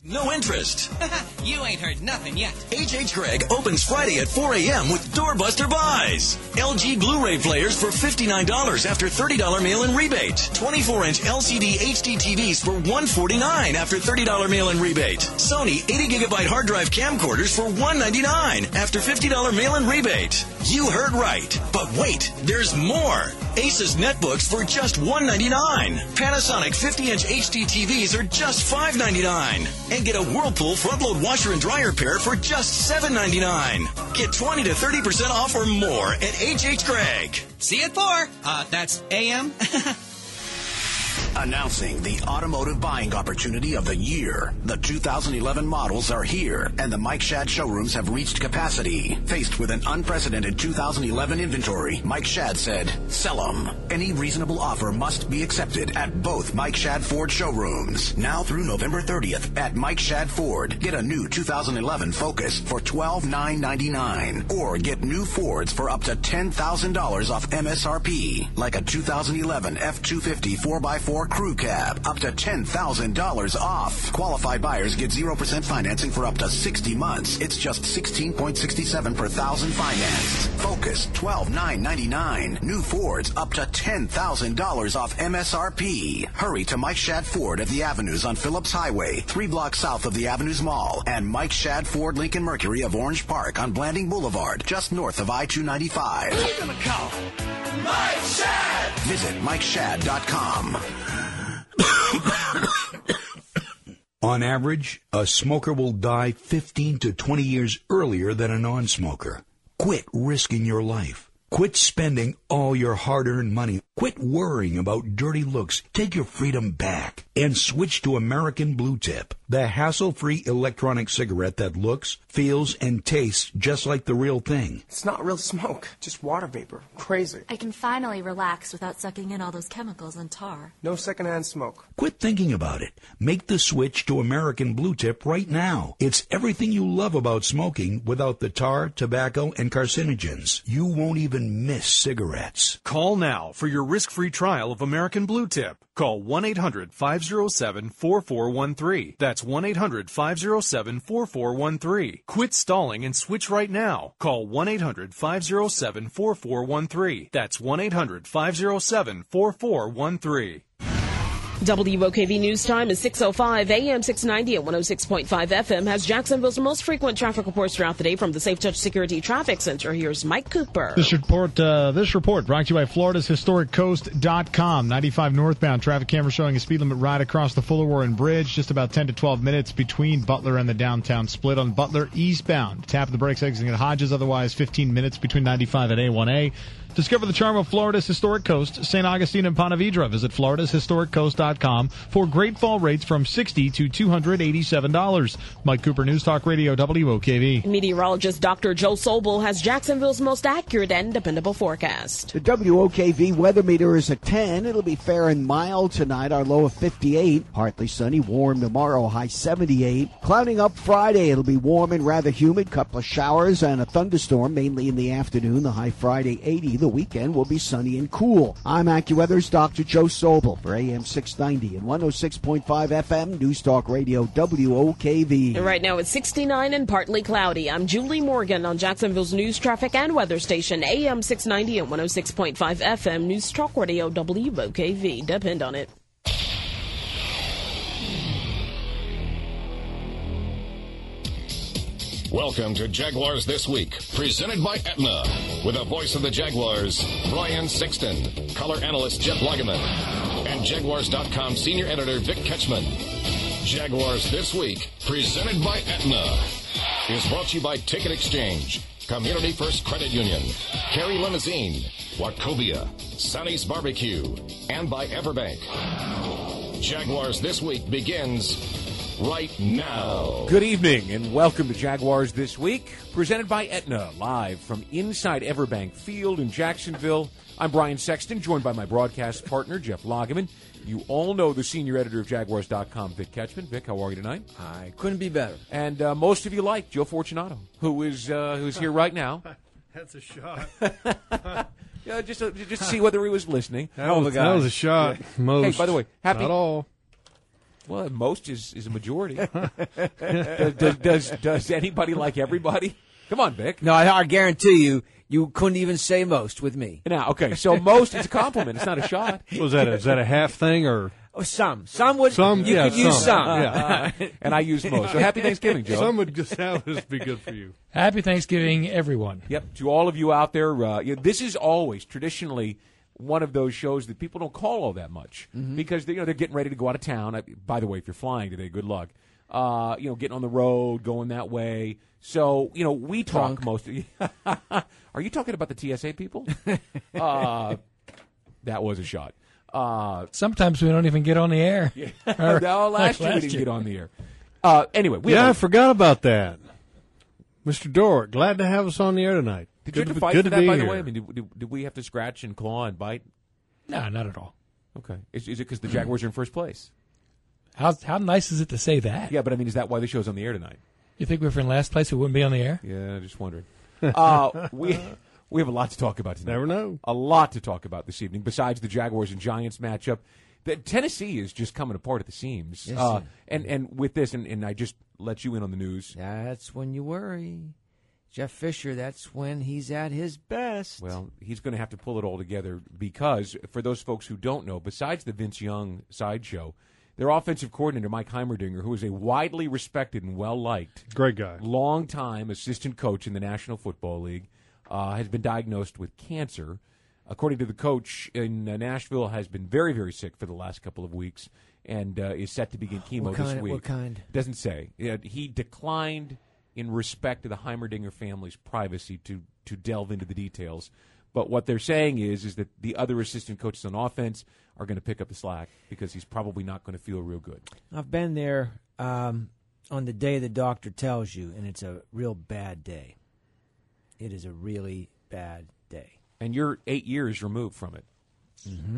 No interest. You ain't heard nothing yet. H.H. Gregg opens Friday at 4 a.m. with doorbuster buys. LG Blu-ray players for $59 after $30 mail-in rebate. 24-inch LCD HD TVs for $149 after $30 mail-in rebate. Sony 80GB hard drive camcorders for $199 after $50 mail-in rebate. You heard right. But wait, there's more. Asus netbooks for just $199. Panasonic 50-inch HD TVs are just $599. And get a Whirlpool front-load washer and dryer pair for just $799. Get 20 to 30% off or more at H.H. Gregg. See you at 4. That's AM. Announcing the automotive buying opportunity of the year. The 2011 models are here, and the Mike Shad showrooms have reached capacity. Faced with an unprecedented 2011 inventory, Mike Shad said, sell them. Any reasonable offer must be accepted at both Mike Shad Ford showrooms. Now through November 30th at Mike Shad Ford, get a new 2011 Focus for $12,999. Or get new Fords for up to $10,000 off MSRP, like a 2011 F-250 4x4 Crew Cab, up to $10,000 off. Qualified buyers get 0% financing for up to 60 months. It's just $16.67 per thousand financed. Focus, $12,999. New Fords, up to $10,000 off MSRP. Hurry to Mike Shad Ford at the Avenues on Phillips Highway, 3 blocks south of the Avenues Mall, and Mike Shad Ford Lincoln Mercury of Orange Park on Blanding Boulevard, just north of I-295. Who's gonna call? Mike Shad! Visit MikeShad.com. On average, a smoker will die 15 to 20 years earlier than a non-smoker. Quit risking your life. Quit spending all your hard-earned money. Quit worrying about dirty looks. Take your freedom back and switch to American Blue Tip, the hassle-free electronic cigarette that looks, feels, and tastes just like the real thing. It's not real smoke, just water vapor. Crazy. I can finally relax without sucking in all those chemicals and tar. No secondhand smoke. Quit thinking about it. Make the switch to American Blue Tip right now. It's everything you love about smoking without the tar, tobacco, and carcinogens. You won't even miss cigarettes. Call now for your risk-free trial of American Blue Tip. Call 1-800-507-4413. That's 1-800-507-4413. Quit stalling and switch right now. Call 1-800-507-4413. That's 1-800-507-4413. WOKV News Time is 6:05. AM 690 at 106.5 FM has Jacksonville's most frequent traffic reports throughout the day from the Safe Touch Security Traffic Center. Here's Mike Cooper. This report brought to you by Florida'sHistoricCoast.com. 95 northbound traffic camera showing a speed limit right across the Fuller Warren Bridge, just about 10 to 12 minutes between Butler and the downtown split on Butler eastbound. Tap of the brakes exiting at Hodges, otherwise 15 minutes between 95 and A1A. Discover the charm of Florida's historic coast, St. Augustine and Ponte Vedra. Visit Florida'sHistoricCoast.com for great fall rates from $60 to $287. Mike Cooper, News Talk Radio, WOKV. Meteorologist Dr. Joe Sobel has Jacksonville's most accurate and dependable forecast. The WOKV weather meter is at 10. It'll be fair and mild tonight, our low of 58. Partly sunny, warm tomorrow, high 78. Clouding up Friday, it'll be warm and rather humid. Couple of showers and a thunderstorm, mainly in the afternoon. The high Friday, 80. The weekend will be sunny and cool. I'm AccuWeather's Dr. Joe Sobel for AM 690 and 106.5 FM News Talk Radio WOKV. And right now it's 69 and partly cloudy. I'm Julie Morgan on Jacksonville's news, traffic, and weather station AM 690 and 106.5 FM News Talk Radio WOKV. Depend on it. Welcome to Jaguars This Week, presented by Aetna, with the voice of the Jaguars, Brian Sexton, color analyst Jeff Lageman, and Jaguars.com senior editor Vic Ketchman. Jaguars This Week, presented by Aetna, is brought to you by Ticket Exchange, Community First Credit Union, Carey Limousine, Wachovia, Sonny's Barbecue, and by Everbank. Jaguars This Week begins right now. Good evening and welcome to Jaguars This Week, presented by Aetna, live from inside Everbank Field in Jacksonville. I'm Brian Sexton, joined by my broadcast partner, Jeff Lageman. You all know the senior editor of Jaguars.com, Vic Ketchman. Vic, how are you tonight? I couldn't be better. And most of you like Joe Fortunato, who's here right now. That's a shot. Yeah, just to see whether he was listening. That was a shot. Most. Hey, by the way, not all. Well, most is a majority. Does anybody like everybody? Come on, Vic. No, I guarantee you couldn't even say most with me. Now, okay, so most is a compliment. It's not a shot. Was that is that a half thing or? Oh, some would. Some, you yeah, could use some. Yeah. And I use most. So happy Thanksgiving, Joe. Some would just be good for you. Happy Thanksgiving, everyone. Yep, to all of you out there. This is always traditionally one of those shows that people don't call all that much because they're getting ready to go out of town. By the way, if you're flying today, good luck. Getting on the road, going that way. So we talk most. Are you talking about the TSA people? That was a shot. Sometimes we don't even get on the air. Yeah. Last year we didn't get on the air. Anyway, I forgot about that. Mr. Dork, glad to have us on the air tonight. Did you have to fight for that, by the way? I mean, did we have to scratch and claw and bite? No, not at all. Okay. Is it because the Jaguars are in first place? How nice is it to say that? Yeah, but I mean, is that why the show's on the air tonight? You think we were in last place, we wouldn't be on the air? Yeah, just wondering. We have a lot to talk about tonight. Never know. A lot to talk about this evening, besides the Jaguars and Giants matchup. Tennessee is just coming apart at the seams. Yes, and with this, and I just let you in on the news. That's when you worry. Jeff Fisher, that's when he's at his best. Well, he's going to have to pull it all together because, for those folks who don't know, besides the Vince Young sideshow, their offensive coordinator, Mike Heimerdinger, who is a widely respected and well-liked, great guy, long-time assistant coach in the National Football League, has been diagnosed with cancer. According to the coach in Nashville, has been very, very sick for the last couple of weeks and is set to begin chemo this week. What kind? Doesn't say. He declined in respect to the Heimerdinger family's privacy to delve into the details. But what they're saying is that the other assistant coaches on offense are going to pick up the slack because he's probably not going to feel real good. I've been there on the day the doctor tells you, and it's a real bad day. It is a really bad day. And you're 8 years removed from it. Mm-hmm.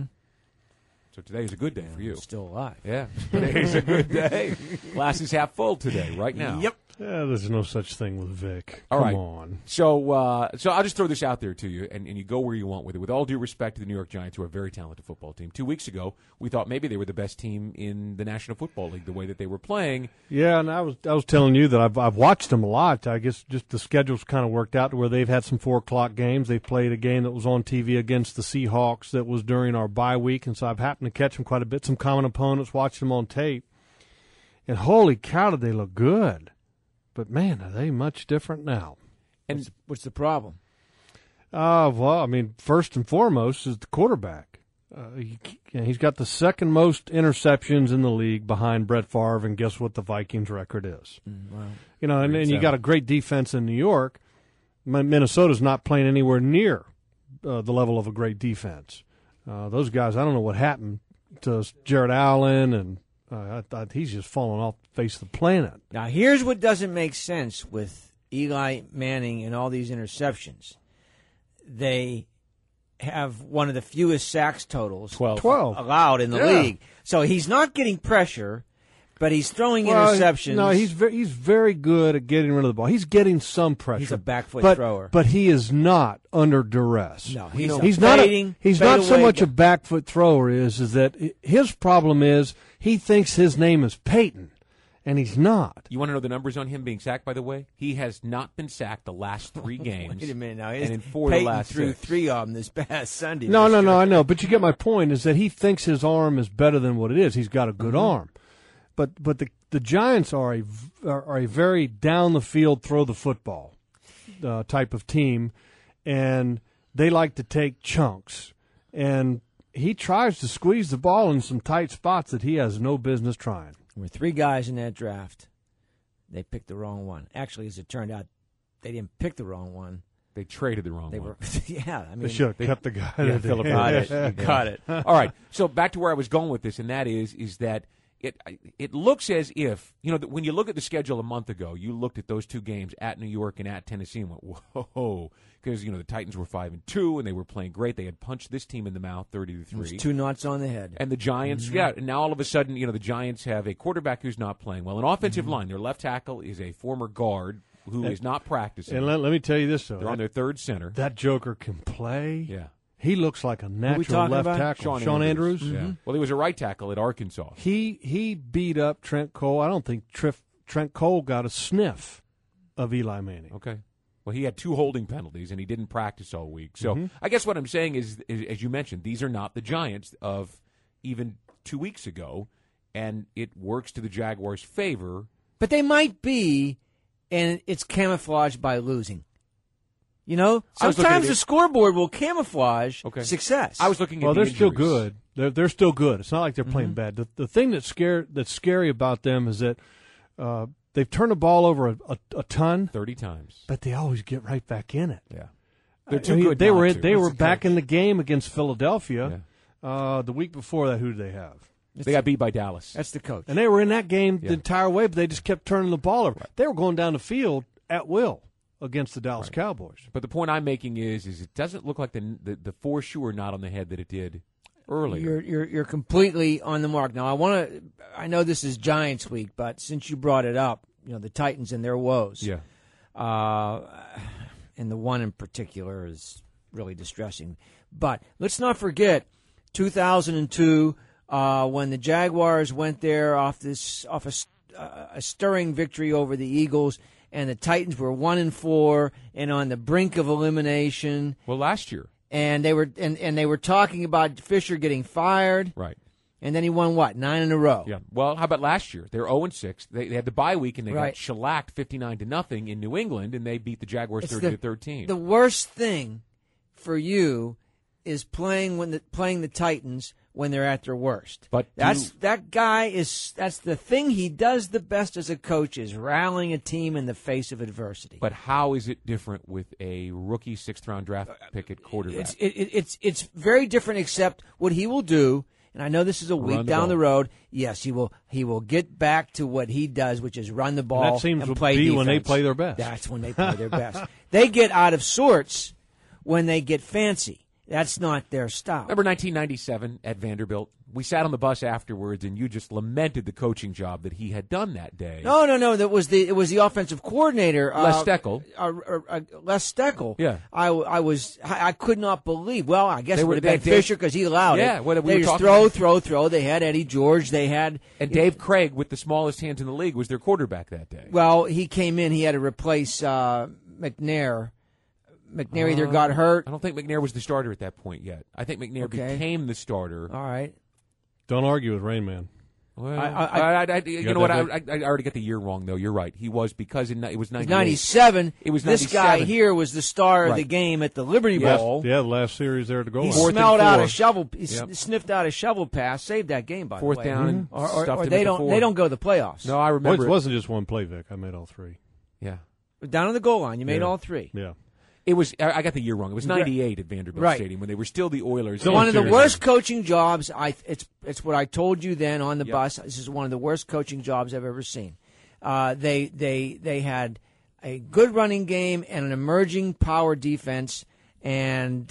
So today is a good day for you. I'm still alive. Yeah, today's a good day. Glass is half full today, right now. Yep. Yeah, there's no such thing with Vic. All right. Come on. So I'll just throw this out there to you, and you go where you want with it. With all due respect to the New York Giants, who are a very talented football team. 2 weeks ago, we thought maybe they were the best team in the National Football League, the way that they were playing. Yeah, and I was telling you that I've watched them a lot. I guess just the schedule's kind of worked out to where they've had some 4 o'clock games. They played a game that was on TV against the Seahawks that was during our bye week, and so I've happened to catch them quite a bit. Some common opponents, watched them on tape, and holy cow, did they look good. But, man, are they much different now? And what's the problem? Well, I mean, first and foremost is the quarterback. He's got the second most interceptions in the league behind Brett Favre, and guess what the Vikings' record is? Wow. And you got a great defense in New York. Minnesota's not playing anywhere near the level of a great defense. Those guys, I don't know what happened to Jared Allen, and I thought he's just fallen off the face of the planet. Now, here's what doesn't make sense with Eli Manning and all these interceptions. They have one of the fewest sacks totals 12 allowed in the league. So he's not getting pressure, but he's throwing interceptions. No, he's very good at getting rid of the ball. He's getting some pressure. He's a back foot thrower. But he is not under duress. No, he's not so much a back foot thrower is that his problem is he thinks his name is Peyton, and he's not. You want to know the numbers on him being sacked, by the way? He has not been sacked the last 3 games. Wait a minute now. And in 4 Peyton the last threw 6. 3 of them this past Sunday. No, I know. But you get my point is that he thinks his arm is better than what it is. He's got a good arm. But the Giants are a very down the field, throw the football type of team, and they like to take chunks. And he tries to squeeze the ball in some tight spots that he has no business trying. There were 3 guys in that draft. They picked the wrong one. Actually, as it turned out, they didn't pick the wrong one. They traded the wrong one. I mean, they should have kept the guy. Yeah, Philip got it. All right. So back to where I was going with this, and that is that it looks as if, when you look at the schedule a month ago, you looked at those 2 games at New York and at Tennessee and went, whoa, because, the Titans were 5-2 and they were playing great. They had punched this team in the mouth 30-3. It was 2 knots on the head. And the Giants, and now all of a sudden, the Giants have a quarterback who's not playing well. An offensive line, their left tackle is a former guard who is not practicing. And let me tell you this, though. They're on their 3rd center. That joker can play. Yeah. He looks like a natural talking left about? tackle. Sean Andrews. Yeah. Well, he was a right tackle at Arkansas. He beat up Trent Cole. I don't think Trent Cole got a sniff of Eli Manning. Okay. Well, he had 2 holding penalties, and he didn't practice all week. So I guess what I'm saying is, as you mentioned, these are not the Giants of even 2 weeks ago, and it works to the Jaguars' favor. But they might be, and it's camouflaged by losing. You know, sometimes the scoreboard will camouflage success. I was looking at well, the they're still injuries. good. They're still good. It's not like they're playing bad. The thing that's scary about them is that they've turned the ball over a ton, 30 times, but they always get right back in it. Yeah, they're too good. They were back in the game against Philadelphia the week before that. Who did they have? They got beat by Dallas. That's the coach, and they were in that game the entire way, but they just kept turning the ball over. Right. They were going down the field at will against the Dallas Cowboys. But the point I'm making is it doesn't look like the 4 shoe not on the head that it did earlier. You're completely on the mark. Now I know this is Giants week, but since you brought it up, you know, the Titans and their woes. Yeah. And the one in particular is really distressing. But let's not forget 2002 when the Jaguars went there off a stirring victory over the Eagles. And the Titans were 1-4 and on the brink of elimination. Well, last year, and they were talking about Fisher getting fired. Right. And then he won 9 in a row. Yeah. Well, how about last year? They're 0-6. They had the bye week and they Right. got shellacked 59-0 in New England, and they beat the Jaguars 30-13. The worst thing for you is playing the Titans when they're at their worst. But that's the thing he does the best as a coach, is rallying a team in the face of adversity. But how is it different with a rookie 6th-round draft pick at quarterback? It's very different, except what he will do. And I know this is a week down the road. Yes, he will get back to what he does, which is run the ball and that seems and to play be defense. when they play their best. That's when they play their best. They get out of sorts when they get fancy. That's not their style. Remember 1997 at Vanderbilt? We sat on the bus afterwards, and you just lamented the coaching job that he had done that day. No. It was the offensive coordinator, Les Steckel. Les Steckel. Yeah. I could not believe. Well, I guess it would have been Dave, Fisher because he allowed it. Yeah, they just throw. They had Eddie George. They had Dave Craig, with the smallest hands in the league, was their quarterback that day. Well, he came in. He had to replace McNair. McNair either got hurt. I don't think McNair was the starter at that point yet. I think McNair became the starter. All right. Don't argue with Rain Man. Well, you know what? I already got the year wrong, though. You're right. He was, because it was 97. It was 97. This guy here was the star of the game at the Liberty Bowl. Yeah, the last series there to go. He smelled out a shovel. He sniffed out a shovel pass, saved that game, by the way. Fourth down, or they don't go to the playoffs. No, I remember. It wasn't just one play, Vic. I made all 3. Yeah. Down on the goal line, you made all 3. Yeah. It was. I got the year wrong. It was 98 at Vanderbilt Stadium when they were still the Oilers. It's one of the worst coaching jobs. It's what I told you then on the bus. This is one of the worst coaching jobs I've ever seen. They had a good running game and an emerging power defense, and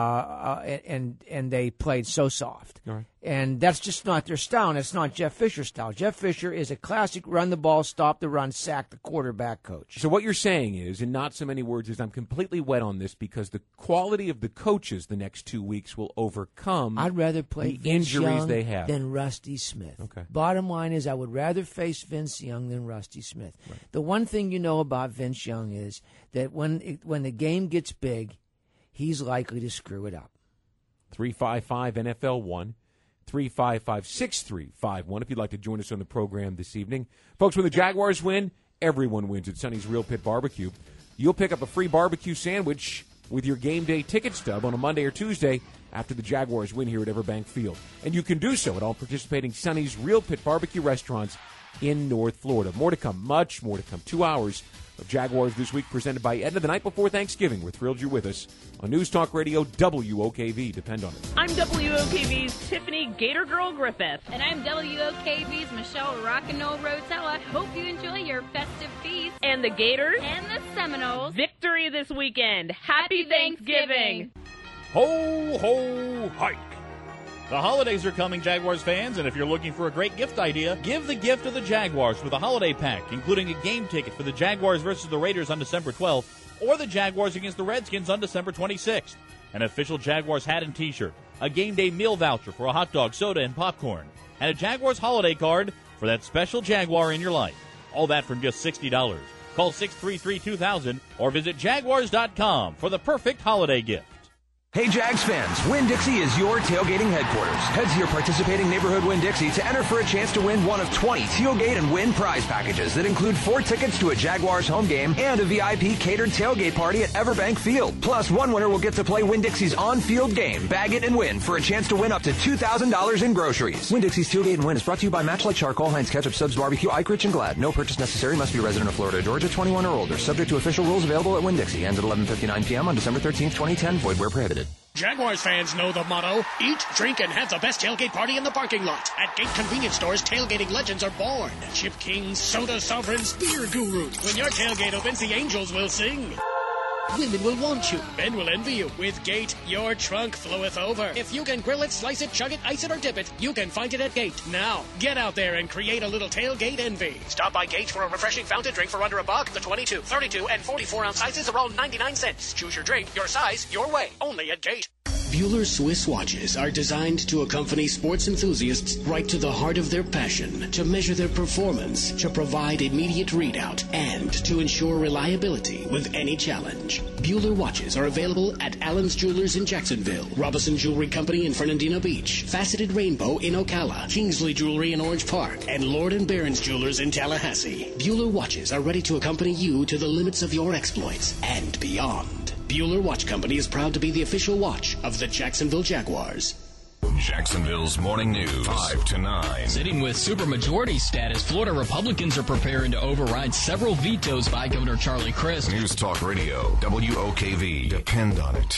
they played so soft. All right. And that's just not their style, and it's not Jeff Fisher's style. Jeff Fisher is a classic run the ball, stop the run, sack the quarterback coach. So what you're saying is, in not so many words, is I'm completely wet on this because the quality of the coaches the next 2 weeks will overcome I'd rather play the Vince injuries Young they have than Rusty Smith. Okay. Bottom line is I would rather face Vince Young than Rusty Smith. Right. The one thing you know about Vince Young is that when the game gets big, he's likely to screw it up. 355 NFL 1. 355-6351 if you'd like to join us on the program this evening. Folks, when the Jaguars win, everyone wins at Sonny's Real Pit Barbecue. You'll pick up a free barbecue sandwich with your game day ticket stub on a Monday or Tuesday after the Jaguars win here at Everbank Field. And you can do so at all participating Sonny's Real Pit Barbecue restaurants in North Florida. More to come, much more to come. 2 hours of Jaguars This Week presented by Aetna the night before Thanksgiving. We're thrilled you're with us on News Talk Radio WOKV. Depend on it. I'm WOKV's Tiffany Gator Girl Griffith. And I'm WOKV's Michelle Rock'n'Roll Rotella. Hope you enjoy your festive feast. And the Gators. And the Seminoles. Victory this weekend. Happy Thanksgiving. Ho, ho, hike. The holidays are coming, Jaguars fans, and if you're looking for a great gift idea, give the gift of the Jaguars with a holiday pack, including a game ticket for the Jaguars versus the Raiders on December 12th, or the Jaguars against the Redskins on December 26th. an official Jaguars hat and t-shirt, a game day meal voucher for a hot dog, soda, and popcorn, and a Jaguars holiday card for that special Jaguar in your life. All that from just $60. Call 633-2000 or visit Jaguars.com for the perfect holiday gift. Hey Jags fans, Winn-Dixie is your tailgating headquarters. Head to your participating neighborhood Winn-Dixie to enter for a chance to win one of 20 Tailgate and Win prize packages that include 4 tickets to a Jaguars home game and a VIP catered tailgate party at Everbank Field. Plus, one winner will get to play Winn-Dixie's on-field game, Bag It and Win, for a chance to win up to $2,000 in groceries. Winn-Dixie's Tailgate and Win is brought to you by Match Like Charcoal, Heinz Ketchup, Subs Barbecue, Ike Rich, and Glad. No purchase necessary. Must be a resident of Florida or Georgia, 21 or older. Subject to official rules available at Winn-Dixie. Ends at 11:59 p.m. on December 13th, 2010. Void where prohibited. Jaguars fans know the motto, eat, drink, and have the best tailgate party in the parking lot. At Gate Convenience Stores, tailgating legends are born. Chip Kings, Soda Sovereigns, Beer Gurus. When your tailgate opens, the angels will sing. Women will want you. Men will envy you. With Gate, your trunk floweth over. If you can grill it, slice it, chug it, ice it, or dip it, you can find it at Gate. Now, get out there and create a little tailgate envy. Stop by Gate for a refreshing fountain drink for under $1. The 22, 32, and 44-ounce sizes are all 99 cents. Choose your drink, your size, your way. Only at Gate. Bueller Swiss watches are designed to accompany sports enthusiasts right to the heart of their passion, to measure their performance, to provide immediate readout, and to ensure reliability with any challenge. Bueller watches are available at Allen's Jewelers in Jacksonville, Robinson Jewelry Company in Fernandina Beach, Faceted Rainbow in Ocala, Kingsley Jewelry in Orange Park, and Lord & Barron's Jewelers in Tallahassee. Bueller watches are ready to accompany you to the limits of your exploits and beyond. Bueller Watch Company is proud to be the official watch of the Jacksonville Jaguars. Jacksonville's morning news, 5 to 9. Sitting with supermajority status, Florida Republicans are preparing to override several vetoes by Governor Charlie Crist. News Talk Radio, WOKV. Depend on it.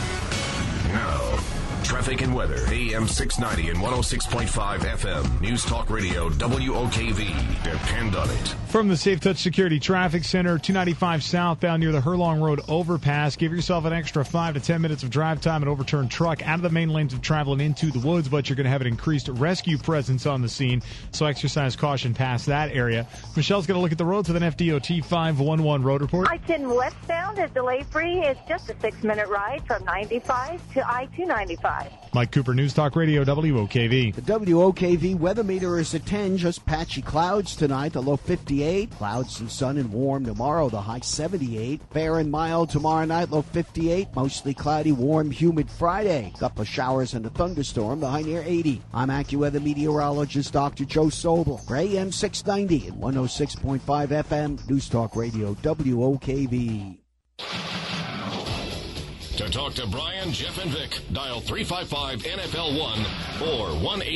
Now, traffic and weather, AM 690 and 106.5 FM. News Talk Radio, WOKV. Depend on it. From the Safe Touch Security Traffic Center, 295 southbound near the Hurlong Road overpass. Give yourself an extra 5 to 10 minutes of drive time. An overturned truck out of the main lanes of travel and into the woods, but you're going to have an increased rescue presence on the scene, so exercise caution past that area. Michelle's going to look at the roads with an FDOT 511 road report. I-10 westbound is delay-free. It's just a 6-minute ride from 95 to I-295. Mike Cooper, News Talk Radio, WOKV. The WOKV weather meter is at 10, just patchy clouds tonight, the low 58. Clouds and sun and warm tomorrow, the high 78. Fair and mild tomorrow night, low 58. Mostly cloudy, warm, humid Friday. Couple of showers and a thunderstorm, the high near 80. I'm AccuWeather meteorologist Dr. Joe Sobel for AM 690 and 106.5 FM, News Talk Radio, WOKV. To talk to Brian, Jeff, and Vic, dial 355-NFL-1 or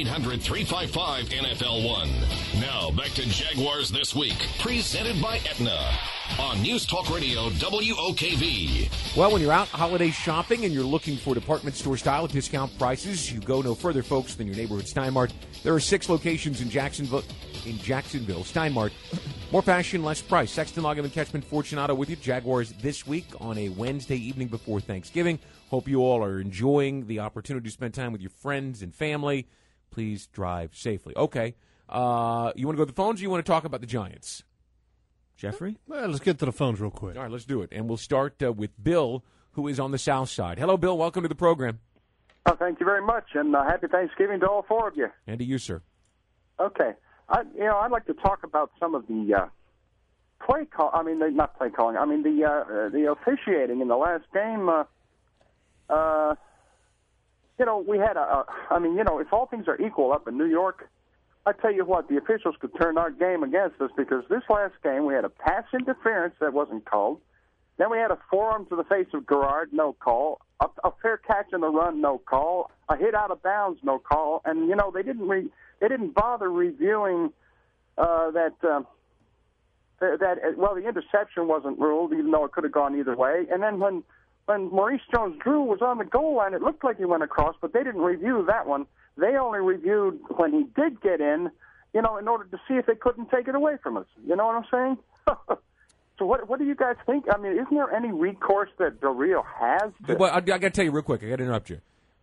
1-800-355-NFL-1. Now, back to Jaguars This Week, presented by Aetna on News Talk Radio, WOKV. Well, when you're out holiday shopping and you're looking for department store style at discount prices, you go no further, folks, than your neighborhood Steinmart. There are 6 locations in Jacksonville. Steinmart. More fashion, less price. Sexton, Loggeman, Ketchman, Fortunato with you. Jaguars This Week on a Wednesday evening before Thanksgiving. Hope you all are enjoying the opportunity to spend time with your friends and family. Please drive safely. Okay. You want to go to the phones or you want to talk about the Giants? Jeffrey? Well, let's get to the phones real quick. All right, let's do it. And we'll start with Bill, who is on the south side. Hello, Bill. Welcome to the program. Oh, thank you very much, and happy Thanksgiving to all 4 of you. And to you, sir. Okay. I'd like to talk about some of the play call. I mean, not play calling. I mean, the officiating in the last game. We had if all things are equal up in New York, I tell you what, the officials could turn our game against us, because this last game we had a pass interference that wasn't called. Then we had a forearm to the face of Garrard, no call. A fair catch in the run, no call. A hit out of bounds, no call. And they didn't bother reviewing the interception wasn't ruled, even though it could have gone either way. And then when Maurice Jones-Drew was on the goal line, it looked like he went across, but they didn't review that one. They only reviewed when he did get in, in order to see if they couldn't take it away from us. You know what I'm saying? So what do you guys think? I mean, isn't there any recourse that Del Rio has? Well, I got to tell you real quick. I got to interrupt you.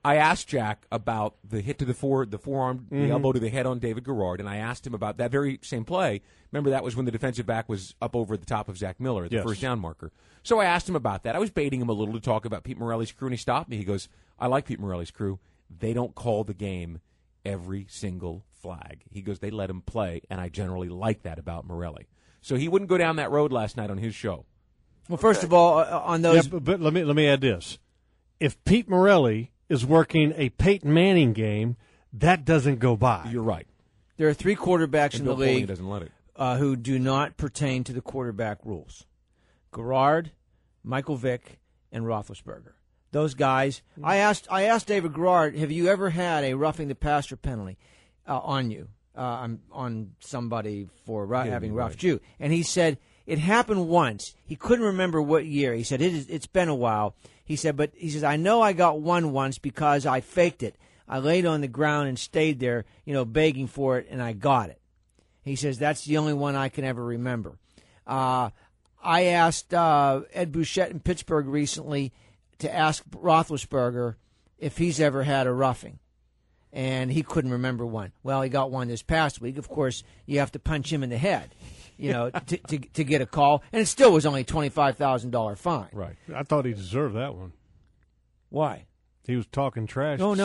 I asked Jack about the hit to the forearm, the elbow to the head on David Garrard, and I asked him about that very same play. Remember, that was when the defensive back was up over the top of Zach Miller, the first down marker. So I asked him about that. I was baiting him a little to talk about Pete Morelli's crew, and he stopped me. He goes, I like Pete Morelli's crew. They don't call the game every single flag. He goes, they let him play, and I generally like that about Morelli. So he wouldn't go down that road last night on his show. Well, first of all, on those... Yeah, but let me add this. If Pete Morelli is working a Peyton Manning game, that doesn't go by. You're right. There are 3 quarterbacks in the Bill Polian league doesn't let it. Who do not pertain to the quarterback rules. Garrard, Michael Vick, and Roethlisberger. Those guys. I asked David Garrard, have you ever had a roughing the passer penalty on you, on somebody for having roughed you? And he said it happened once. He couldn't remember what year. He said it's been a while. He said, but he says, I know I got one once because I faked it. I laid on the ground and stayed there, begging for it, and I got it. He says, that's the only one I can ever remember. I asked Ed Bouchette in Pittsburgh recently to ask Roethlisberger if he's ever had a roughing, and he couldn't remember one. Well, he got one this past week. Of course, you have to punch him in the head, to get a call, and it still was only a $25,000 fine. Right. I thought he deserved that one. Why? He was talking trash. No.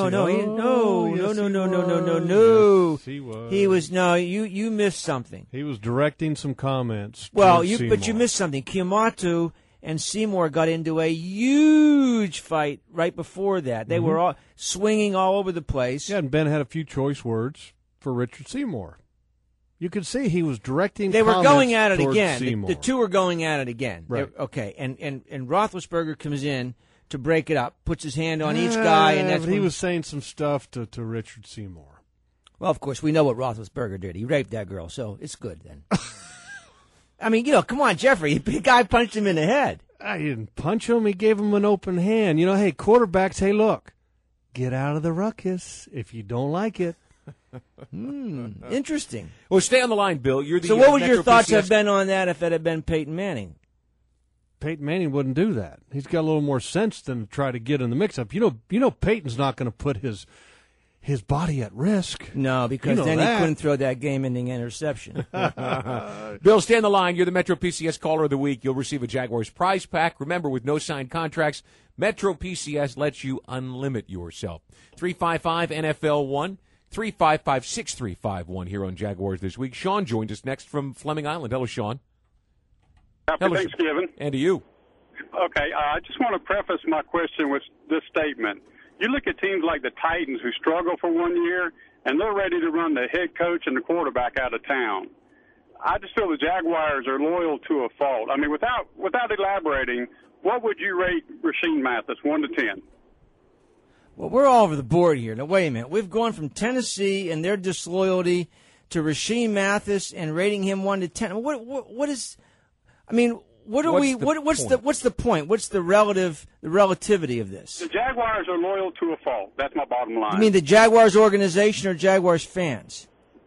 Yes, he was. He was you missed something. He was directing some comments. Well, but you missed something. Kiyomatu and Seymour got into a huge fight right before that. They were all swinging all over the place. Yeah, and Ben had a few choice words for Richard Seymour. You could see he was directing. They were going at it towards again. Seymour. The two were going at it again. Right. Okay, and Roethlisberger comes in to break it up, puts his hand on each guy, and that's he was saying some stuff to Richard Seymour. Well, of course, we know what Roethlisberger did. He raped that girl, so it's good then. I mean, come on, Jeffrey. The guy punched him in the head. He didn't punch him. He gave him an open hand. Hey, quarterbacks, hey, look, get out of the ruckus if you don't like it. Interesting. Well, stay on the line, Bill. You're the So what would your Metro thoughts PCS have been on that if it had been Peyton Manning? Peyton Manning wouldn't do that. He's got a little more sense than to try to get in the mix-up. You know, Peyton's not going to put his body at risk. No, because then he couldn't throw that game-ending interception. Bill, stay on the line. You're the Metro PCS Caller of the Week. You'll receive a Jaguars prize pack. Remember, with no signed contracts, Metro PCS lets you unlimit yourself. 355-NFL-1, 355-6351 here on Jaguars This Week. Sean joined us next from Fleming Island. Hello, Sean. Happy Thanksgiving. And to you. Okay, I just want to preface my question with this statement. You look at teams like the Titans who struggle for 1 year, and they're ready to run the head coach and the quarterback out of town. I just feel the Jaguars are loyal to a fault. I mean, without elaborating, what would you rate Rasheed Mathis, 1 to 10? Well, we're all over the board here. Now, wait a minute. We've gone from Tennessee and their disloyalty to Rasheed Mathis and rating him 1 to 10. What is? I mean, what's the point? What's the relativity of this? The Jaguars are loyal to a fault. That's my bottom line. You mean the Jaguars organization or Jaguars fans?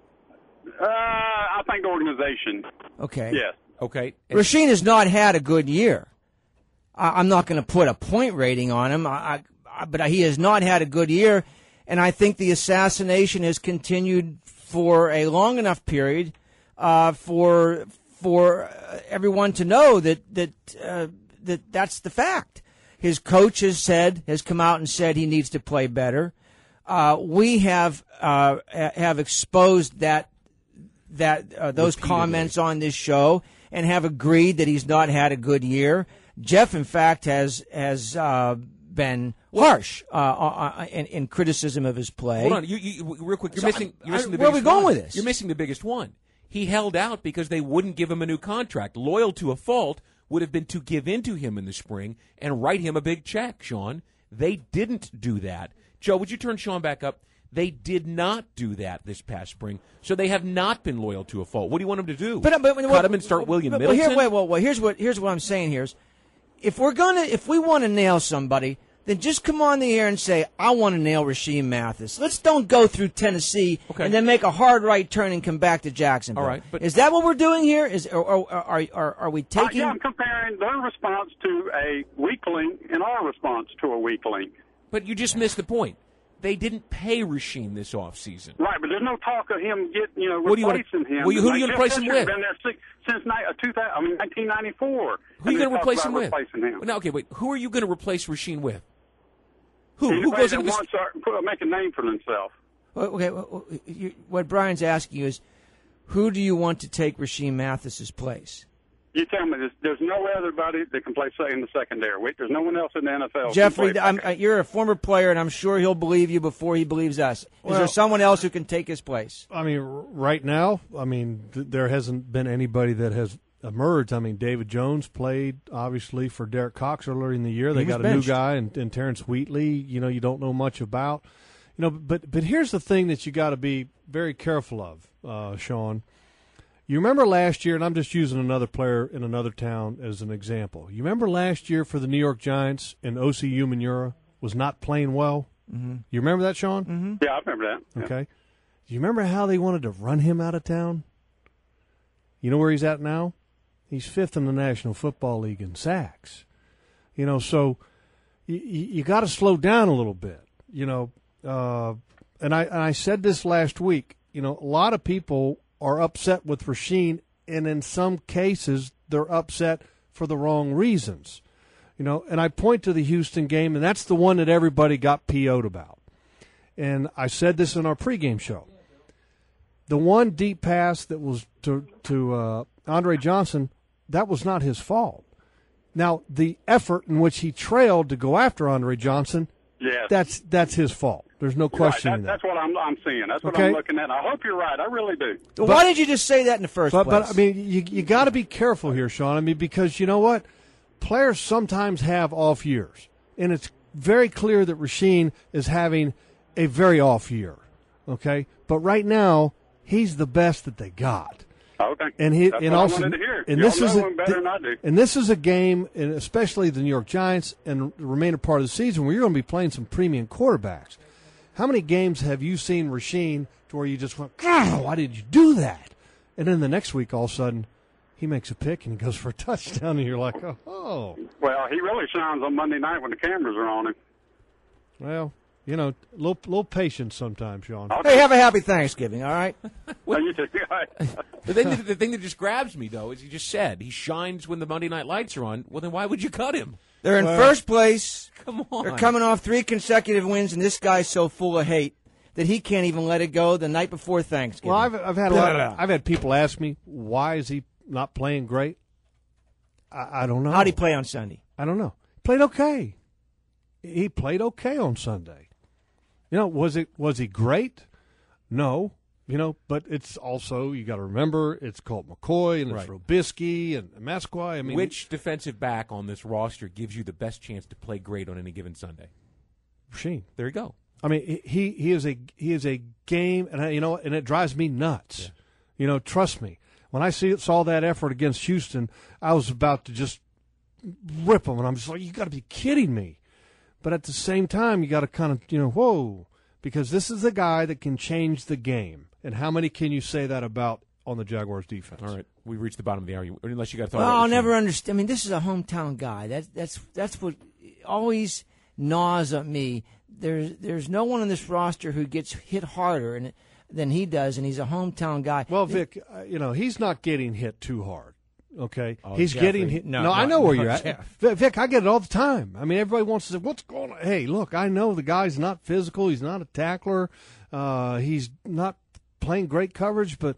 I think the organization. Okay. Yes. Okay. Rasheed has not had a good year. I'm not going to put a point rating on him, but he has not had a good year, and I think the assassination has continued for a long enough period for everyone to know that's the fact. His coach has come out and said he needs to play better. We have exposed those comments on this show and have agreed that he's not had a good year. Jeff, in fact, has been harsh in criticism of his play. Hold on, you real quick. You're missing the biggest one. Where are we going with this? You're missing the biggest one. He held out because they wouldn't give him a new contract. Loyal to a fault would have been to give in to him in the spring and write him a big check, Sean. They didn't do that. Joe, would you turn Sean back up? They did not do that this past spring, so they have not been loyal to a fault. What do you want them to do? Cut him and start William Middleton? Here's what I'm saying here is, if we want to nail somebody, then just come on the air and say, I want to nail Rasheed Mathis. Let's don't go through Tennessee and then make a hard right turn and come back to Jacksonville. All right, but is that what we're doing here? Are we taking? I'm comparing their response to a weakling and our response to a weakling. But you just missed the point. they didn't pay Rasheem this offseason. Right, but there's no talk of him What do you want replacing him. Well, who are you going to Jeff replace him Fisher's with? Been there since 1994. Who are you going to replace him with? Replacing him. No, okay, wait. Who are you going to replace Rasheem with? Who Anybody goes that into wants to make a name for themselves. Okay, what Brian's asking you is, who do you want to take Rasheem Mathis's place? You tell me, there's no other that can play in the secondary. Wait, there's no one else in the NFL. Jeffrey, you're a former player, and I'm sure he'll believe you before he believes us. Is there someone else who can take his place? I mean, right now, there hasn't been anybody that has emerged. I mean, David Jones played, obviously, for Derek Cox earlier in the year. They got a new guy, and Terrence Wheatley, you don't know much about. But here's the thing that you got to be very careful of, Sean. You remember last year, and I'm just using another player in another town as an example. You remember last year for the New York Giants and O.C. Umenyiora was not playing well? Mm-hmm. You remember that, Sean? Mm-hmm. Yeah, I remember that. Yeah. Okay. Do you remember how they wanted to run him out of town? You know where he's at now? He's 5th in the National Football League in sacks. So you got to slow down a little bit. And I said this last week. A lot of people are upset with Rasheem, and in some cases they're upset for the wrong reasons. And I point to the Houston game, and that's the one that everybody got PO'd about. And I said this in our pregame show. The one deep pass that was to Andre Johnson, that was not his fault. Now, the effort in which he trailed to go after Andre Johnson, yes, that's his fault. There's no question That's what I'm seeing. That's what Okay. I'm looking at. I hope you're right. I really do. Why did you just say that in the first place? But I mean, you got to be careful here, Sean. I mean, because you know what? Players sometimes have off years. And it's very clear that Rasheem is having a very off year. Okay? But right now, he's the best that they got. Okay. And That's and what also, I wanted to hear. and Y'all this is know him better than I do. and this is a game, and especially the New York Giants and the remainder part of the season, where you're going to be playing some premium quarterbacks. How many games have you seen Rasheem to where you just went, God, why did you do that? And then the next week, all of a sudden, he makes a pick and he goes for a touchdown, and you're like, oh. Well, he really shines on Monday night when the cameras are on him. Well, little patience sometimes, Sean. Hey, have a happy Thanksgiving, all right? You too. The thing that just grabs me, though, is he just said he shines when the Monday night lights are on. Well, then why would you cut him? They're in first place. Come on. They're coming off 3 consecutive wins, and this guy's so full of hate that he can't even let it go the night before Thanksgiving. Well, I've had I've had people ask me, why is he not playing great? I don't know. How'd he play on Sunday? I don't know. Played okay. He played okay on Sunday. Was he great? No. But it's also, you got to remember, it's Colt McCoy and it's Robisky and Masquai. I mean, which defensive back on this roster gives you the best chance to play great on any given Sunday? Rasheem. There you go. I mean, he is a game, and and it drives me nuts. Yeah. Trust me. When I saw that effort against Houston, I was about to just rip them, and I'm just like, you got to be kidding me. But at the same time, you got to kind of, whoa, because this is a guy that can change the game. And how many can you say that about on the Jaguars defense? All right, we reached the bottom of the hour. Unless you got to Well, I'll never understand. I mean, this is a hometown guy. That's what always gnaws at me. There's no one on this roster who gets hit harder than he does, and he's a hometown guy. Well, Vic, he's not getting hit too hard. Okay, Oh, he's Jeffrey. getting hit. No, I know where you're at, Jeff. Vic. I get it all the time. I mean, everybody wants to say, "What's going on?" Hey, look, I know the guy's not physical. He's not a tackler. He's not playing great coverage, but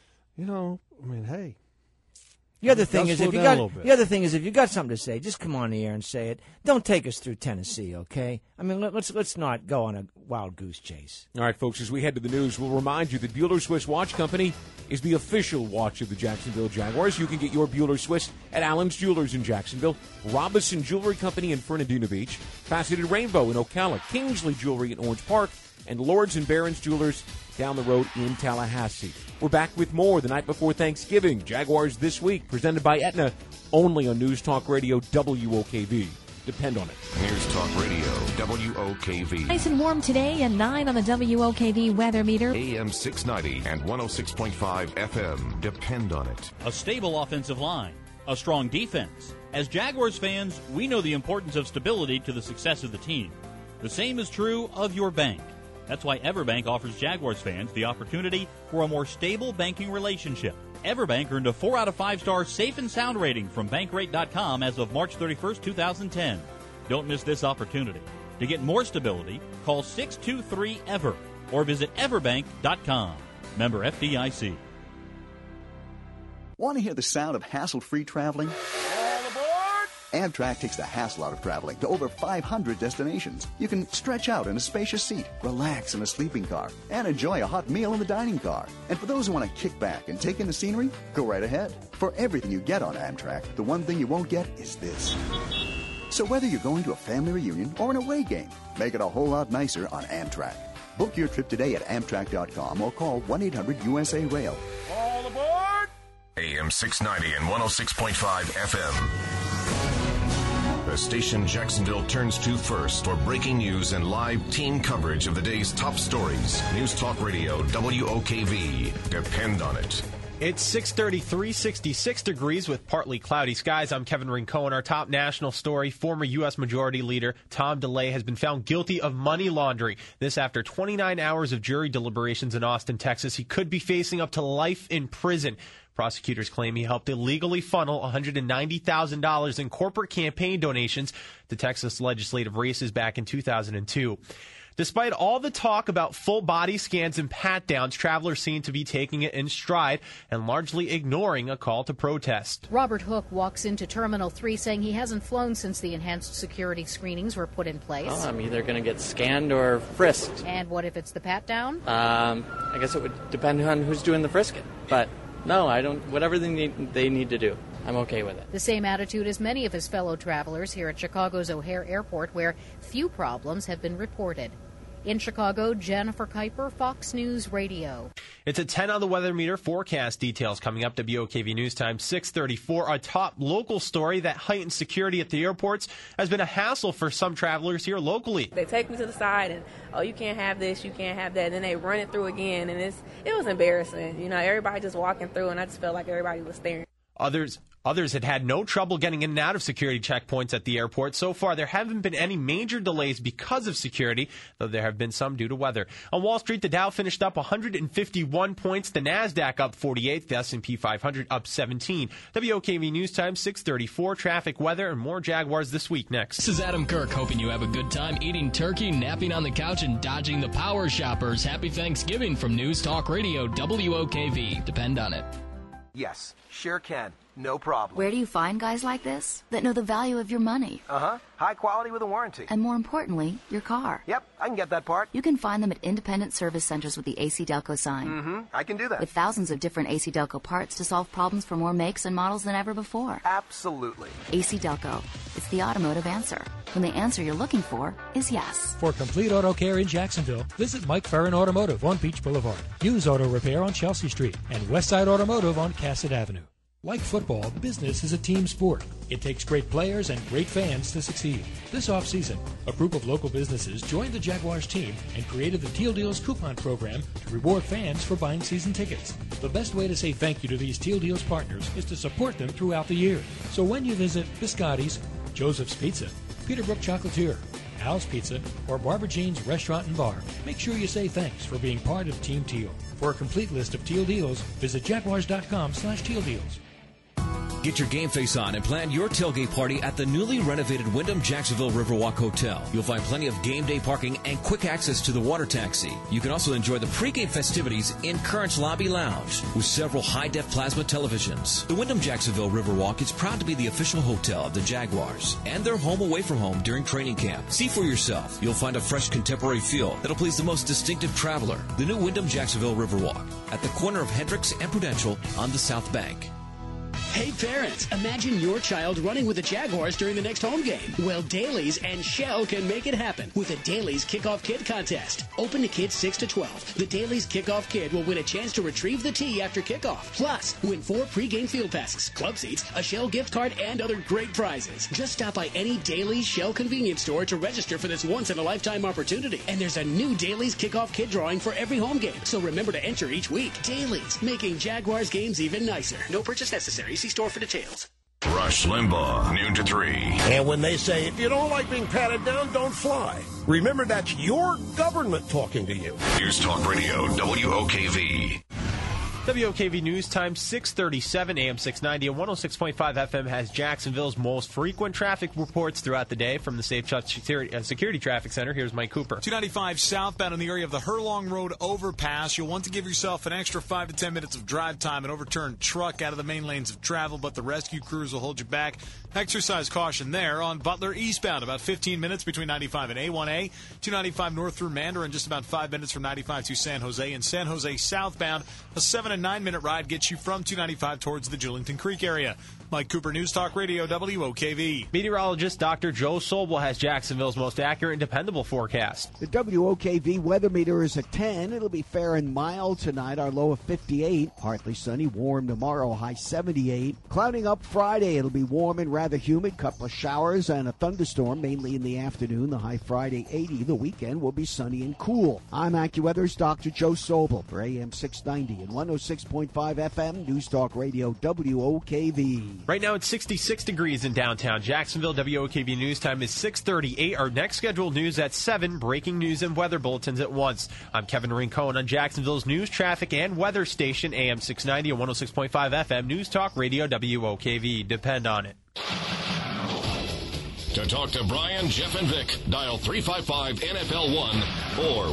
hey. The other thing is, if you got something to say, just come on the air and say it. Don't take us through Tennessee, okay? I mean, let's not go on a wild goose chase. All right, folks, as we head to the news, we'll remind you that Bueller Swiss Watch Company is the official watch of the Jacksonville Jaguars. You can get your Bueller Swiss at Allen's Jewelers in Jacksonville, Robinson Jewelry Company in Fernandina Beach, Faceted Rainbow in Ocala, Kingsley Jewelry in Orange Park, and Lords and Barons Jewelers down the road in Tallahassee. We're back with more the night before Thanksgiving. Jaguars This Week, presented by Aetna, only on News Talk Radio WOKV. Depend on it. News Talk Radio WOKV. Nice and warm today and 9 on the WOKV weather meter. AM 690 and 106.5 FM. Depend on it. A stable offensive line, a strong defense. As Jaguars fans, we know the importance of stability to the success of the team. The same is true of your bank. That's why EverBank offers Jaguars fans the opportunity for a more stable banking relationship. EverBank earned a 4 out of 5 star safe and sound rating from Bankrate.com as of March 31st, 2010. Don't miss this opportunity. To get more stability, call 623-EVER or visit everbank.com. Member FDIC. Want to hear the sound of hassle-free traveling? All aboard! Amtrak takes the hassle out of traveling to over 500 destinations. You can stretch out in a spacious seat, relax in a sleeping car, and enjoy a hot meal in the dining car. And for those who want to kick back and take in the scenery, go right ahead. For everything you get on Amtrak, the one thing you won't get is this. So whether you're going to a family reunion or an away game, make it a whole lot nicer on Amtrak. Book your trip today at Amtrak.com or call 1-800-USA-RAIL. All aboard! AM 690 and 106.5 FM. The station Jacksonville turns to first for breaking news and live team coverage of the day's top stories. News Talk Radio, WOKV. Depend on it. It's 6:33, 66 degrees with partly cloudy skies. I'm Kevin Rincon. Our top national story, former U.S. Majority Leader Tom DeLay has been found guilty of money laundering. This after 29 hours of jury deliberations in Austin, Texas. He could be facing up to life in prison. Prosecutors claim he helped illegally funnel $190,000 in corporate campaign donations to Texas legislative races back in 2002. Despite all the talk about full body scans and pat-downs, travelers seem to be taking it in stride and largely ignoring a call to protest. Robert Hook walks into Terminal 3 saying he hasn't flown since the enhanced security screenings were put in place. Well, I'm either going to get scanned or frisked. And what if it's the pat-down? I guess it would depend on who's doing the frisking. But no, I don't. Whatever they need to do, I'm okay with it. The same attitude as many of his fellow travelers here at Chicago's O'Hare Airport, where few problems have been reported. In Chicago, Jennifer Kuiper, Fox News Radio. It's a 10 on the weather meter. Forecast details coming up. WOKV News Time 6:34. A top local story that heightened security at the airports has been a hassle for some travelers here locally. They take me to the side and, oh, you can't have this, you can't have that. And then they run it through again, and it was embarrassing. You know, everybody just walking through, and I just felt like everybody was staring. Others had no trouble getting in and out of security checkpoints at the airport. So far, there haven't been any major delays because of security, though there have been some due to weather. On Wall Street, the Dow finished up 151 points. The Nasdaq up 48. The S&P 500 up 17. WOKV News Time 6:34. Traffic, weather, and more Jaguars this week next. This is Adam Kirk, hoping you have a good time eating turkey, napping on the couch, and dodging the power shoppers. Happy Thanksgiving from News Talk Radio, WOKV. Depend on it. Yes, sure can. No problem. Where do you find guys like this that know the value of your money? High quality with a warranty. And more importantly, your car. Yep, I can get that part. You can find them at independent service centers with the AC Delco sign. I can do that. With thousands of different AC Delco parts to solve problems for more makes and models than ever before. Absolutely. AC Delco. It's the automotive answer. When the answer you're looking for is yes. For complete auto care in Jacksonville, visit Mike Ferrin Automotive on Beach Boulevard. Hughes Auto Repair on Chelsea Street. And Westside Automotive on Cassett Avenue. Like football, business is a team sport. It takes great players and great fans to succeed. This offseason, a group of local businesses joined the Jaguars team and created the Teal Deals coupon program to reward fans for buying season tickets. The best way to say thank you to these Teal Deals partners is to support them throughout the year. So when you visit Biscotti's, Joseph's Pizza, Peterbrook Chocolatier, Al's Pizza, or Barbara Jean's Restaurant and Bar, make sure you say thanks for being part of Team Teal. For a complete list of Teal Deals, visit jaguars.com/Teal Deals. Get your game face on and plan your tailgate party at the newly renovated Wyndham Jacksonville Riverwalk Hotel. You'll find plenty of game day parking and quick access to the water taxi. You can also enjoy the pregame festivities in Currents Lobby Lounge with several high-def plasma televisions. The Wyndham Jacksonville Riverwalk is proud to be the official hotel of the Jaguars and their home away from home during training camp. See for yourself. You'll find a fresh contemporary feel that'll please the most distinctive traveler. The new Wyndham Jacksonville Riverwalk at the corner of Hendricks and Prudential on the South Bank. Hey parents, imagine your child running with the Jaguars during the next home game. Well, Dailies and Shell can make it happen with a Dailies Kickoff Kid contest. Open to kids 6 to 12. The Dailies Kickoff Kid will win a chance to retrieve the tee after kickoff. Plus, win 4 pregame field passes, club seats, a Shell gift card, and other great prizes. Just stop by any Dailies Shell convenience store to register for this once-in-a-lifetime opportunity. And there's a new Dailies Kickoff Kid drawing for every home game. So remember to enter each week. Dailies, making Jaguars games even nicer. No purchase necessary. See store for details. Rush Limbaugh, noon to 3. And when they say, if you don't like being patted down, don't fly. Remember, that's your government talking to you. News Talk Radio, WOKV. WOKV News Time, 6:37, AM 690 and 106.5 FM has Jacksonville's most frequent traffic reports throughout the day from the Safe Shot Security Traffic Center. Here's Mike Cooper. 295 southbound in the area of the Hurlong Road overpass. You'll want to give yourself an extra 5 to 10 minutes of drive time. An overturned truck out of the main lanes of travel, but the rescue crews will hold you back. Exercise caution there on Butler eastbound, about 15 minutes between 95 and A1A. 295 north through Mandarin, just about 5 minutes from 95 to San Jose. And San Jose southbound, a 7 and 9 minute ride gets you from 295 towards the Julington Creek area. Mike Cooper, News Talk Radio, WOKV. Meteorologist Dr. Joe Sobel has Jacksonville's most accurate and dependable forecast. The WOKV weather meter is at 10. It'll be fair and mild tonight. Our low of 58. Partly sunny, warm tomorrow, high 78. Clouding up Friday. It'll be warm and rather humid. Couple of showers and a thunderstorm, mainly in the afternoon. The high Friday 80. The weekend will be sunny and cool. I'm AccuWeather's Dr. Joe Sobel for AM 690 and 106.5 FM News Talk Radio, WOKV. Right now it's 66 degrees in downtown Jacksonville. WOKV News Time is 6:38. Our next scheduled news at 7. Breaking news and weather bulletins at once. I'm Kevin Rincon on Jacksonville's news, traffic, and weather station, AM 690 and 106.5 FM News Talk Radio, WOKV. Depend on it. To talk to Brian, Jeff, and Vic, dial 355-NFL-1 or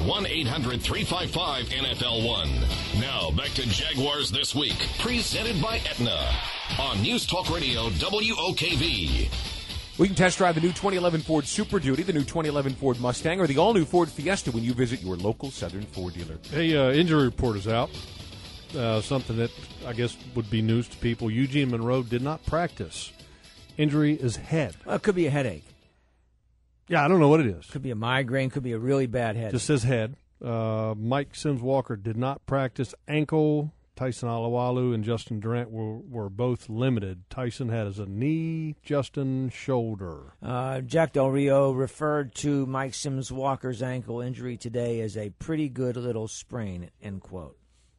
1-800-355-NFL-1. Now, back to Jaguars This Week, presented by Aetna on News Talk Radio, WOKV. We can test drive the new 2011 Ford Super Duty, the new 2011 Ford Mustang, or the all-new Ford Fiesta when you visit your local Southern Ford dealer. Hey, injury report is out. Something that I guess would be news to people. Eugene Monroe did not practice. Injury is head. Well, it could be a headache. Yeah, I don't know what it is. Could be a migraine. Could be a really bad headache. Just says head. Mike Sims-Walker did not practice. Ankle. Tyson Alualu and Justin Durant were both limited. Tyson has a knee. Justin, shoulder. Jack Del Rio referred to Mike Sims-Walker's ankle injury today as a pretty good little sprain, end quote.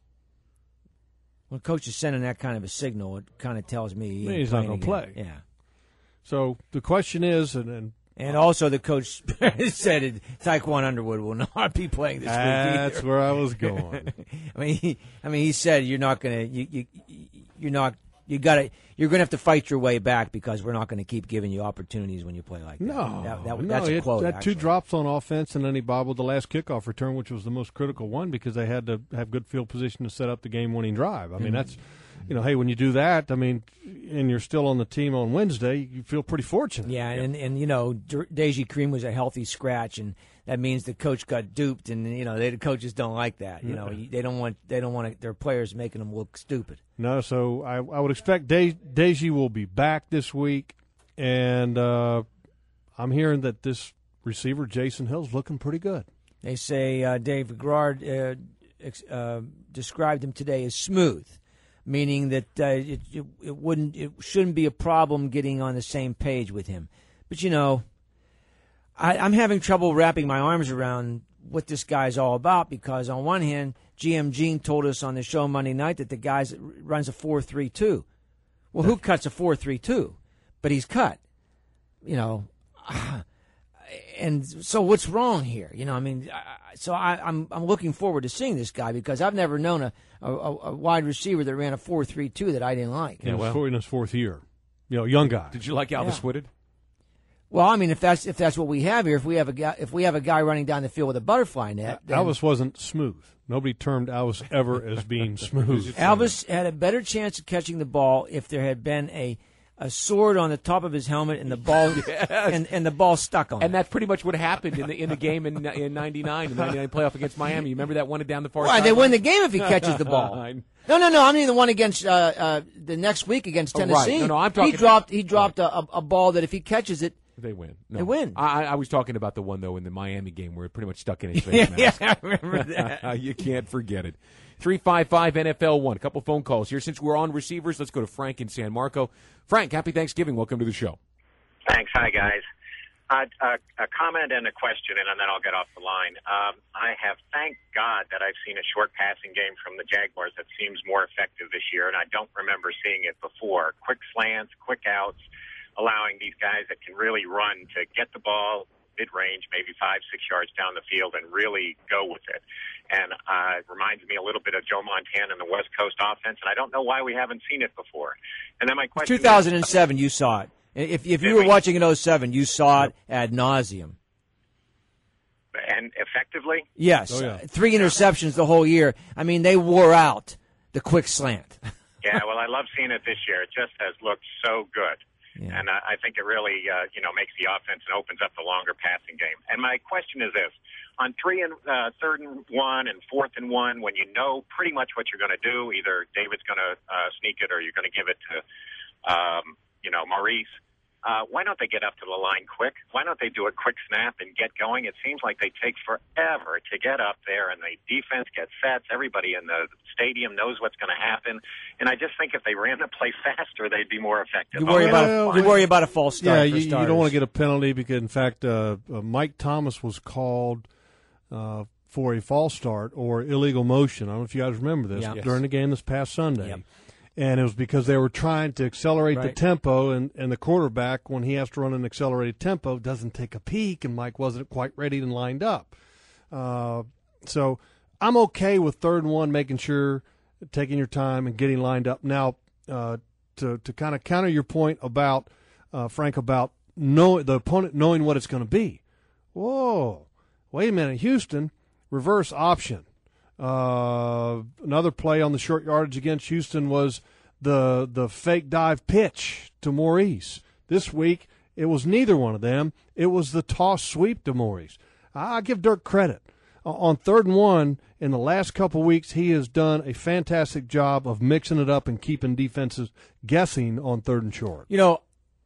When coach is sending that kind of a signal, it kind of tells me he's not going to play. Yeah. So the question is, and also the coach said Taekwon Underwood will not be playing this week either. That's where I was going. he said you're not going to you're going to have to fight your way back because we're not going to keep giving you opportunities when you play like that. No, that's a quote. Had two drops on offense, and then he bobbled the last kickoff return, which was the most critical one because they had to have good field position to set up the game-winning drive. I mean, that's, hey, when you do that, and you're still on the team on Wednesday, you feel pretty fortunate. Yeah, and Deji Kareem was a healthy scratch, and that means the coach got duped, and the coaches don't like that. They don't want their players making them look stupid. No, so I would expect Deji will be back this week, and I'm hearing that this receiver Jason Hill's looking pretty good. They say Dave Garrard described him today as smooth, meaning that it shouldn't be a problem getting on the same page with him. But I'm having trouble wrapping my arms around what this guy's all about because on one hand, GM Gene told us on the show Monday night that the guy runs a 4-3-2. Well, who cuts a 4-3-2? But he's cut. And so what's wrong here? So I'm looking forward to seeing this guy because I've never known a wide receiver that ran a 4-3-2 that I didn't like. In his fourth year, young guy. Did you like Alvis Whitted? Well, if that's what we have here, if we have a guy running down the field with a butterfly net, Alvis wasn't smooth. Nobody termed Alvis ever as being smooth. Alvis had a better chance of catching the ball if there had been a sword on the top of his helmet and the ball and the ball stuck on. And that's pretty much what happened in the game in '99, the '99 playoff against Miami. You remember that one down the far side? They win the game if he catches the ball. No. I mean the one against the next week against Tennessee. Right. No, I'm talking. He dropped a ball that if he catches it, they win. No. They win. I was talking about the one, though, in the Miami game where it pretty much stuck in his face. Yeah, I remember that. You can't forget it. 355-NFL-1. A couple phone calls here. Since we're on receivers, let's go to Frank in San Marco. Frank, happy Thanksgiving. Welcome to the show. Thanks. Hi, guys. A comment and a question, and then I'll get off the line. I have, thank God, that I've seen a short passing game from the Jaguars that seems more effective this year, and I don't remember seeing it before. Quick slants, quick outs, allowing these guys that can really run to get the ball mid-range, maybe 5-6 yards down the field, and really go with it. And it reminds me a little bit of Joe Montana and the West Coast offense, and I don't know why we haven't seen it before. And then my question 2007, you saw it. If you were watching in 2007, you saw it ad nauseum. And effectively? Yes. 3 interceptions the whole year. I mean, they wore out the quick slant. Yeah, well, I love seeing it this year. It just has looked so good. Yeah. And I think it really, makes the offense and opens up the longer passing game. And my question is this. On 3rd and 1 and 4th and 1, when you know pretty much what you're going to do, either David's going to sneak it or you're going to give it to Maurice, why don't they get up to the line quick? Why don't they do a quick snap and get going? It seems like they take forever to get up there, and the defense gets sets. Everybody in the stadium knows what's going to happen. And I just think if they ran the play faster, they'd be more effective. You worry about a false start. Yeah, you don't want to get a penalty because, in fact, Mike Thomas was called for a false start or illegal motion. I don't know if you guys remember this during the game this past Sunday. Yep. And it was because they were trying to accelerate the tempo, and the quarterback, when he has to run an accelerated tempo, doesn't take a peek, and Mike wasn't quite ready and lined up. So I'm okay with 3rd and 1, making sure, taking your time and getting lined up. Now, to kind of counter your point about, Frank, about the opponent knowing what it's going to be. Whoa, wait a minute, Houston, reverse option. Another play on the short yardage against Houston was the fake dive pitch to Maurice. This week, it was neither one of them. It was the toss sweep to Maurice. I give Dirk credit. On 3rd and 1, in the last couple weeks, he has done a fantastic job of mixing it up and keeping defenses guessing on 3rd and short. You know,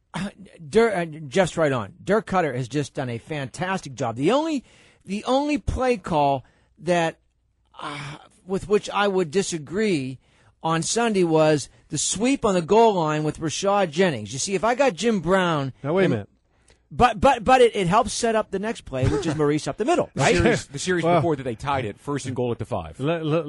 Jeff's right on. Dirk Cutter has just done a fantastic job. The only play call that with which I would disagree on Sunday was the sweep on the goal line with Rashad Jennings. You see, if I got Jim Brown... Now, wait a minute. But it helps set up the next play, which is Maurice up the middle, right? The series before that they tied it, 1st and goal at the 5.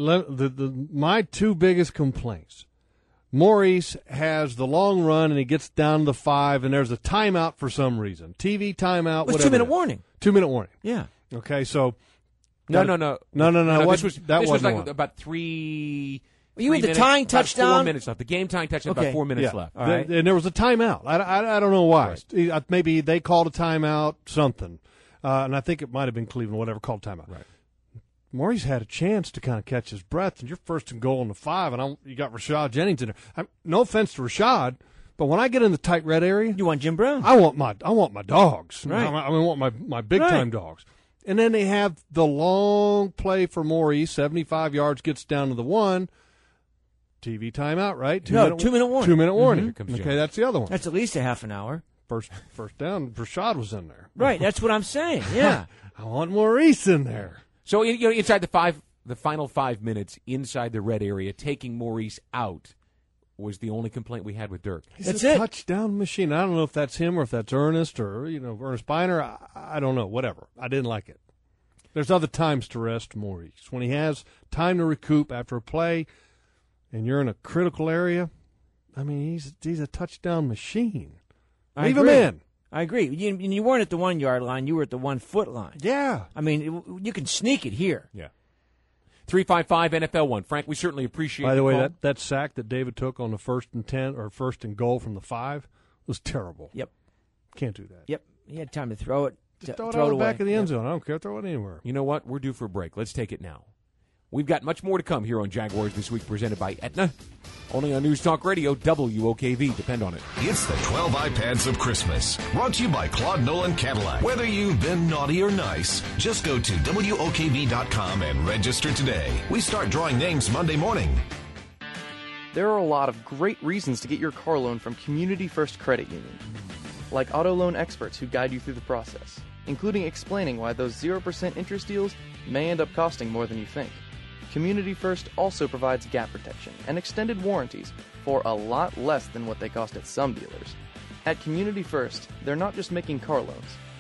My 2 biggest complaints. Maurice has the long run, and he gets down to the 5, and there's a timeout for some reason. TV timeout, whatever. It was 2-minute warning. 2-minute warning. Yeah. Okay, so... No. This was like about 3... You mean the tying touchdown? 4 minutes left. The game tying touchdown, about 4 minutes left. All right. And there was a timeout. I don't know why. Right. Maybe they called a timeout, something. And I think it might have been Cleveland, whatever, called timeout. Right. Maurice had a chance to kind of catch his breath, and you're 1st and goal on the 5, and you got Rashad Jennings in there. No offense to Rashad, but when I get in the tight red area, you want Jim Brown. I want my dogs. Right. I want my big time dogs. And then they have the long play for Maurice, 75 yards, gets down to the 1. TV timeout, right? 2-minute warning. 2-minute warning. Mm-hmm. Okay, that's the other one. That's at least a half an hour. First down, Rashad was in there. Right, that's what I'm saying, yeah. I want Maurice in there. So, inside the final 5 minutes, inside the red area, taking Maurice out was the only complaint we had with Dirk. He's a touchdown machine. I don't know if that's him or if that's Ernest or, Ernest Biner. I don't know. Whatever. I didn't like it. There's other times to rest Maurice. When he has time to recoup after a play and you're in a critical area, I mean, he's a touchdown machine. Leave him in. I agree. You weren't at the 1 yard line. You were at the 1 foot line. Yeah. I mean, you can sneak it here. Yeah. 355 NFL 1. Frank, we certainly appreciate it. By the way, that sack that David took on the 1st and 10 or 1st and goal from the 5 was terrible. Yep. Can't do that. Yep. He had time to throw it. Just throw it out the back of the end zone. I don't care. Throw it anywhere. You know what? We're due for a break. Let's take it now. We've got much more to come here on Jaguars This Week, presented by Aetna. Only on News Talk Radio, WOKV. Depend on it. It's the 12 iPads of Christmas. Brought to you by Claude Nolan Cadillac. Whether you've been naughty or nice, just go to WOKV.com and register today. We start drawing names Monday morning. There are a lot of great reasons to get your car loan from Community First Credit Union. Like auto loan experts who guide you through the process, including explaining why those 0% interest deals may end up costing more than you think. Community First also provides gap protection and extended warranties for a lot less than what they cost at some dealers. At Community First, they're not just making car loans,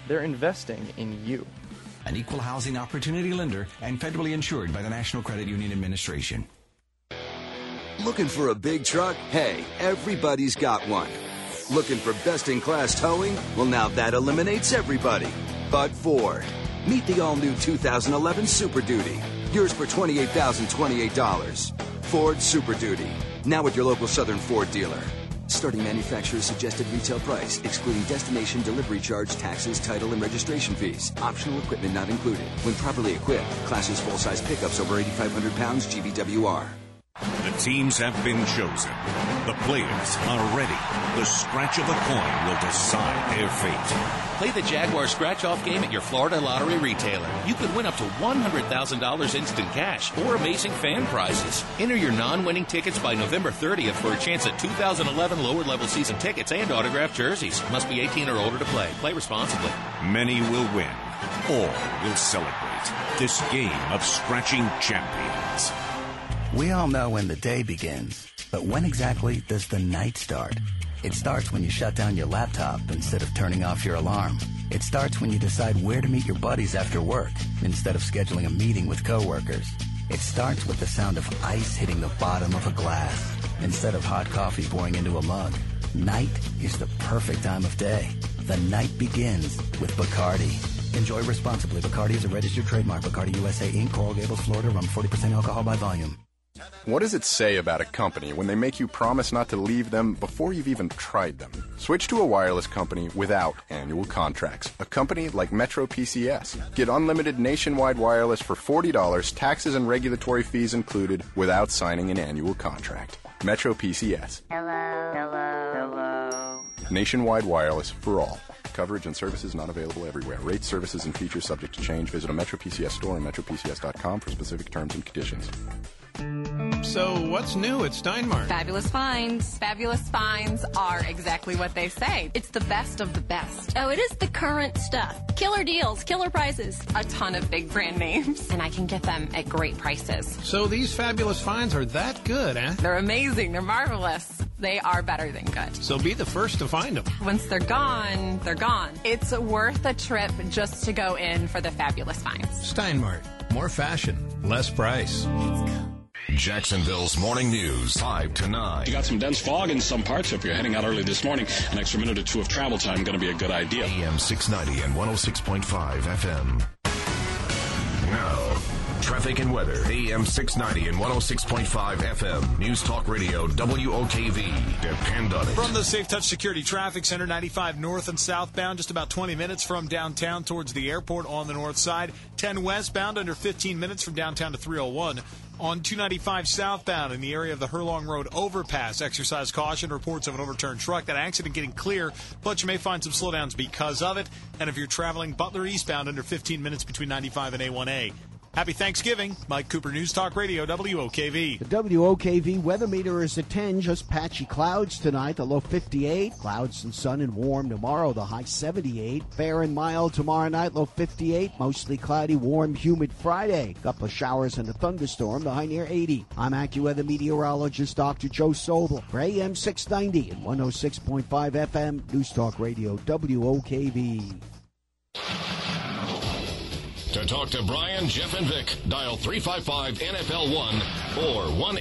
They're investing in you. An equal housing opportunity lender and federally insured by the National Credit Union Administration. Looking for a big truck? Hey, everybody's got one. Looking for best-in-class towing? Well, now that eliminates everybody but Ford. Meet the all-new 2011 Super Duty. Yours for $28,028. Ford Super Duty. Now at your local Southern Ford dealer. Starting manufacturer's suggested retail price, excluding destination delivery charge, taxes, title, and registration fees. Optional equipment not included. When properly equipped, classes full-size pickups over 8,500 pounds, GVWR. The teams have been chosen. The players are ready. The scratch of a coin will decide their fate. Play the Jaguar scratch-off game at your Florida Lottery retailer. You could win up to $100,000 instant cash or amazing fan prizes. Enter your non-winning tickets by November 30th for a chance at 2011 lower-level season tickets and autographed jerseys. Must be 18 or older to play. Play responsibly. Many will win. All will celebrate this game of scratching champions. We all know when the day begins, but when exactly does the night start? It starts when you shut down your laptop instead of turning off your alarm. It starts when you decide where to meet your buddies after work instead of scheduling a meeting with coworkers. It starts with the sound of ice hitting the bottom of a glass instead of hot coffee pouring into a mug. Night is the perfect time of day. The night begins with Bacardi. Enjoy responsibly. Bacardi is a registered trademark. Bacardi USA Inc., Coral Gables, Florida. Rum 40% alcohol by volume. What does it say about a company when they make you promise not to leave them before you've even tried them? Switch to a wireless company without annual contracts. A company like Metro PCS. Get unlimited nationwide wireless for $40, taxes and regulatory fees included, without signing an annual contract. Metro PCS. Hello. Nationwide wireless for all. Coverage and services not available everywhere. Rates, services, and features subject to change. Visit a Metro PCS store and metropcs.com for specific terms and conditions. So what's new at Steinmart? Fabulous finds. Fabulous finds are exactly what they say. It's the best of the best. Oh, it is the current stuff. Killer deals, killer prices. A ton of big brand names. And I can get them at great prices. So these fabulous finds are that good, eh? They're amazing. They're marvelous. They are better than good. So be the first to find them. Once they're gone, they're gone. It's worth a trip just to go in for the fabulous finds. Steinmart. More fashion, less price. Jacksonville's Morning News, 5 to 9. You got some dense fog in some parts. If you're heading out early this morning, an extra minute or two of travel time going to be a good idea. AM 690 and 106.5 FM. Now, traffic and weather. AM 690 and 106.5 FM. News Talk Radio, WOKV. Depend on it. From the Safe Touch Security Traffic Center, 95 north and southbound, just about 20 minutes from downtown towards the airport on the north side. 10 westbound, under 15 minutes from downtown to 301. On 295 southbound in the area of the Hurlong Road overpass, exercise caution. Reports of an overturned truck. That accident getting clear, but you may find some slowdowns because of it. And if you're traveling Butler eastbound, under 15 minutes between 95 and A1A. Happy Thanksgiving. Mike Cooper, News Talk Radio, WOKV. The WOKV weather meter is at 10. Just patchy clouds tonight, the low 58. Clouds and sun and warm tomorrow, the high 78. Fair and mild tomorrow night, low 58. Mostly cloudy, warm, humid Friday. Couple of showers and a thunderstorm, the high near 80. I'm AccuWeather meteorologist Dr. Joe Sobel for AM 690 and 106.5 FM, News Talk Radio, WOKV. To talk to Brian, Jeff, and Vic, dial 355-NFL-1 or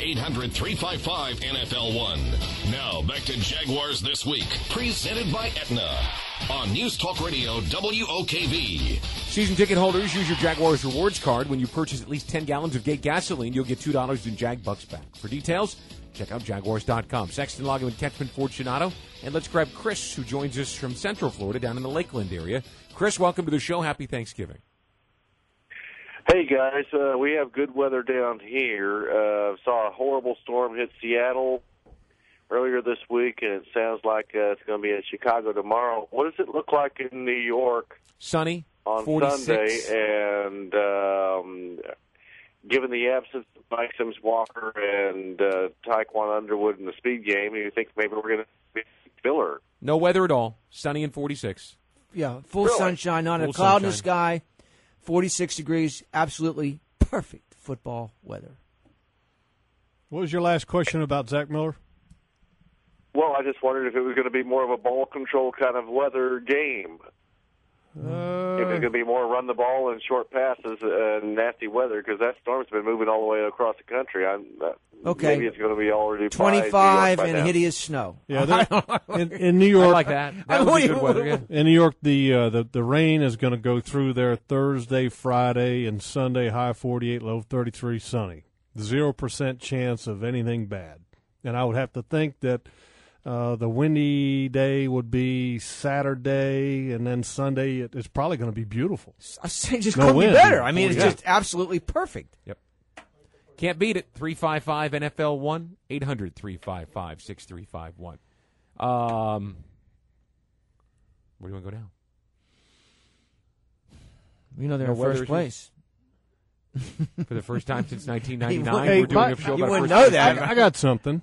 1-800-355-NFL-1. Now, back to Jaguars This Week, presented by Aetna on News Talk Radio, WOKV. Season ticket holders, use your Jaguars rewards card. When you purchase at least 10 gallons of gate gasoline, you'll get $2 in Jag Bucks back. For details, check out Jaguars.com. Sexton, Loggeman, Ketchman, Fortunato. And let's grab Chris, who joins us from Central Florida down in the Lakeland area. Chris, welcome to the show. Happy Thanksgiving. Hey, guys. We have good weather down here. Saw a horrible storm hit Seattle earlier this week, and it sounds like it's going to be in Chicago tomorrow. What does it look like in New York? Sunny. On 46. Sunday, and given the absence of Mike Sims Walker and Taekwon Underwood in the speed game, you think maybe we're going to be filler? No weather at all. Sunny and 46. Yeah, full Really? sunshine, not Full a cloud in the sunshine. sky, 46 degrees, absolutely perfect football weather. What was your last question about Zach Miller? Well, I just wondered if it was going to be more of a ball control kind of weather game. if it's going to be more run the ball and short passes and nasty weather, because that storm's been moving all the way across the country. Okay. Maybe it's going to be already 25 by and now. hideous snow. Yeah, in New York, I like that. That would be good weather. Yeah. In New York, the rain is going to go through there Thursday, Friday, and Sunday. High 48, low 33, sunny. 0% chance of anything bad. And I would have to think that the windy day would be Saturday, and then Sunday it's probably going to be beautiful. I say just No couldn't be wind. better. I mean, it's just absolutely perfect. Yep. Can't beat it. 355 NFL 1 800 355 6351. Where do you want to go now? You know they're in first place. For the first time since 1999, Hey, we're doing a show you about wouldn't first know time. that. I got something.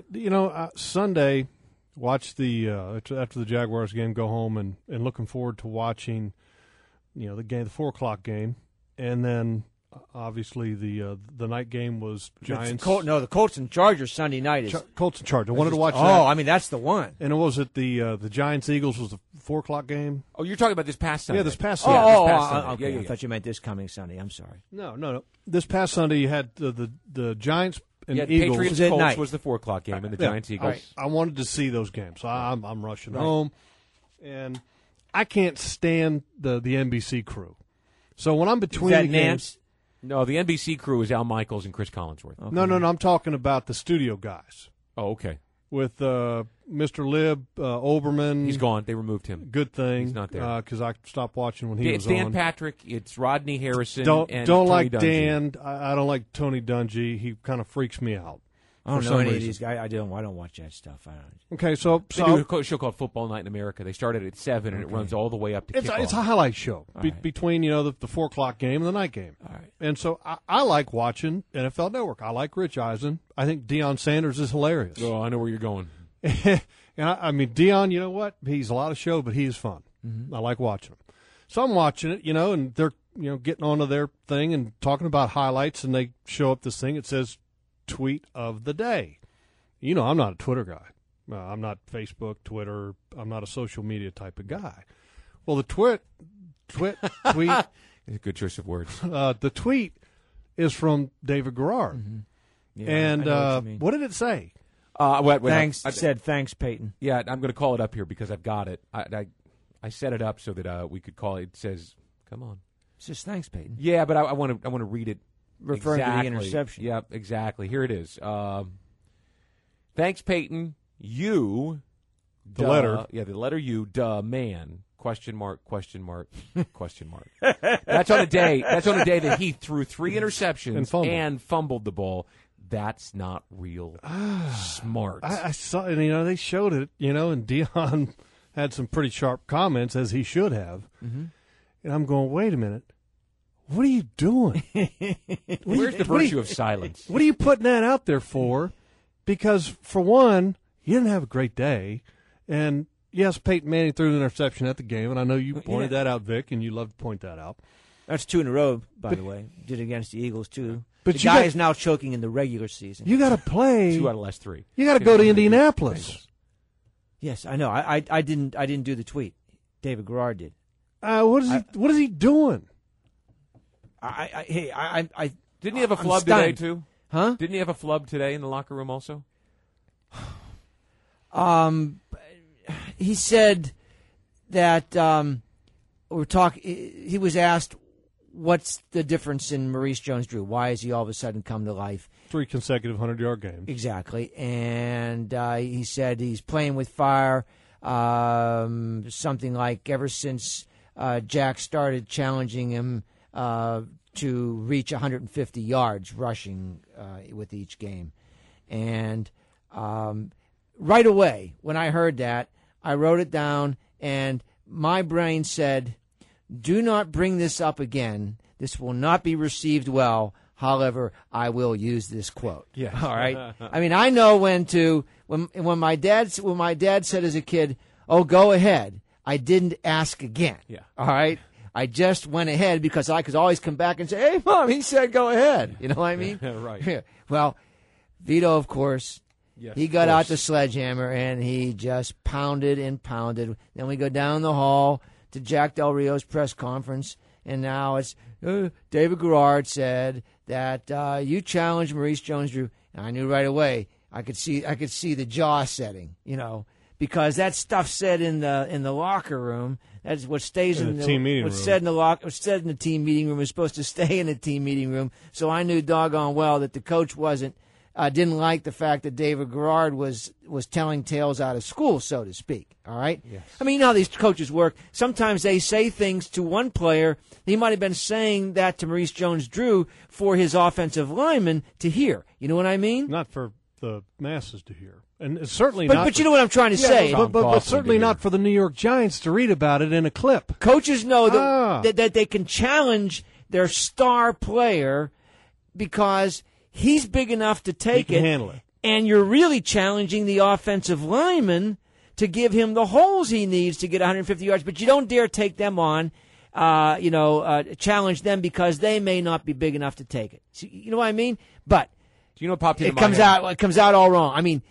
Sunday, watch the after the Jaguars game, go home and looking forward to watching, the game, the 4:00 game, and then obviously the night game was Giants. The Colts and Chargers Sunday night. Colts and Chargers. I wanted to watch that. Oh, I mean that's the one. And it was at the Giants Eagles was the 4:00 game. Oh, you're talking about this past Sunday? Yeah, this past Oh, Sunday. okay. I thought you meant this coming Sunday. I'm sorry. No. This past Sunday you had the Giants and Yeah, Eagles. Patriots at Colts night. was the 4:00 game, and the Giants Eagles. I wanted to see those games, so I'm rushing home, and I can't stand the NBC crew. So when I'm between Is that the games, No, the NBC crew is Al Michaels and Chris Collinsworth. no, I'm talking about the studio guys Oh, okay. with Mr. Lib Oberman. He's gone. They removed him. Good thing. He's not there. Because I stopped watching when he It's was Dan on. Patrick. It's Rodney Harrison. Don't and Tony like Dungy. Dan. I don't like Tony Dungy. He kind of freaks me out. I don't for know some any of reason. these guys. I don't watch that stuff. I don't. Okay, so They do a show called Football Night in America. They started at 7, and it runs all the way up to it's kickoff. a highlight show right. between the 4:00 game and the night game. All right. And so I like watching NFL Network. I like Rich Eisen. I think Deion Sanders is hilarious. Oh, I know where you're going. And I mean, Deion, you know what? He's a lot of show, but he is fun. I like watching him. So I'm watching it, and they're getting onto their thing and talking about highlights, and they show up this thing. It says tweet of the day. I'm not a Twitter guy. I'm not Facebook, Twitter. I'm not a social media type of guy. Well, the tweet. A good choice of words. The tweet is from David Garrard. Mm-hmm. Yeah, and I know what you mean. what did it say? Thanks. Thanks, Peyton. Yeah, I'm going to call it up here because I've got it. I set it up so that we could call it. It says, "Come on." It says thanks, Peyton. Yeah, but I want to read it. Referring to the interception. Yep, exactly. Here it is. Thanks, Peyton. You. The letter. Yeah, the letter U. Man. Question mark. Question mark. Question mark. That's on a day. That's on a day that he threw 3 interceptions and fumbled the ball. That's not real smart. I saw, and they showed it, and Deion had some pretty sharp comments, as he should have. Mm-hmm. And I'm going, wait a minute. What are you doing? Where's the virtue of silence? What are you putting that out there for? Because, for one, you didn't have a great day. And, yes, Peyton Manning threw an interception at the game, and I know you pointed that out, Vic, and you love to point that out. That's 2 in a row, by the way. Did against the Eagles, too. But the guy is now choking in the regular season. You got to play. 2 out of the last 3. You got to go to Indianapolis. Yes, I know. I didn't do the tweet. David Garrard did. What is he doing? Didn't he have a flub today too? Huh? Didn't he have a flub today in the locker room also? He said that he was asked, what's the difference in Maurice Jones-Drew? Why has he all of a sudden come to life? 3 consecutive 100-yard games. Exactly. And he said he's playing with fire, something like ever since Jack started challenging him to reach 150 yards rushing with each game. And right away, when I heard that, I wrote it down, and my brain said, do not bring this up again. This will not be received well. However, I will use this quote. Yeah. All right. I mean, I know when my dad said as a kid, "Oh, go ahead," I didn't ask again. Yeah. All right. I just went ahead because I could always come back and say, "Hey, Mom, he said go ahead." You know what I mean? Right. Well, Vito, of course. Yes, he got out the sledgehammer and he just pounded and pounded. Then we go down the hall to Jack Del Rio's press conference, and now it's David Garrard said that you challenged Maurice Jones-Drew, and I knew right away. I could see the jaw setting, because that stuff said in the locker room. That's what stays in the team meeting room. What's said in the team meeting room is supposed to stay in the team meeting room. So I knew doggone well that the coach didn't like the fact that David Garrard was telling tales out of school, so to speak. All right? Yes. I mean, you know how these coaches work. Sometimes they say things to one player. He might have been saying that to Maurice Jones-Drew for his offensive lineman to hear. You know what I mean? Not for the masses to hear. And certainly but, not. But you know what I'm trying to say. But certainly not for the New York Giants to read about it in a clip. Coaches know that they can challenge their star player because he's big enough to take he can handle it. And you're really challenging the offensive lineman to give him the holes he needs to get 150 yards. But you don't dare take them on, challenge them because they may not be big enough to take it. So, you know what I mean? But do you know what popped into my head? It comes out all wrong. I mean,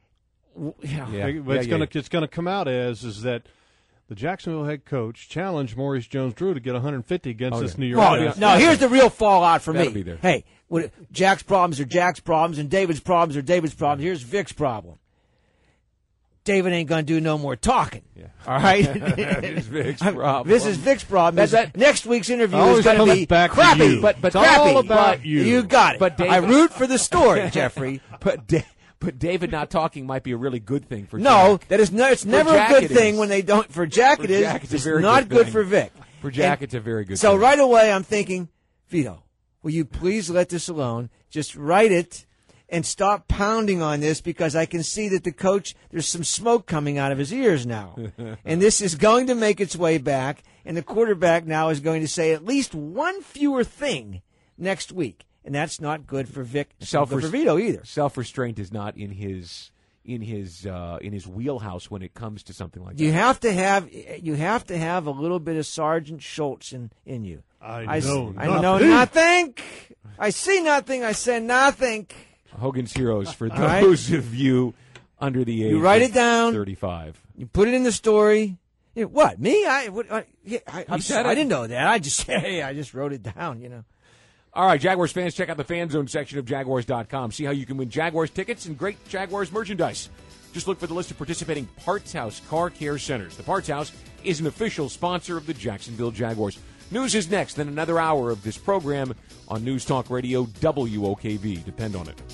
it's going to come out as that the Jacksonville head coach challenged Maurice Jones-Drew to get 150 against this New York. No, here's the real fallout for That'll me. Be there. Hey, Jack's problems are Jack's problems, and David's problems are David's problems. Here's Vic's problem. David ain't going to do no more talking. Yeah. All right? This is Vic's problem. This is Vic's problem. Next week's interview is going to be crappy. But it's crappy. all about you. You got it. But David, I root for the story, Jeffrey. But David not talking might be a really good thing for Jack. No, that is it's never a good thing when they don't. For Jack, it is. It's not good for Vic. For Jack, it's a very good thing. So right away, I'm thinking, Vito, will you please let this alone? Just write it and stop pounding on this because I can see that the coach, there's some smoke coming out of his ears now. And this is going to make its way back, and the quarterback now is going to say at least one fewer thing next week. And that's not good for Vic. It's not good for Vito either. Self-restraint is not in his wheelhouse when it comes to something like that. You have to have a little bit of Sergeant Schultz in you. I know nothing. I see nothing. I say nothing. Hogan's Heroes for those of you under the age. You write it down. 35. You put it in the story. What, me? I didn't know that. I just wrote it down. All right, Jaguars fans, check out the Fan Zone section of Jaguars.com. See how you can win Jaguars tickets and great Jaguars merchandise. Just look for the list of participating Parts House Car Care Centers. The Parts House is an official sponsor of the Jacksonville Jaguars. News is next, then another hour of this program on News Talk Radio WOKV. Depend on it.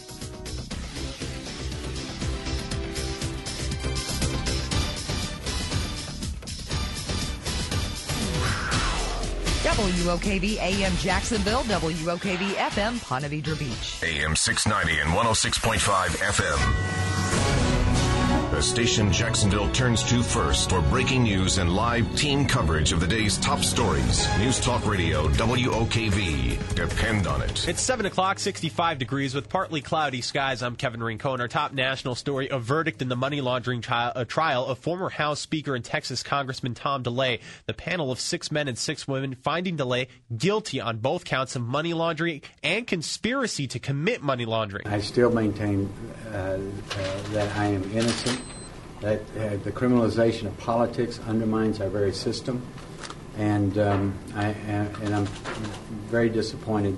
WOKV AM Jacksonville, WOKV FM Ponte Vedra Beach. AM 690 and 106.5 FM. The station Jacksonville turns to first for breaking news and live team coverage of the day's top stories. News Talk Radio, WOKV. Depend on it. It's 7 o'clock, 65 degrees with partly cloudy skies. I'm Kevin Rincon. Our top national story, a verdict in the money laundering trial of former House Speaker and Texas Congressman Tom DeLay. The panel of 6 men and 6 women finding DeLay guilty on both counts of money laundering and conspiracy to commit money laundering. I still maintain that I am innocent, that the criminalization of politics undermines our very system, and I'm very disappointed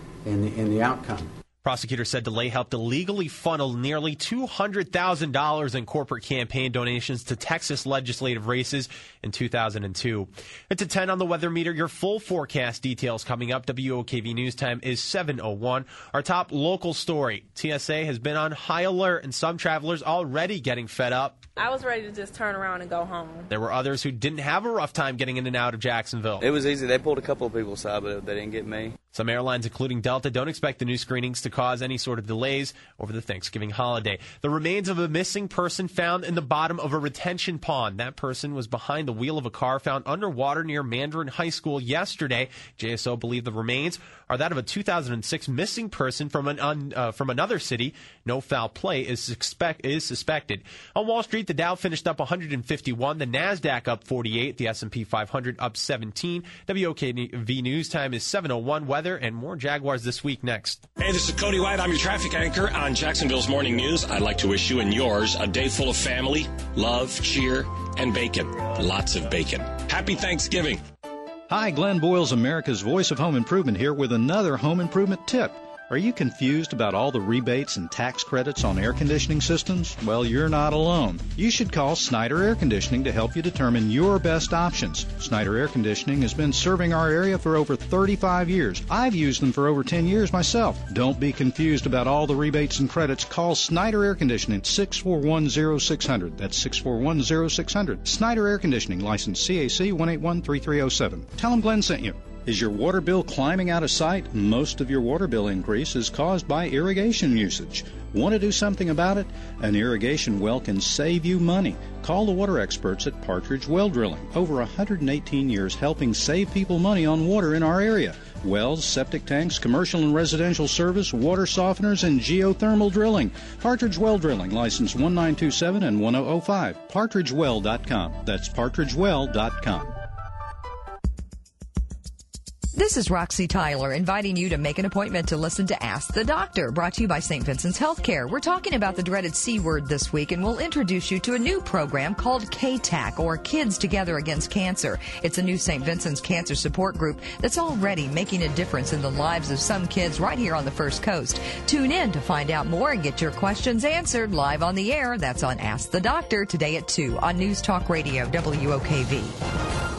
in the outcome. Prosecutors said DeLay helped illegally funnel nearly $200,000 in corporate campaign donations to Texas legislative races in 2002. It's at 10 on the weather meter. Your full forecast details coming up. WOKV News Time is 7:01. Our top local story. TSA has been on high alert, and some travelers already getting fed up. I was ready to just turn around and go home. There were others who didn't have a rough time getting in and out of Jacksonville. It was easy. They pulled a couple of people aside, but they didn't get me. Some airlines, including Delta, don't expect the new screenings to cause any sort of delays over the Thanksgiving holiday. The remains of a missing person found in the bottom of a retention pond. That person was behind the wheel of a car found underwater near Mandarin High School yesterday. JSO believe the remains are that of a 2006 missing person from another city. No foul play is suspected. On Wall Street, the Dow finished up 151, the NASDAQ up 48, the S&P 500 up 17. WOKV News Time is 7:01. Weather and more Jaguars this week next. Hey, this is Cody White. I'm your traffic anchor on Jacksonville's Morning News. I'd like to wish you and yours a day full of family, love, cheer, and bacon. Lots of bacon. Happy Thanksgiving. Hi, Glenn Boyles, America's Voice of Home Improvement here with another home improvement tip. Are you confused about all the rebates and tax credits on air conditioning systems? Well, you're not alone. You should call Snyder Air Conditioning to help you determine your best options. Snyder Air Conditioning has been serving our area for over 35 years. I've used them for over 10 years myself. Don't be confused about all the rebates and credits. Call Snyder Air Conditioning at 641-0600. That's 641-0600. Snyder Air Conditioning, license CAC 1813307. Tell them Glenn sent you. Is your water bill climbing out of sight? Most of your water bill increase is caused by irrigation usage. Want to do something about it? An irrigation well can save you money. Call the water experts at Partridge Well Drilling. Over 118 years helping save people money on water in our area. Wells, septic tanks, commercial and residential service, water softeners, and geothermal drilling. Partridge Well Drilling, license 1927 and 1005. PartridgeWell.com. That's PartridgeWell.com. This is Roxy Tyler inviting you to make an appointment to listen to Ask the Doctor, brought to you by St. Vincent's Healthcare. We're talking about the dreaded C word this week, and we'll introduce you to a new program called KTAC, or Kids Together Against Cancer. It's a new St. Vincent's cancer support group that's already making a difference in the lives of some kids right here on the First Coast. Tune in to find out more and get your questions answered live on the air. That's on Ask the Doctor today at 2 on News Talk Radio, WOKV.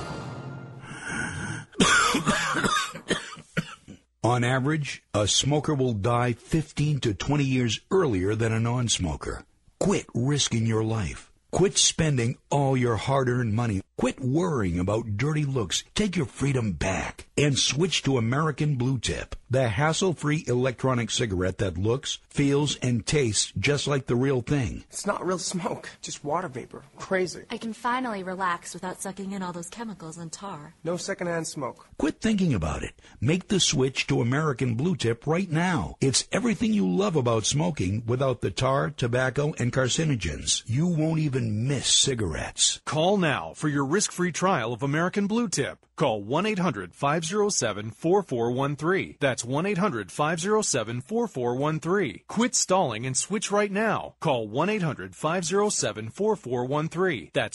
On average, a smoker will die 15 to 20 years earlier than a non-smoker. Quit risking your life. Quit spending all your hard-earned money. Quit worrying about dirty looks. Take your freedom back and switch to American Blue Tip, the hassle-free electronic cigarette that looks, feels, and tastes just like the real thing. It's not real smoke, just water vapor. Crazy. I can finally relax without sucking in all those chemicals and tar. No secondhand smoke. Quit thinking about it. Make the switch to American Blue Tip right now. It's everything you love about smoking without the tar, tobacco, and carcinogens. You won't even miss cigarettes. Call now for your risk-free trial of American Blue Tip. Call 1-800-507-4413. That's 1-800-507-4413. Quit stalling and switch right now. Call 1-800-507-4413. That's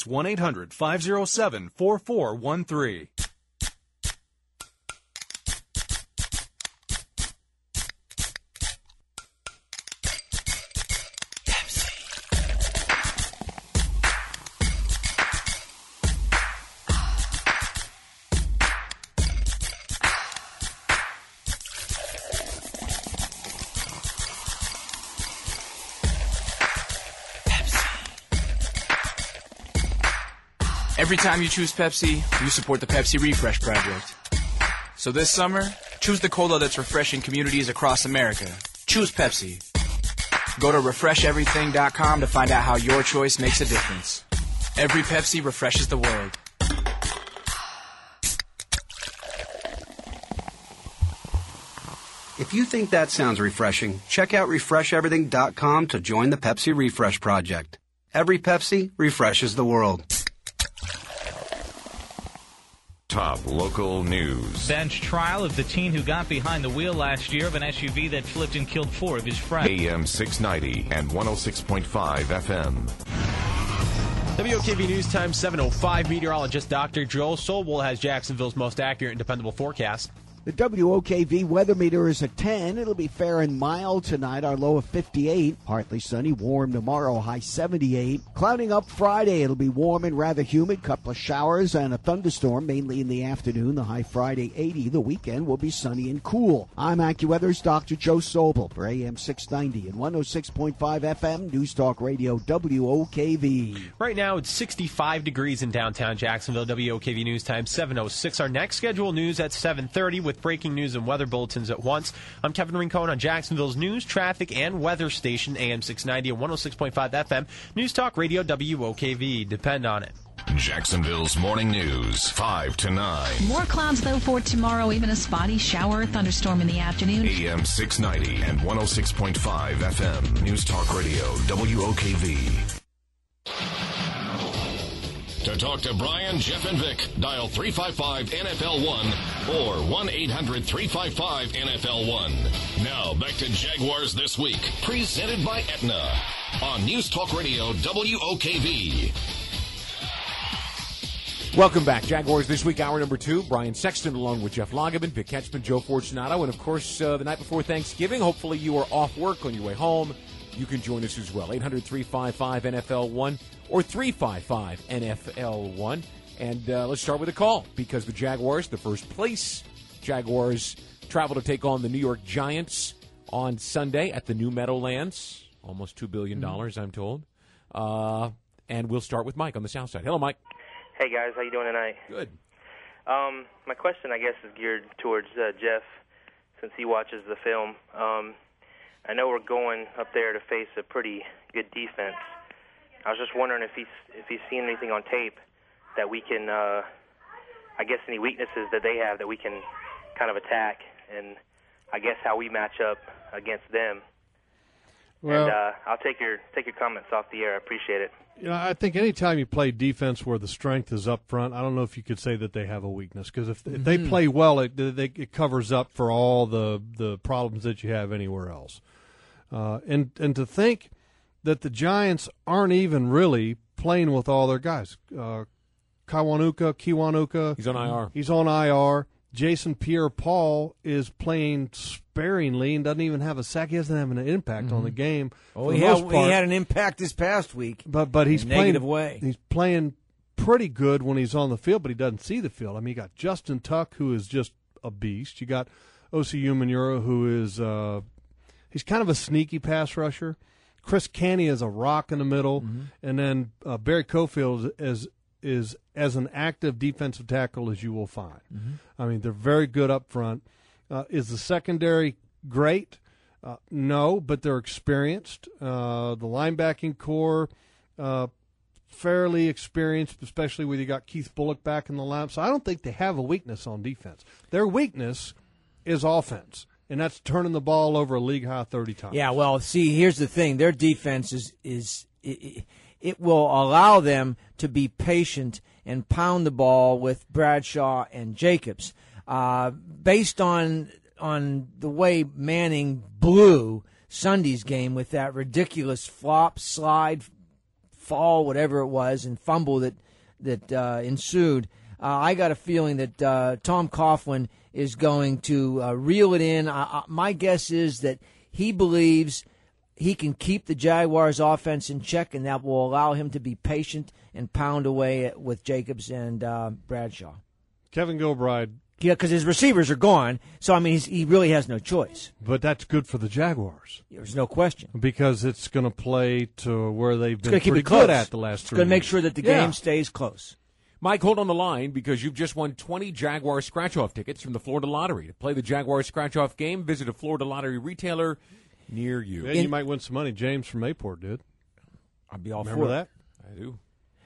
1-800-507-4413. Every time you choose Pepsi, you support the Pepsi Refresh Project. So this summer, choose the cola that's refreshing communities across America. Choose Pepsi. Go to refresheverything.com to find out how your choice makes a difference. Every Pepsi refreshes the world. If you think that sounds refreshing, check out refresheverything.com to join the Pepsi Refresh Project. Every Pepsi refreshes the world. Top local news. Bench trial of the teen who got behind the wheel last year of an SUV that flipped and killed 4 of his friends. AM 690 and 106.5 FM. WOKV News Time 7:05. Meteorologist Dr. Joel Sobel has Jacksonville's most accurate and dependable forecast. The WOKV weather meter is at 10. It'll be fair and mild tonight. Our low of 58. Partly sunny, warm tomorrow, high 78. Clouding up Friday. It'll be warm and rather humid. Couple of showers and a thunderstorm, mainly in the afternoon. The high Friday 80. The weekend will be sunny and cool. I'm AccuWeather's Dr. Joe Sobel for AM 690 and 106.5 FM News Talk Radio WOKV. Right now it's 65 degrees in downtown Jacksonville. WOKV News Time 7:06. Our next scheduled news at 7:30 with breaking news and weather bulletins at once. I'm Kevin Rincon on Jacksonville's news, traffic, and weather station, AM 690 and 106.5 FM, News Talk Radio WOKV. Depend on it. Jacksonville's morning news, 5 to 9. More clouds, though, for tomorrow. Even a spotty shower or thunderstorm in the afternoon. AM 690 and 106.5 FM, News Talk Radio WOKV. To talk to Brian, Jeff, and Vic, dial 355-NFL-1 or 1-800-355-NFL-1. Now, back to Jaguars This Week, presented by Aetna on News Talk Radio WOKV. Welcome back. Jaguars This Week, hour number 2. Brian Sexton along with Jeff Lageman, Vic Ketchman, Joe Fortunato, and, of course, the night before Thanksgiving, hopefully you are off work on your way home. You can join us as well, 800-355-NFL1 or 355-NFL1. And let's start with a call because the Jaguars, the first place Jaguars, travel to take on the New York Giants on Sunday at the New Meadowlands. Almost $2 billion, I'm told. And we'll start with Mike on the south side. Hello, Mike. Hey, guys. How you doing tonight? Good. My question, I guess, is geared towards Jeff, since he watches the film. I know we're going up there to face a pretty good defense. I was just wondering if he's seen anything on tape that we can, I guess, any weaknesses that they have that we can kind of attack, and I guess how we match up against them. Well, and I'll take your comments off the air. I appreciate it. You know, I think anytime you play defense where the strength is up front, I don't know if you could say that they have a weakness, because if they play well, it covers up for all the problems that you have anywhere else. And to think that the Giants aren't even really playing with all their guys. Kiwanuka. He's on IR. He's on IR. Jason Pierre-Paul is playing sparingly and doesn't even have a sack. He doesn't have an impact on the game. Oh, he had an impact this past week. But he's playing negative way. He's playing pretty good when he's on the field, but he doesn't see the field. I mean, you got Justin Tuck, who is just a beast. You got Osi Umenyiora, who is he's kind of a sneaky pass rusher. Chris Canny is a rock in the middle, and then Barry Cofield is as an active defensive tackle as you will find. I mean, they're very good up front. Is the secondary great? No, but they're experienced. The linebacking core, fairly experienced, especially when you got Keith Bullock back in the lineup. So I don't think they have a weakness on defense. Their weakness is offense, and that's turning the ball over a league-high 30 times. Yeah, well, see, here's the thing. Their defense it will allow them to be patient and pound the ball with Bradshaw and Jacobs. Based on the way Manning blew Sunday's game with that ridiculous flop, slide, fall, whatever it was, and fumble that ensued, I got a feeling that Tom Coughlin is going to reel it in. My guess is that he believes he can keep the Jaguars' offense in check, and that will allow him to be patient and pound away with Jacobs and Bradshaw. Kevin Gilbride. Yeah, because his receivers are gone, so, I mean, he really has no choice. But that's good for the Jaguars. There's no question. Because it's going to play to where they've been pretty good at the last 3 years. It's going to make sure that the game stays close. Mike, hold on the line because you've just won 20 Jaguar scratch-off tickets from the Florida Lottery. To play the Jaguar scratch-off game, visit a Florida Lottery retailer near you. And you might win some money. James from Mayport did. I'd be all Remember for that? I do.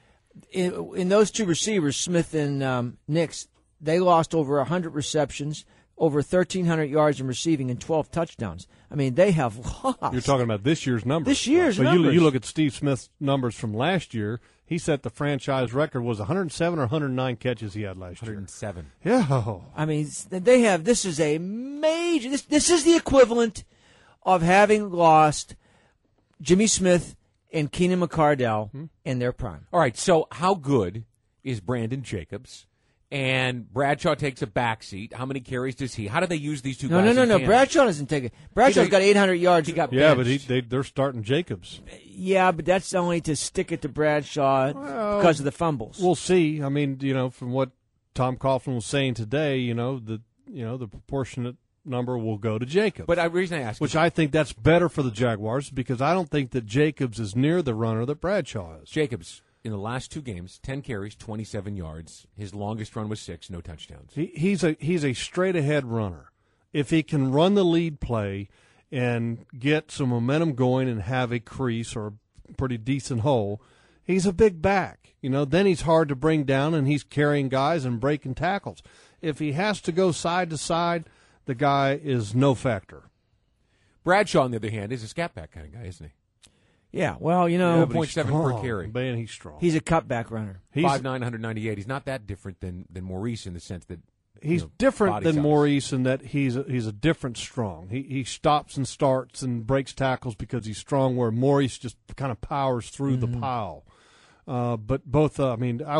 In those two receivers, Smith and Nix, they lost over 100 receptions, over 1,300 yards in receiving, and 12 touchdowns. I mean, they have lost. You're talking about this year's numbers. This year's numbers. numbers. You look at Steve Smith's numbers from last year. He set the franchise record. Was 107 or 109 catches he had last year? 107. Yeah. I mean, they have. This is a major. This is the equivalent of having lost Jimmy Smith and Keenan McCardell in their prime. All right, so how good is Brandon Jacobs? And Bradshaw takes a backseat. How many carries does he? How do they use these two guys? No. Bradshaw doesn't take it. Bradshaw's got 800 yards. He got benched. But they're starting Jacobs. Yeah, but that's only to stick it to Bradshaw because of the fumbles. We'll see. I mean, from what Tom Coughlin was saying today, the proportionate number will go to Jacobs. But the reason I ask, which I think that's better for the Jaguars, because I don't think that Jacobs is near the runner that Bradshaw is. Jacobs, in the last 2 games, 10 carries, 27 yards. His longest run was 6, no touchdowns. He's a straight-ahead runner. If he can run the lead play and get some momentum going and have a crease or a pretty decent hole, he's a big back. Then he's hard to bring down, and he's carrying guys and breaking tackles. If he has to go side to side, the guy is no factor. Bradshaw, on the other hand, is a scat back kind of guy, isn't he? Yeah, well, 0.7 per carry. Man, he's strong. He's a cutback runner. 5'9", 198. He's not that different than Maurice in the sense that he's different than Maurice in that he's a different strong. He stops and starts and breaks tackles because he's strong, where Maurice just kind of powers through the pile. But both, I would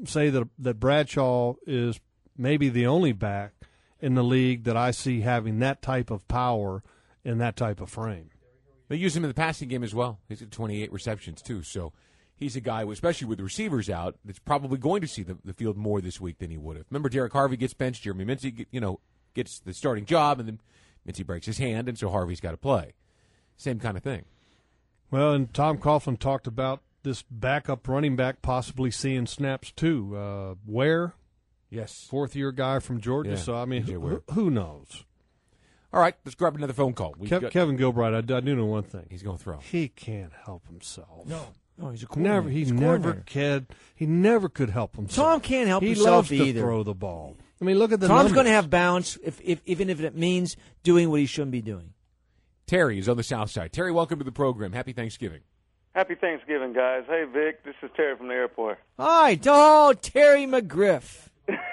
say that Bradshaw is maybe the only back in the league that I see having that type of power and that type of frame. They use him in the passing game as well. He's at 28 receptions, too. So he's a guy, especially with the receivers out, that's probably going to see the field more this week than he would have. Remember, Derek Harvey gets benched. Jeremy Mincy, gets the starting job, and then Mincy breaks his hand, and so Harvey's got to play. Same kind of thing. Well, and Tom Coughlin talked about this backup running back possibly seeing snaps, too. Ware? Yes. Fourth-year guy from Georgia. Yeah, So, I mean, who knows? All right, let's grab another phone call. Kevin Gilbride, I do know one thing. He's going to throw. He can't help himself. No, he's a coordinator. He never could help himself. Tom can't help he himself either. either. He loves to throw the ball. I mean, look at the Tom's numbers. going to have balance, even if it means doing what he shouldn't be doing. Terry is on the south side. Terry, welcome to the program. Happy Thanksgiving. Happy Thanksgiving, guys. Hey, Vic, this is Terry from the airport. Hi, Terry McGriff.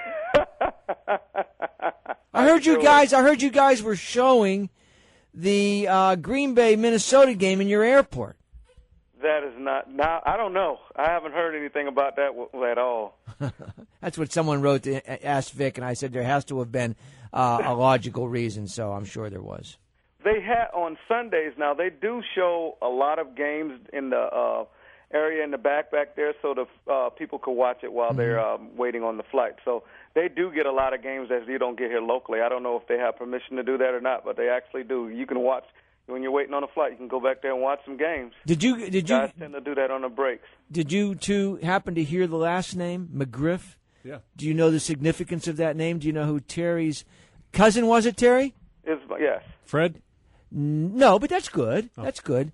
I heard you guys were showing the Green Bay, Minnesota game in your airport. That is not. Now, I don't know. I haven't heard anything about that at all. That's what someone wrote to ask Vic, and I said there has to have been a logical reason, so I'm sure there was. They had on Sundays now. They do show a lot of games in the area in the back there, so the people could watch it while they're waiting on the flight. So they do get a lot of games that you don't get here locally. I don't know if they have permission to do that or not, but they actually do. You can watch when you're waiting on a flight. You can go back there and watch some games. Did you guys tend to do that on the breaks? Did you two happen to hear the last name, McGriff? Yeah. Do you know the significance of that name? Do you know who Terry's cousin was? It Terry? Yes. Fred? No, but that's good. Oh. That's good.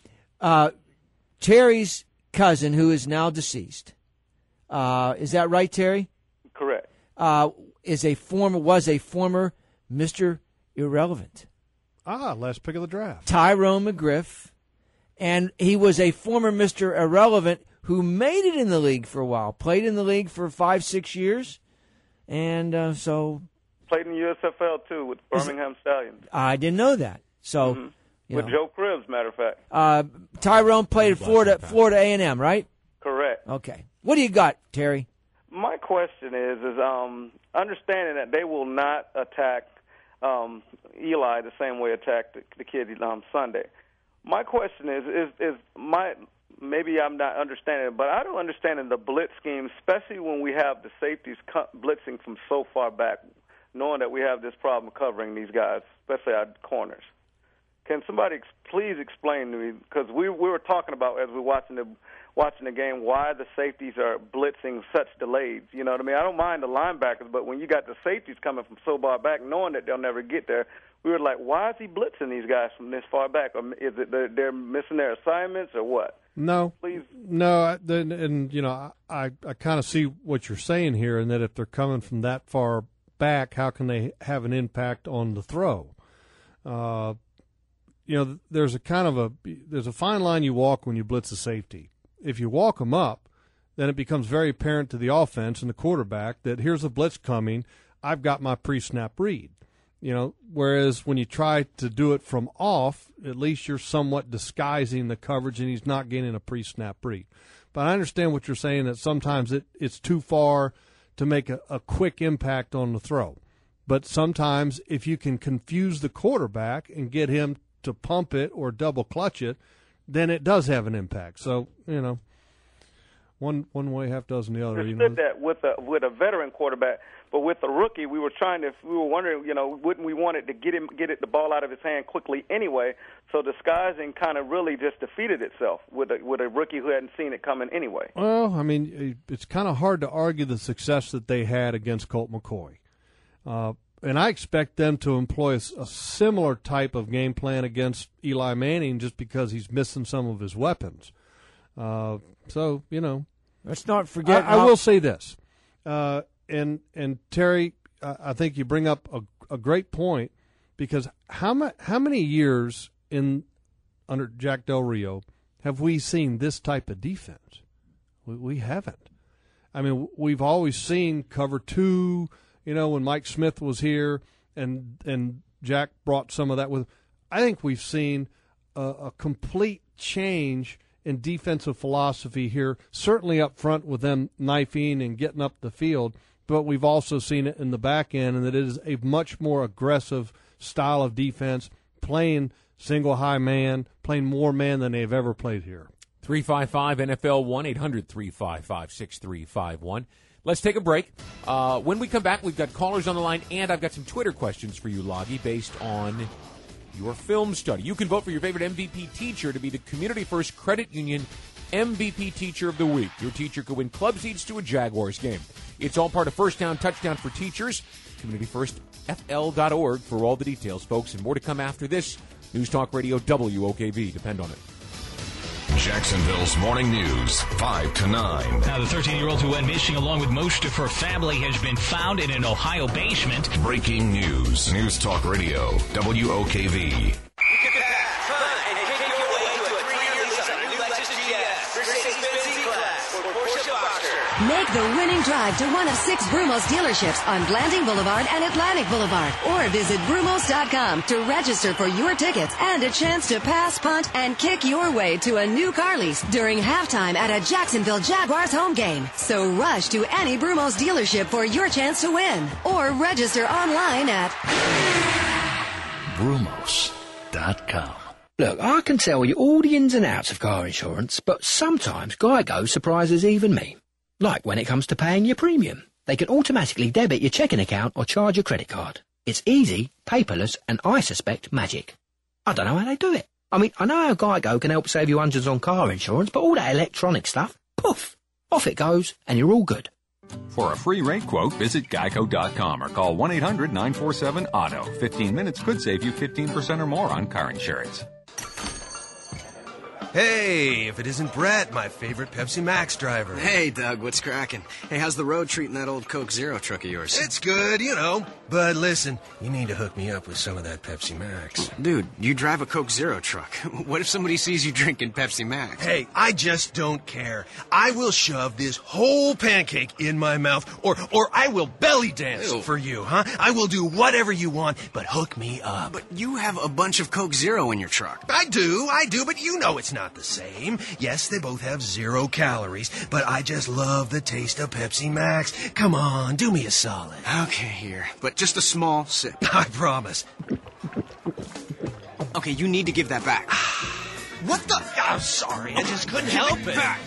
Terry's cousin, who is now deceased, is that right, Terry? Correct. Was a former Mr. Irrelevant. Last pick of the draft. Tyrone McGriff, and he was a former Mr. Irrelevant who made it in the league for a while, played in the league for 5-6 years, and so played in USFL too with Birmingham Stallions. I didn't know that. So with Joe Cribbs, matter of fact. Tyrone played at Florida A&M, right? Correct. Okay. What do you got, Terry? My question is understanding that they will not attack Eli the same way attacked the kid Sunday. My question is maybe I'm not understanding it, but I don't understand the blitz scheme, especially when we have the safeties blitzing from so far back, knowing that we have this problem covering these guys, especially our corners. Can somebody please explain to me, because we were talking about as we were watching the game, why the safeties are blitzing such delays. You know what I mean? I don't mind the linebackers, but when you got the safeties coming from so far back, knowing that they'll never get there, we were like, why is he blitzing these guys from this far back? Or is it they're missing their assignments or what? No. Please. No, and I kind of see what you're saying here, and that if they're coming from that far back, how can they have an impact on the throw? There's a fine line you walk when you blitz a safety. If you walk them up, then it becomes very apparent to the offense and the quarterback that here's a blitz coming. I've got my pre-snap read. Whereas when you try to do it from off, at least you're somewhat disguising the coverage and he's not getting a pre-snap read. But I understand what you're saying, that sometimes it's too far to make a quick impact on the throw. But sometimes if you can confuse the quarterback and get him to pump it or double clutch it, then it does have an impact. So, one way, half dozen the other. Understood that with a veteran quarterback, but with the rookie, we were wondering, wouldn't we want it to get the ball out of his hand quickly anyway? So disguising kind of really just defeated itself with a rookie who hadn't seen it coming anyway. Well, I mean, it's kind of hard to argue the success that they had against Colt McCoy. And I expect them to employ a similar type of game plan against Eli Manning just because he's missing some of his weapons. So, let's not forget. I will say this, and Terry, I think you bring up a great point, because how many years under Jack Del Rio have we seen this type of defense? We haven't. I mean, we've always seen cover two. When Mike Smith was here and Jack brought some of that with. I think we've seen a complete change and defensive philosophy here, certainly up front with them knifing and getting up the field, but we've also seen it in the back end, and that it is a much more aggressive style of defense, playing single high man, playing more man than they've ever played here. 355-NFL-1, 800-355-6351. Let's take a break. When we come back, we've got callers on the line, and I've got some Twitter questions for you, Loggy, based on your film study. You can vote for your favorite MVP teacher to be the Community First Credit Union MVP Teacher of the Week. Your teacher could win club seats to a Jaguars game. It's all part of First Down Touchdown for Teachers. CommunityFirstFL.org for all the details, folks, and more to come after this. News Talk Radio WOKV. Depend on it. Jacksonville's Morning News, 5 to 9. Now, the 13-year-old who went missing along with most of her family has been found in an Ohio basement. Breaking news. News Talk Radio, WOKV. Make the winning drive to one of 6 Brumos dealerships on Blanding Boulevard and Atlantic Boulevard. Or visit Brumos.com to register for your tickets and a chance to pass, punt, and kick your way to a new car lease during halftime at a Jacksonville Jaguars home game. So rush to any Brumos dealership for your chance to win. Or register online at Brumos.com. Look, I can tell you all the ins and outs of car insurance, but sometimes Geico surprises even me. Like when it comes to paying your premium. They can automatically debit your checking account or charge your credit card. It's easy, paperless, and I suspect magic. I don't know how they do it. I mean, I know how Geico can help save you hundreds on car insurance, but all that electronic stuff, poof, off it goes, and you're all good. For a free rate quote, visit Geico.com or call 1-800-947-AUTO. 15 minutes could save you 15% or more on car insurance. Hey, if it isn't Brett, my favorite Pepsi Max driver. Hey, Doug, what's cracking? Hey, how's the road treating that old Coke Zero truck of yours? It's good, you know. But listen, you need to hook me up with some of that Pepsi Max. Dude, you drive a Coke Zero truck. What if somebody sees you drinking Pepsi Max? Hey, I just don't care. I will shove this whole pancake in my mouth, or I will belly dance for you, huh? I will do whatever you want, but hook me up. But you have a bunch of Coke Zero in your truck. I do, but you know it's not the same. Yes, they both have 0 calories, but I just love the taste of Pepsi Max. Come on, do me a solid. Okay, here. But just a small sip. I promise. Okay, you need to give that back. What the? I'm sorry, I just couldn't help it. Back.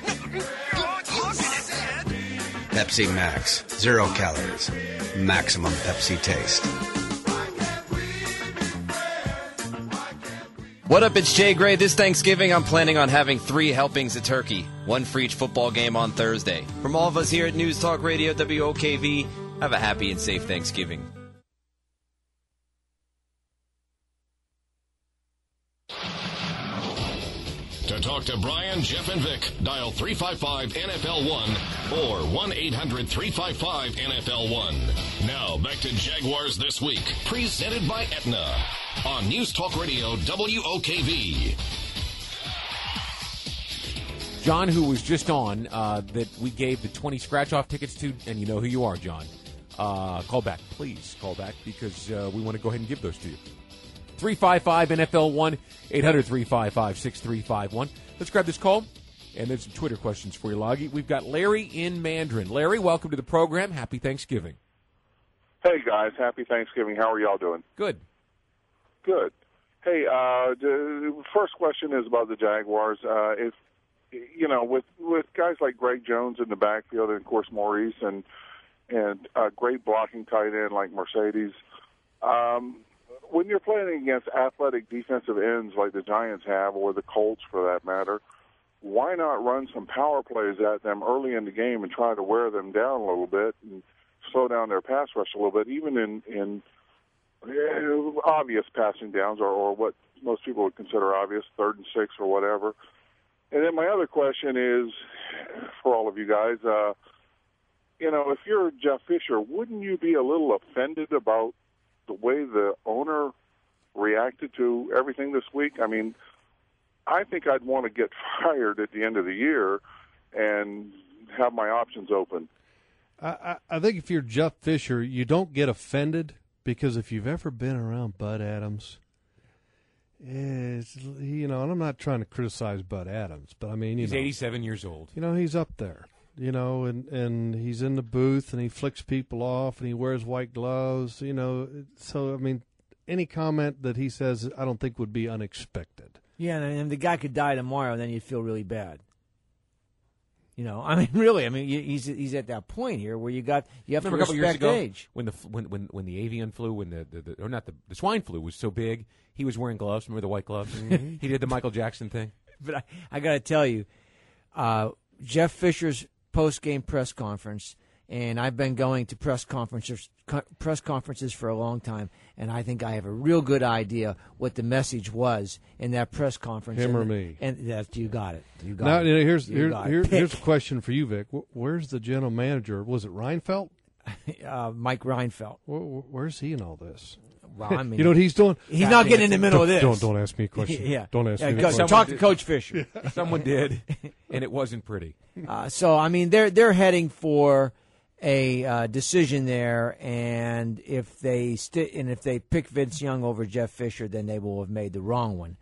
Pepsi Max. 0 calories. Maximum Pepsi taste. What up, it's Jay Gray. This Thanksgiving, I'm planning on having 3 helpings of turkey, 1 for each football game on Thursday. From all of us here at News Talk Radio WOKV, have a happy and safe Thanksgiving. To talk to Brian, Jeff, and Vic, dial 355-NFL-1 or 1-800-355-NFL-1. Now, back to Jaguars This Week, presented by Aetna on News Talk Radio WOKV. John, who was just on, that we gave the 20 scratch-off tickets to, and you know who you are, John. Call back. Please call back because we want to go ahead and give those to you. 355-NFL-1, 800-355-6351. Let's grab this call, and there's some Twitter questions for you, Loggy. We've got Larry in Mandarin. Larry, welcome to the program. Happy Thanksgiving. Hey, guys. Happy Thanksgiving. How are y'all doing? Good. Good. Hey, the first question is about the Jaguars. If you know, with guys like Greg Jones in the backfield, and of course Maurice, and a great blocking tight end like Mercedes, when you're playing against athletic defensive ends like the Giants have, or the Colts for that matter, why not run some power plays at them early in the game and try to wear them down a little bit and slow down their pass rush a little bit, even in obvious passing downs or what most people would consider obvious, 3rd and 6 or whatever. And then my other question is, for all of you guys, if you're Jeff Fisher, wouldn't you be a little offended about the way the owner reacted to everything this week? I mean, I think I'd want to get fired at the end of the year and have my options open. I think if you're Jeff Fisher, you don't get offended, because if you've ever been around Bud Adams, is, and I'm not trying to criticize Bud Adams, but I mean, he's 87 years old. He's up there, and he's in the booth and he flicks people off and he wears white gloves, So I mean, any comment that he says, I don't think would be unexpected. Yeah, and the guy could die tomorrow, and then you'd feel really bad. I mean, really. I mean, he's at that point here where you have to Remember a couple years respect ago age. when the avian flu, when the swine flu was so big, he was wearing gloves. Remember the white gloves? Mm-hmm. He did the Michael Jackson thing. But I got to tell you, Jeff Fisher's post-game press conference, and I've been going to press conferences for a long time, and I think I have a real good idea what the message was in that press conference. Him or me? And you got it. You got now, it. Here's a question for you, Vic. Where's the general manager? Was it Reinfeldt? Mike Reinfeldt. Where's he in all this? Well, I mean, you know what he's doing? He's not getting in the middle of this. Don't ask me a question. Yeah. Don't ask me a question. Talk to Coach Fisher. Someone did, and it wasn't pretty. So I mean, they're heading for a decision there, and if they pick Vince Young over Jeff Fisher, then they will have made the wrong one.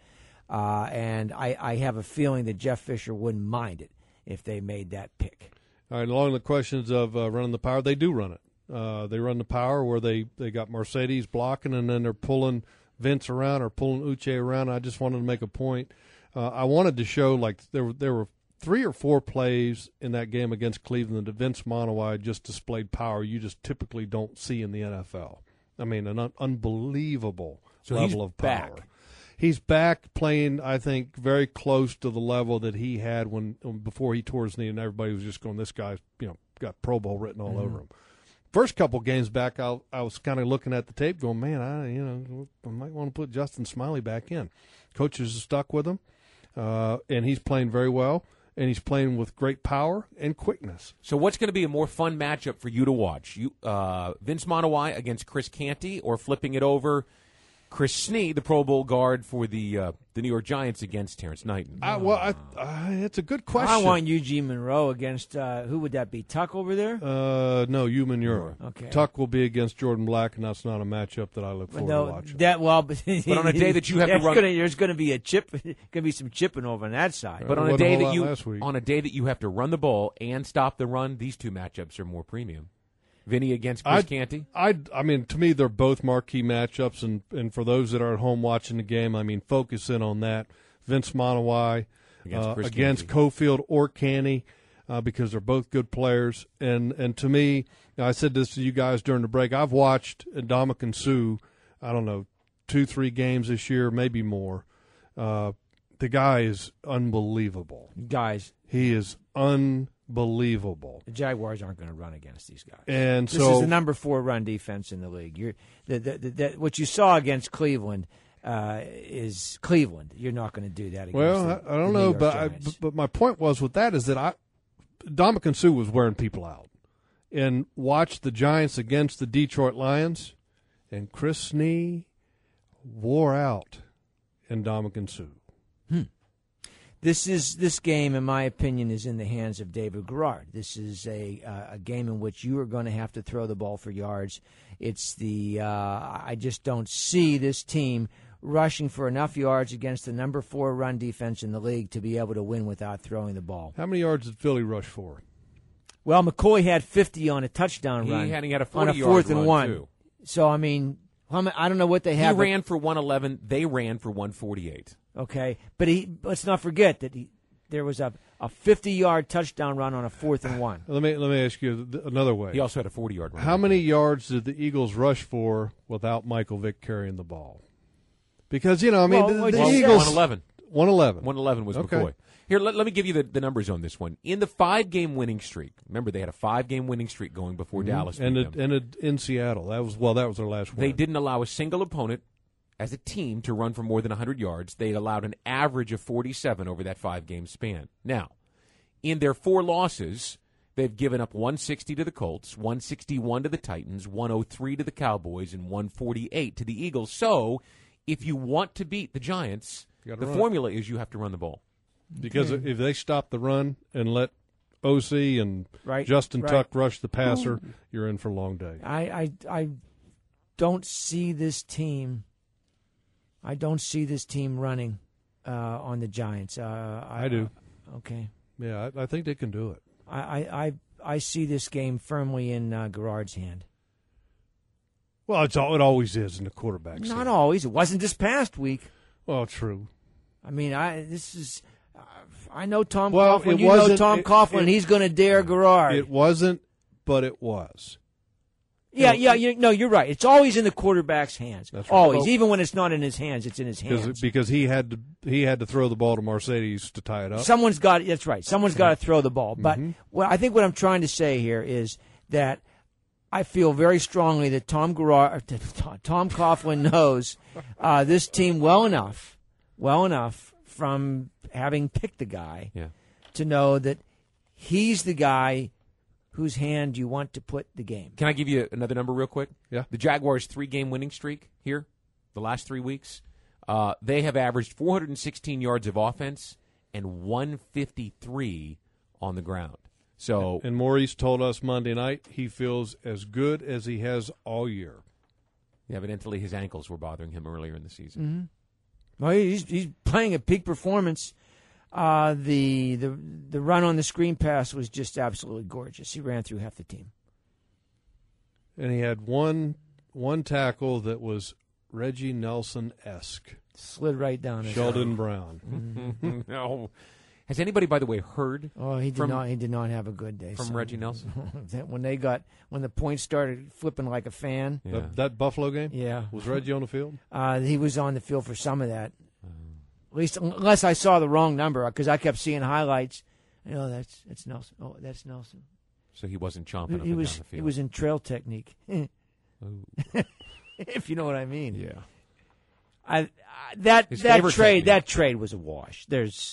And I have a feeling that Jeff Fisher wouldn't mind it if they made that pick. All right, along the questions of running the power, they do run it. They run the power where they got Mercedes blocking, and then they're pulling Vince around or pulling Uche around. I just wanted to make a point. I wanted to show, like, there were 3 or 4 plays in that game against Cleveland that Vince Monowai just displayed power you just typically don't see in the NFL. I mean, an unbelievable level of power. Back. He's back playing, I think, very close to the level that he had before he tore his knee, and everybody was just going, this guy's got Pro Bowl written all over him. First couple games back, I was kind of looking at the tape going, man, I might want to put Justin Smiley back in. Coaches are stuck with him, and he's playing very well, and he's playing with great power and quickness. So what's going to be a more fun matchup for you to watch? Vince Monowai against Chris Canty, or flipping it over, Chris Snee, the Pro Bowl guard for the New York Giants, against Terrence Knighton? It's a good question. I want Eugene Monroe against who would that be? Tuck over there? No, Hugh Monroe. Okay. Tuck will be against Jordan Black, and that's not a matchup that I look forward to watching. But on a day that you have to run, there's going to be some chipping over on that side. But on a day that you have to run the ball and stop the run, these two matchups are more premium. Vinny against Chris Canty? I mean, to me, they're both marquee matchups, and for those that are at home watching the game, I mean, focus in on that. Vince Monowai against Cofield or Canty, because they're both good players. And to me, I said this to you guys during the break, I've watched Ndamukong Suh, I don't know, 2-3 games this year, maybe more. The guy is unbelievable. He is unbelievable. The Jaguars aren't going to run against these guys. And this is the number 4 run defense in the league. What you saw against Cleveland is Cleveland. You're not going to do that against I don't know, but my point was with that is that Ndamukong Suh was wearing people out. And watch the Giants against the Detroit Lions, and Chris Snee wore out Ndamukong Suh. This game, in my opinion, is in the hands of David Garrard. This is a game in which you are going to have to throw the ball for yards. It's I just don't see this team rushing for enough yards against the number 4 run defense in the league to be able to win without throwing the ball. How many yards did Philly rush for? Well, McCoy had 50 on a touchdown run. He had a 40-yard on a 4th and 1. Too. So, I mean, I don't know what they have. He ran for 111. They ran for 148. Okay, but let's not forget that there was a 50-yard touchdown run on a 4th and 1. Let me ask you another way. He also had a 40-yard run. How many yards did the Eagles rush for without Michael Vick carrying the ball? Because, the Eagles... 111. 111. 111 was okay. McCoy. Here, let me give you the numbers on this one. In the 5-game winning streak, remember they had a 5-game winning streak going before Dallas beat them. In Seattle. That was their last win. They didn't allow a single opponent as a team to run for more than 100 yards. They allowed an average of 47 over that 5-game span. Now, in their 4 losses, they've given up 160 to the Colts, 161 to the Titans, 103 to the Cowboys, and 148 to the Eagles. So, if you want to beat the Giants, the formula is you have to run the ball. Because if they stop the run and let OC and Justin Tuck rush the passer, you're in for a long day. I don't see this team I don't see this team running on the Giants. I do. Okay. Yeah, I think they can do it. I see this game firmly in Garrard's hand. Well, it always is in the quarterback. Not always. It wasn't this past week. Well, true. I mean, I know Tom Coughlin. You know Tom Coughlin. He's going to dare Garrard. It wasn't, but it was. Yeah. You're right. It's always in the quarterback's hands. That's right. Always, even when it's not in his hands, it's in his hands. Because he had to throw the ball to Mercedes to tie it up. Someone's got. That's right. Someone's got to throw the ball. But I think what I'm trying to say here is that I feel very strongly that Tom Coughlin knows this team well enough from having picked the guy to know that he's the guy whose hand you want to put the game. Can I give you another number real quick? Yeah. The Jaguars' 3-game winning streak here, the last 3 weeks, they have averaged 416 yards of offense and 153 on the ground. So, and Maurice told us Monday night he feels as good as he has all year. Evidently, his ankles were bothering him earlier in the season. Well, he's playing at peak performance. The run on the screen pass was just absolutely gorgeous. He ran through half the team, and he had one tackle that was Reggie Nelson-esque. Slid right down. Sheldon Brown. No. Has anybody, by the way, heard? Oh, he did not. He did not have a good day from Reggie Nelson. when the points started flipping like a fan. Yeah. That Buffalo game. Yeah, was Reggie on the field? He was on the field for some of that. At least, unless I saw the wrong number, because I kept seeing highlights. That's Nelson. Oh, that's Nelson. So he wasn't chomping up and down the field. He was in trail technique. If you know what I mean. Yeah. That trade was a wash.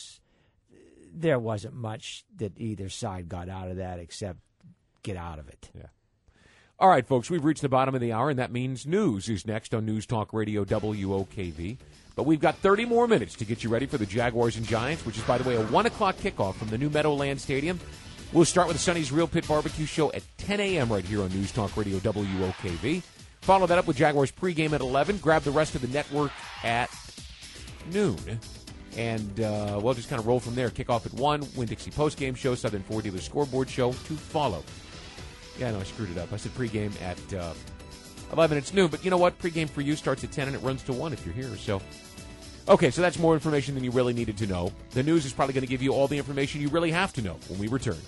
There wasn't much that either side got out of that except get out of it. Yeah. All right, folks, we've reached the bottom of the hour, and that means news is next on News Talk Radio WOKV. But we've got 30 more minutes to get you ready for the Jaguars and Giants, which is, by the way, a 1 o'clock kickoff from the new Meadowlands Stadium. We'll start with the Sonny's Real Pit Barbecue Show at 10 a.m. right here on News Talk Radio WOKV. Follow that up with Jaguars pregame at 11. Grab the rest of the network at noon. And we'll just kind of roll from there. Kickoff at 1, Winn-Dixie postgame show, Southern Ford Dealer scoreboard show to follow. Yeah, no, I screwed it up. I said pregame at 11. It's noon, but you know what? Pregame for you starts at 10 and it runs to 1 if you're here. So, okay, so that's more information than you really needed to know. The news is probably going to give you all the information you really have to know when we return.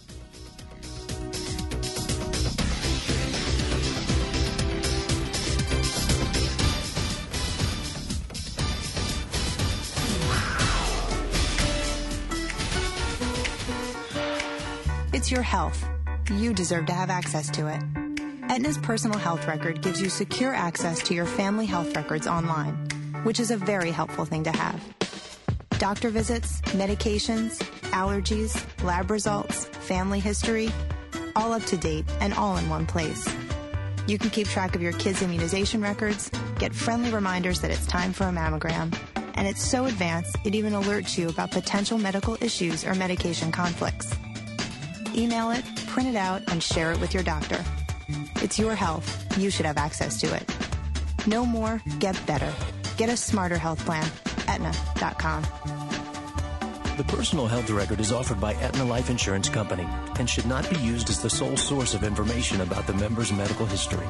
It's your health. You deserve to have access to it. Aetna's personal health record gives you secure access to your family health records online, which is a very helpful thing to have. Doctor visits, medications, allergies, lab results, family history, all up to date and all in one place. You can keep track of your kids' immunization records, get friendly reminders that it's time for a mammogram, and it's so advanced it even alerts you about potential medical issues or medication conflicts. Email it, print it out, and share it with your doctor. It's your health. You should have access to it. Know more, get better. Get a smarter health plan. Aetna.com. The personal health record is offered by Aetna Life Insurance Company and should not be used as the sole source of information about the member's medical history.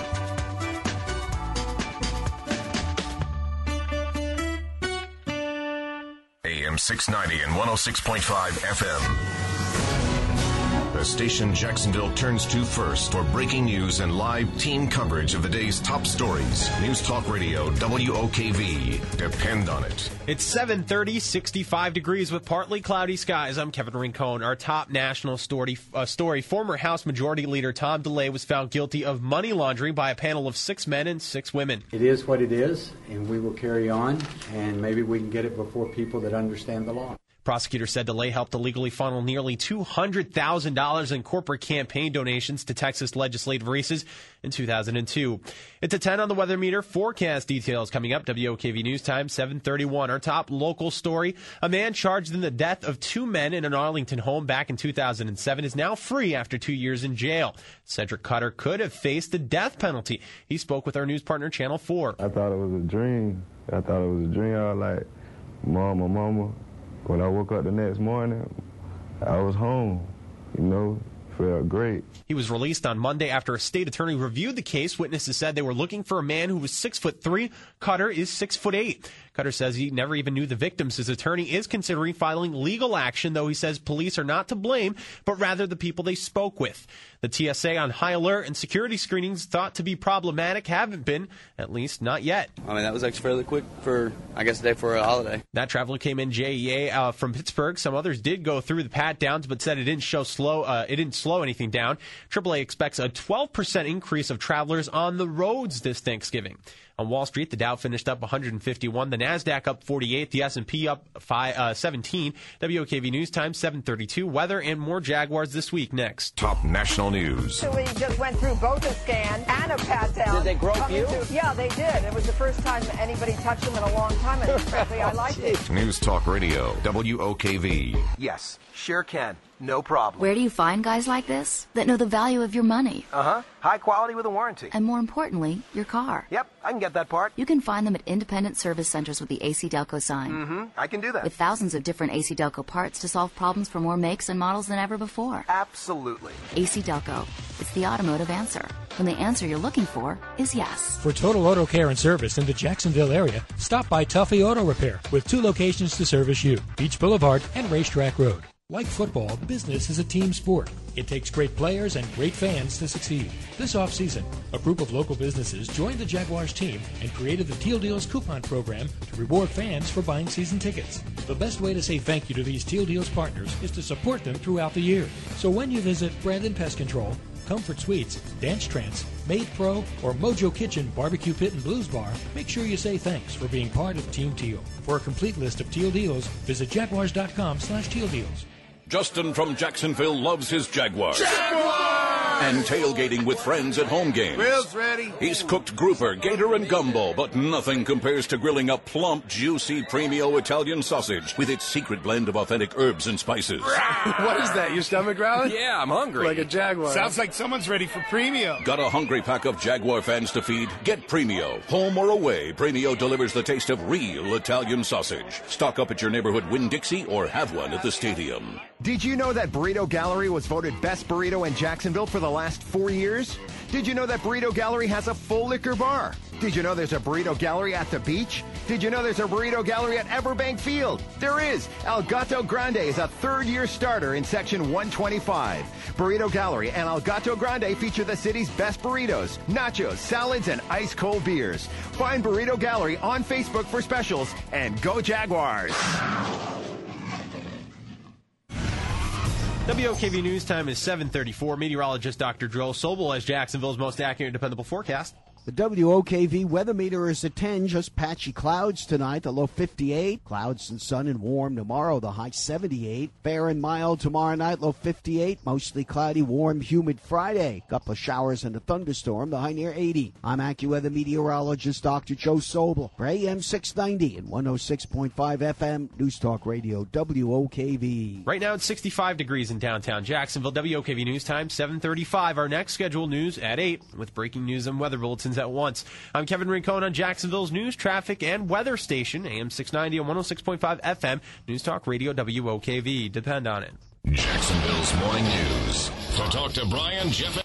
AM 690 and 106.5 FM. The station Jacksonville turns to first for breaking news and live team coverage of the day's top stories. News Talk Radio, WOKV. Depend on it. It's 7:30, 65 degrees with partly cloudy skies. I'm Kevin Rincon. Our top national story, former House Majority Leader Tom DeLay was found guilty of money laundering by a panel of 6 men and 6 women. It is what it is, and we will carry on, and maybe we can get it before people that understand the law. Prosecutors said DeLay helped illegally funnel nearly $200,000 in corporate campaign donations to Texas legislative races in 2002. It's a 10 on the weather meter. Forecast details coming up. WOKV News Time, 7:31. Our top local story. A man charged in the death of 2 men in an Arlington home back in 2007 is now free after 2 years in jail. Cedric Cutter could have faced the death penalty. He spoke with our news partner, Channel 4. I thought it was a dream. I thought it was a dream. I was like, Mama. When I woke up the next morning, I was home, felt great. He was released on Monday after a state attorney reviewed the case. Witnesses said they were looking for a man who was 6'3". Cutter is 6'8". Cutter says he never even knew the victims. His attorney is considering filing legal action, though he says police are not to blame, but rather the people they spoke with. The TSA on high alert and security screenings thought to be problematic haven't been, at least not yet. I mean, that was actually fairly quick for, I guess, a day for a holiday. That traveler came in JEA from Pittsburgh. Some others did go through the pat-downs, but said it didn't slow anything down. AAA expects a 12% increase of travelers on the roads this Thanksgiving. On Wall Street, the Dow finished up 151, the Nasdaq up 48, the S&P up 17. WOKV News Time 7:32. Weather and more Jaguars this week next. Top national news. We just went through both a scan and a pat down. Did they grope you? Yeah, they did. It was the first time anybody touched them in a long time, and frankly, I liked it. News Talk Radio, WOKV. Yes, sure can. No problem. Where do you find guys like this that know the value of your money? High quality with a warranty. And more importantly, your car. Yep, I can get that part. You can find them at independent service centers with the AC Delco sign. I can do that. With thousands of different AC Delco parts to solve problems for more makes and models than ever before. Absolutely. AC Delco. It's the automotive answer. When the answer you're looking for is yes. For total auto care and service in the Jacksonville area, stop by Tuffy Auto Repair with 2 locations to service you, Beach Boulevard and Racetrack Road. Like football, business is a team sport. It takes great players and great fans to succeed. This offseason, a group of local businesses joined the Jaguars team and created the Teal Deals coupon program to reward fans for buying season tickets. The best way to say thank you to these Teal Deals partners is to support them throughout the year. So when you visit Brandon Pest Control, Comfort Suites, Dance Trance, Made Pro, or Mojo Kitchen Barbecue Pit and Blues Bar, make sure you say thanks for being part of Team Teal. For a complete list of Teal Deals, visit Jaguars.com/Teal Deals. Justin from Jacksonville loves his Jaguars. Jaguars! And tailgating with friends at home games. Grill's ready. He's cooked grouper, gator, and gumbo, but nothing compares to grilling a plump, juicy Premio Italian sausage with its secret blend of authentic herbs and spices. What is that, your stomach growling? Yeah, I'm hungry. Like a Jaguar. Sounds like someone's ready for Premio. Got a hungry pack of Jaguar fans to feed? Get Premio. Home or away, Premio delivers the taste of real Italian sausage. Stock up at your neighborhood Winn-Dixie or have one at the stadium. Did you know that Burrito Gallery was voted best burrito in Jacksonville for the last 4 years? Did you know that Burrito Gallery has a full liquor bar? Did you know there's a Burrito Gallery at the beach? Did you know there's a Burrito Gallery at Everbank Field? There is. El Gato Grande is a third-year starter in Section 125. Burrito Gallery and El Gato Grande feature the city's best burritos, nachos, salads, and ice-cold beers. Find Burrito Gallery on Facebook for specials, and go Jaguars! WOKV News Time is 7:34. Meteorologist Dr. Joel Sobel has Jacksonville's most accurate and dependable forecast. The WOKV weather meter is at 10, just patchy clouds tonight, the low 58. Clouds and sun and warm tomorrow, the high 78. Fair and mild tomorrow night, low 58. Mostly cloudy, warm, humid Friday. Couple of showers and a thunderstorm, the high near 80. I'm AccuWeather meteorologist Dr. Joe Sobel for AM 690 and 106.5 FM News Talk Radio, WOKV. Right now it's 65 degrees in downtown Jacksonville. WOKV News Time, 7:35. Our next scheduled news at 8 with breaking news and weather bulletins at once. I'm Kevin Rincon on Jacksonville's news, traffic, and weather station, AM 690 and 106.5 FM, News Talk Radio, WOKV. Depend on it. Jacksonville's morning news. To talk to Brian, Jeff,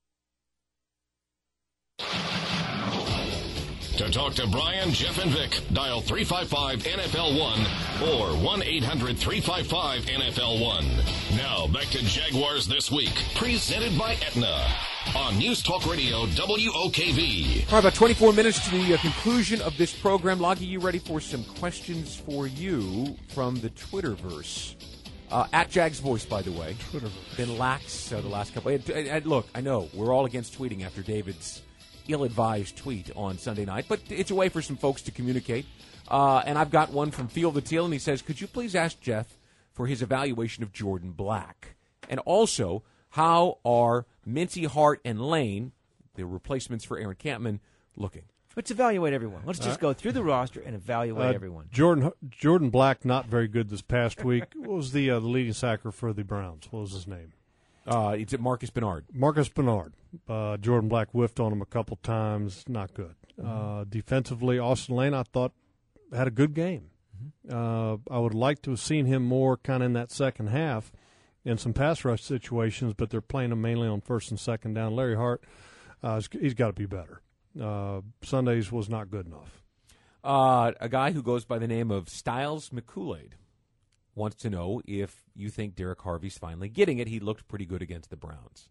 and Vic, dial 355-NFL-1 or 1-800-355-NFL-1. Now, back to Jaguars This Week, presented by Aetna on News Talk Radio, WOKV. All right, about 24 minutes to the conclusion of this program. Loggy, you ready for some questions for you from the Twitterverse? At Jags Voice, by the way. Twitterverse. Been lax the last couple. Look, I know we're all against tweeting after David's ill-advised tweet on Sunday night, but it's a way for some folks to communicate. And I've got one from Field the Teal, and he says, could you please ask Jeff for his evaluation of Jordan Black? And also, how are Mincy, Hart, and Lane, the replacements for Aaron Campman, looking? Let's evaluate everyone. Let's just go through the roster and evaluate everyone. Jordan Black, not very good this past week. What was the leading sacker for the Browns? What was his name? It's Marcus Bernard. Marcus Bernard. Jordan Black whiffed on him a couple times. Not good. Defensively, Austin Lane, I thought, had a good game. I would like to have seen him more kind of in that second half in some pass rush situations, but they're playing him mainly on first and second down. Larry Hart, he's got to be better. Sundays was not good enough. A guy who goes by the name of Styles McCoolade wants to know if you think Derek Harvey's finally getting it. He looked pretty good against the Browns.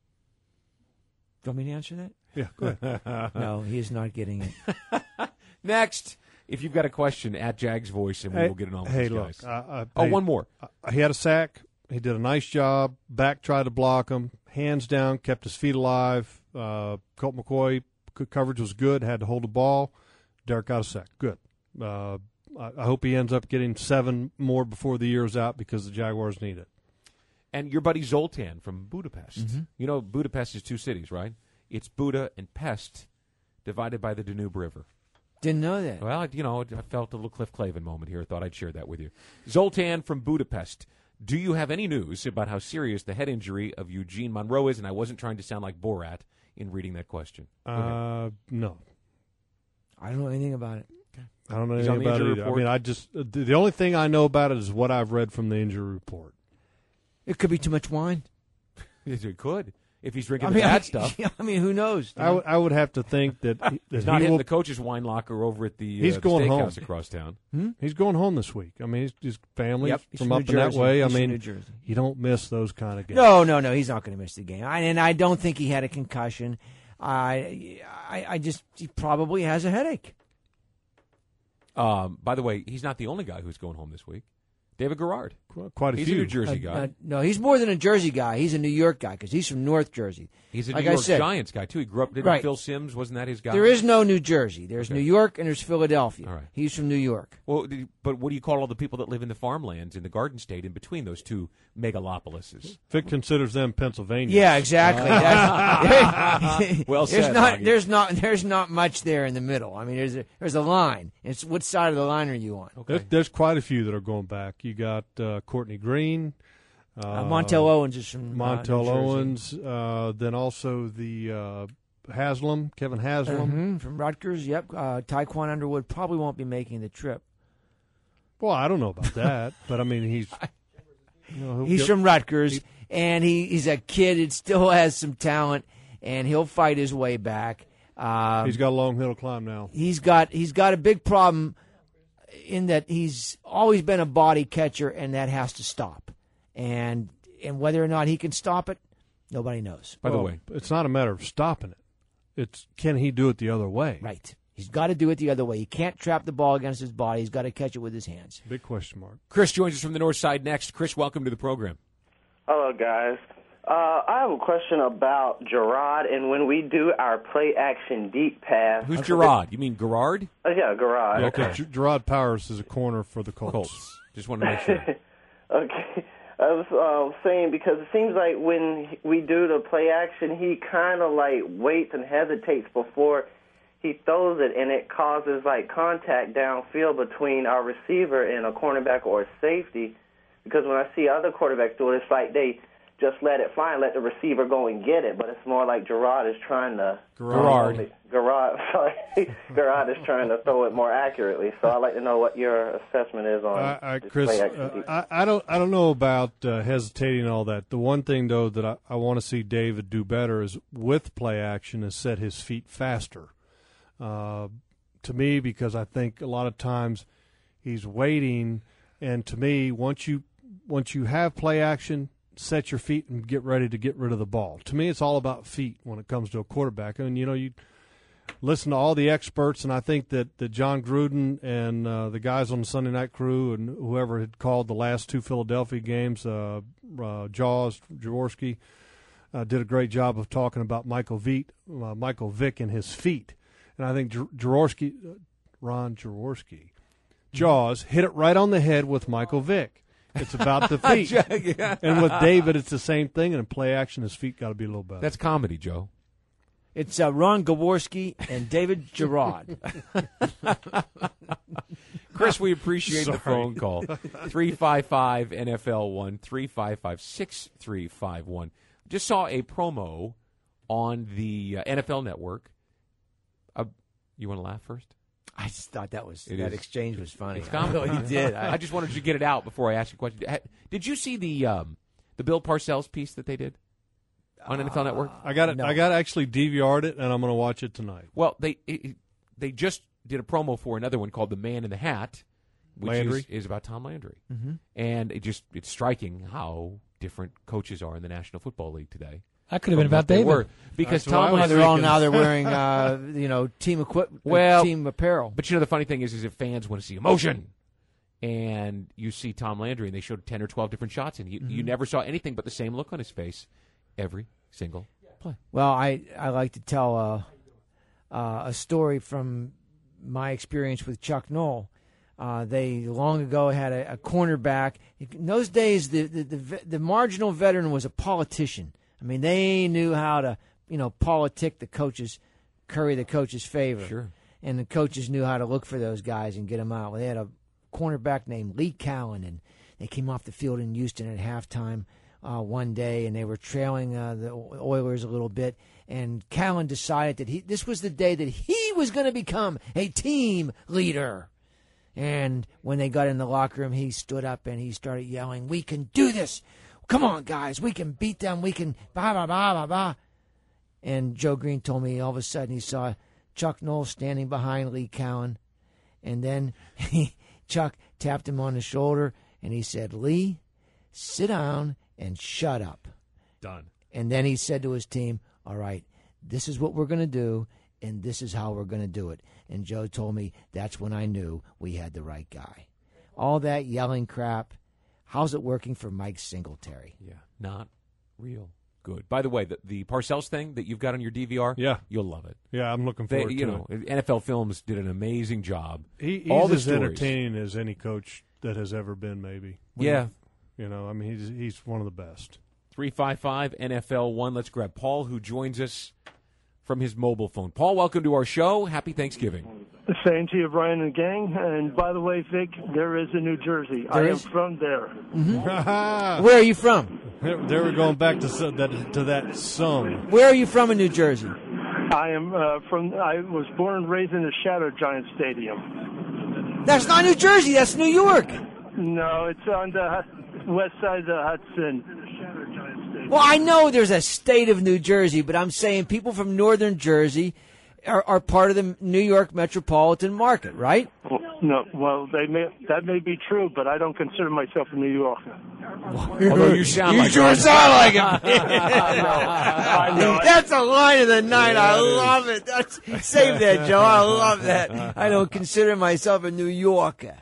Do you want me to answer that? Yeah, go ahead. No, he is not getting it. Next, if you've got a question, at Jags Voice, and we will get it on with these guys. One more. He had a sack. He did a nice job. Back tried to block him. Hands down, kept his feet alive. Colt McCoy, coverage was good, had to hold the ball. Derek got a sack. Good. I hope he ends up getting 7 more before the year's out because the Jaguars need it. And your buddy Zoltan from Budapest. Mm-hmm. You know, Budapest is 2 cities, right? It's Buda and Pest divided by the Danube River. Didn't know that. Well, I felt a little Cliff Clavin moment here. Thought I'd share that with you. Zoltan from Budapest. Do you have any news about how serious the head injury of Eugene Monroe is? And I wasn't trying to sound like Borat in reading that question. No. I don't know anything about it. I don't know He's anything on the about it injury either. I report? mean, the only thing I know about it is what I've read from the injury report. It could be too much wine. It could. If he's drinking the bad stuff. I mean, who knows? I would have to think that he's not hitting the coach's wine locker over at the he's going home. steakhouse across town. He's going home this week. I mean, his family He's from from up New in that Jersey. way. He's I from mean, New Jersey. you don't miss those kind of games. No, he's not going to miss the game. And I don't think he had a concussion. I just he probably has a headache. By the way, he's not the only guy who's going home this week. David Garrard. Quite a he's few. a New Jersey guy. No, he's more than a Jersey guy. He's a New York guy because he's from North Jersey. He's a like New York I said, Giants guy, too. He grew up, didn't Phil Simms, wasn't that his guy? There is no New Jersey. There's Okay. New York and there's Philadelphia. All right. He's from New York. Well, but what do you call all the people that live in the farmlands in the Garden State in between those two megalopolises? Vic considers them Pennsylvania. Yeah, exactly. Well said. There's not much there in the middle. I mean, there's a line. It's what side of the line are you on? Okay. There's quite a few that are going back. You got Courtney Green. Montel Owens is from Montel New Owens. Then also the Haslam, Kevin Haslam. from Rutgers. Yep. Tyquan Underwood probably won't be making the trip. Well, I don't know about that, but I mean he's He's from Rutgers, and he's a kid that still has some talent, and he'll fight his way back. He's got a long hill to climb now. He's got a big problem in that he's always been a body catcher, and that has to stop. And whether or not he can stop it, nobody knows. By the way, it's not a matter of stopping it. It's can he do it the other way? Right. He's got to do it the other way. He can't trap the ball against his body. He's got to catch it with his hands. Big question mark. Chris joins us from the north side next. Chris, welcome to the program. Hello, guys. I have a question about Gerard, and when we do our play-action deep pass. Who's Gerard? You mean Garrard? Yeah, Gerard. Okay. Gerard Powers is a corner for the Colts. Just want to make sure. Okay. I was saying because it seems like when we do the play-action, he kind of like waits and hesitates before he throws it, and it causes like contact downfield between our receiver and a cornerback or a safety. Because when I see other quarterbacks do it, it's like they just let it fly and let the receiver go and get it. But it's more like Gerard is trying to Gerard is trying to throw it more accurately. So I'd like to know what your assessment is on Chris. play-action. I don't know about hesitating and all that. The one thing though that I want to see David do better is with play action is set his feet faster. To me, because I think a lot of times he's waiting, and to me, once you have play action, set your feet and get ready to get rid of the ball. To me, it's all about feet when it comes to a quarterback. And you listen to all the experts, and I think that John Gruden and the guys on the Sunday Night Crew and whoever had called the last 2 Philadelphia games, Jaworski, did a great job of talking about Michael Vick and his feet. And I think Ron Jaworski, Jaws, hit it right on the head with Michael Vick. It's about the feet. And with David, it's the same thing. And in play action, his feet got to be a little better. That's comedy, Joe. It's Ron Gaworski and David Gerard. Chris, we appreciate the phone call. 355-NFL-1, 355-6351. Just saw a promo on the NFL Network. You want to laugh first? I just thought that It exchange was funny. It's comical. I really did. I just wanted you to get it out before I ask you a question. Did you see the Bill Parcells piece that they did on NFL Network? I got it. No. I got to actually DVR'd it, and I'm going to watch it tonight. Well, they just did a promo for another one called The Man in the Hat, which Landry? is about Tom Landry. Mhm. And it's striking how different coaches are in the National Football League today. That could have been from about what they David. were. Because That's what I Tom was Landry, They're all now they're wearing team equipment, team apparel. But the funny thing is if fans want to see emotion, and you see Tom Landry, and they showed 10 or 12 different shots, and you never saw anything but the same look on his face every single play. Well, I like to tell a story from my experience with Chuck Noll. They long ago had a cornerback. In those days, the marginal veteran was a politician. I mean, they knew how to, politic the coaches, curry the coach's favor. Sure. And the coaches knew how to look for those guys and get them out. Well, they had a cornerback named Lee Cowan, and they came off the field in Houston at halftime one day, and they were trailing the Oilers a little bit. And Cowan decided that this was the day that he was going to become a team leader. And when they got in the locker room, he stood up and he started yelling, "We can do this! Come on, guys! We can beat them! We can blah, blah, blah, blah, blah." And Joe Green told me all of a sudden he saw Chuck Noll standing behind Lee Cowan. And then Chuck tapped him on the shoulder and he said, "Lee, sit down and shut up." Done. And then he said to his team, "All right, this is what we're going to do, and this is how we're going to do it." And Joe told me that's when I knew we had the right guy. All that yelling crap, how's it working for Mike Singletary? Yeah, not real good. By the way, the Parcells thing that you've got on your DVR, you'll love it. Yeah, I'm looking forward to it. NFL Films did an amazing job. He's all the as stories. entertaining as any coach that has ever been, maybe. Yeah. I mean, he's one of the best. 355 NFL1. Let's grab Paul, who joins us from his mobile phone. Paul, welcome to our show. Happy Thanksgiving. The same to you, Brian and gang. And by the way, Vic, there is a New Jersey. I am from there. Mm-hmm. Where are you from? There we're going back to that song. Where are you from in New Jersey? I am I was born and raised in the Shadow Giant Stadium. That's not New Jersey. That's New York. No, it's on the west side of the Hudson. Well, I know there's a state of New Jersey, but I'm saying people from northern Jersey are part of the New York metropolitan market, right? Well, that may be true, but I don't consider myself a New Yorker. Although you sound like sure him. sound like him. I know. That's a line of the night. I love it. Save that, Joe. I love that. I don't consider myself a New Yorker.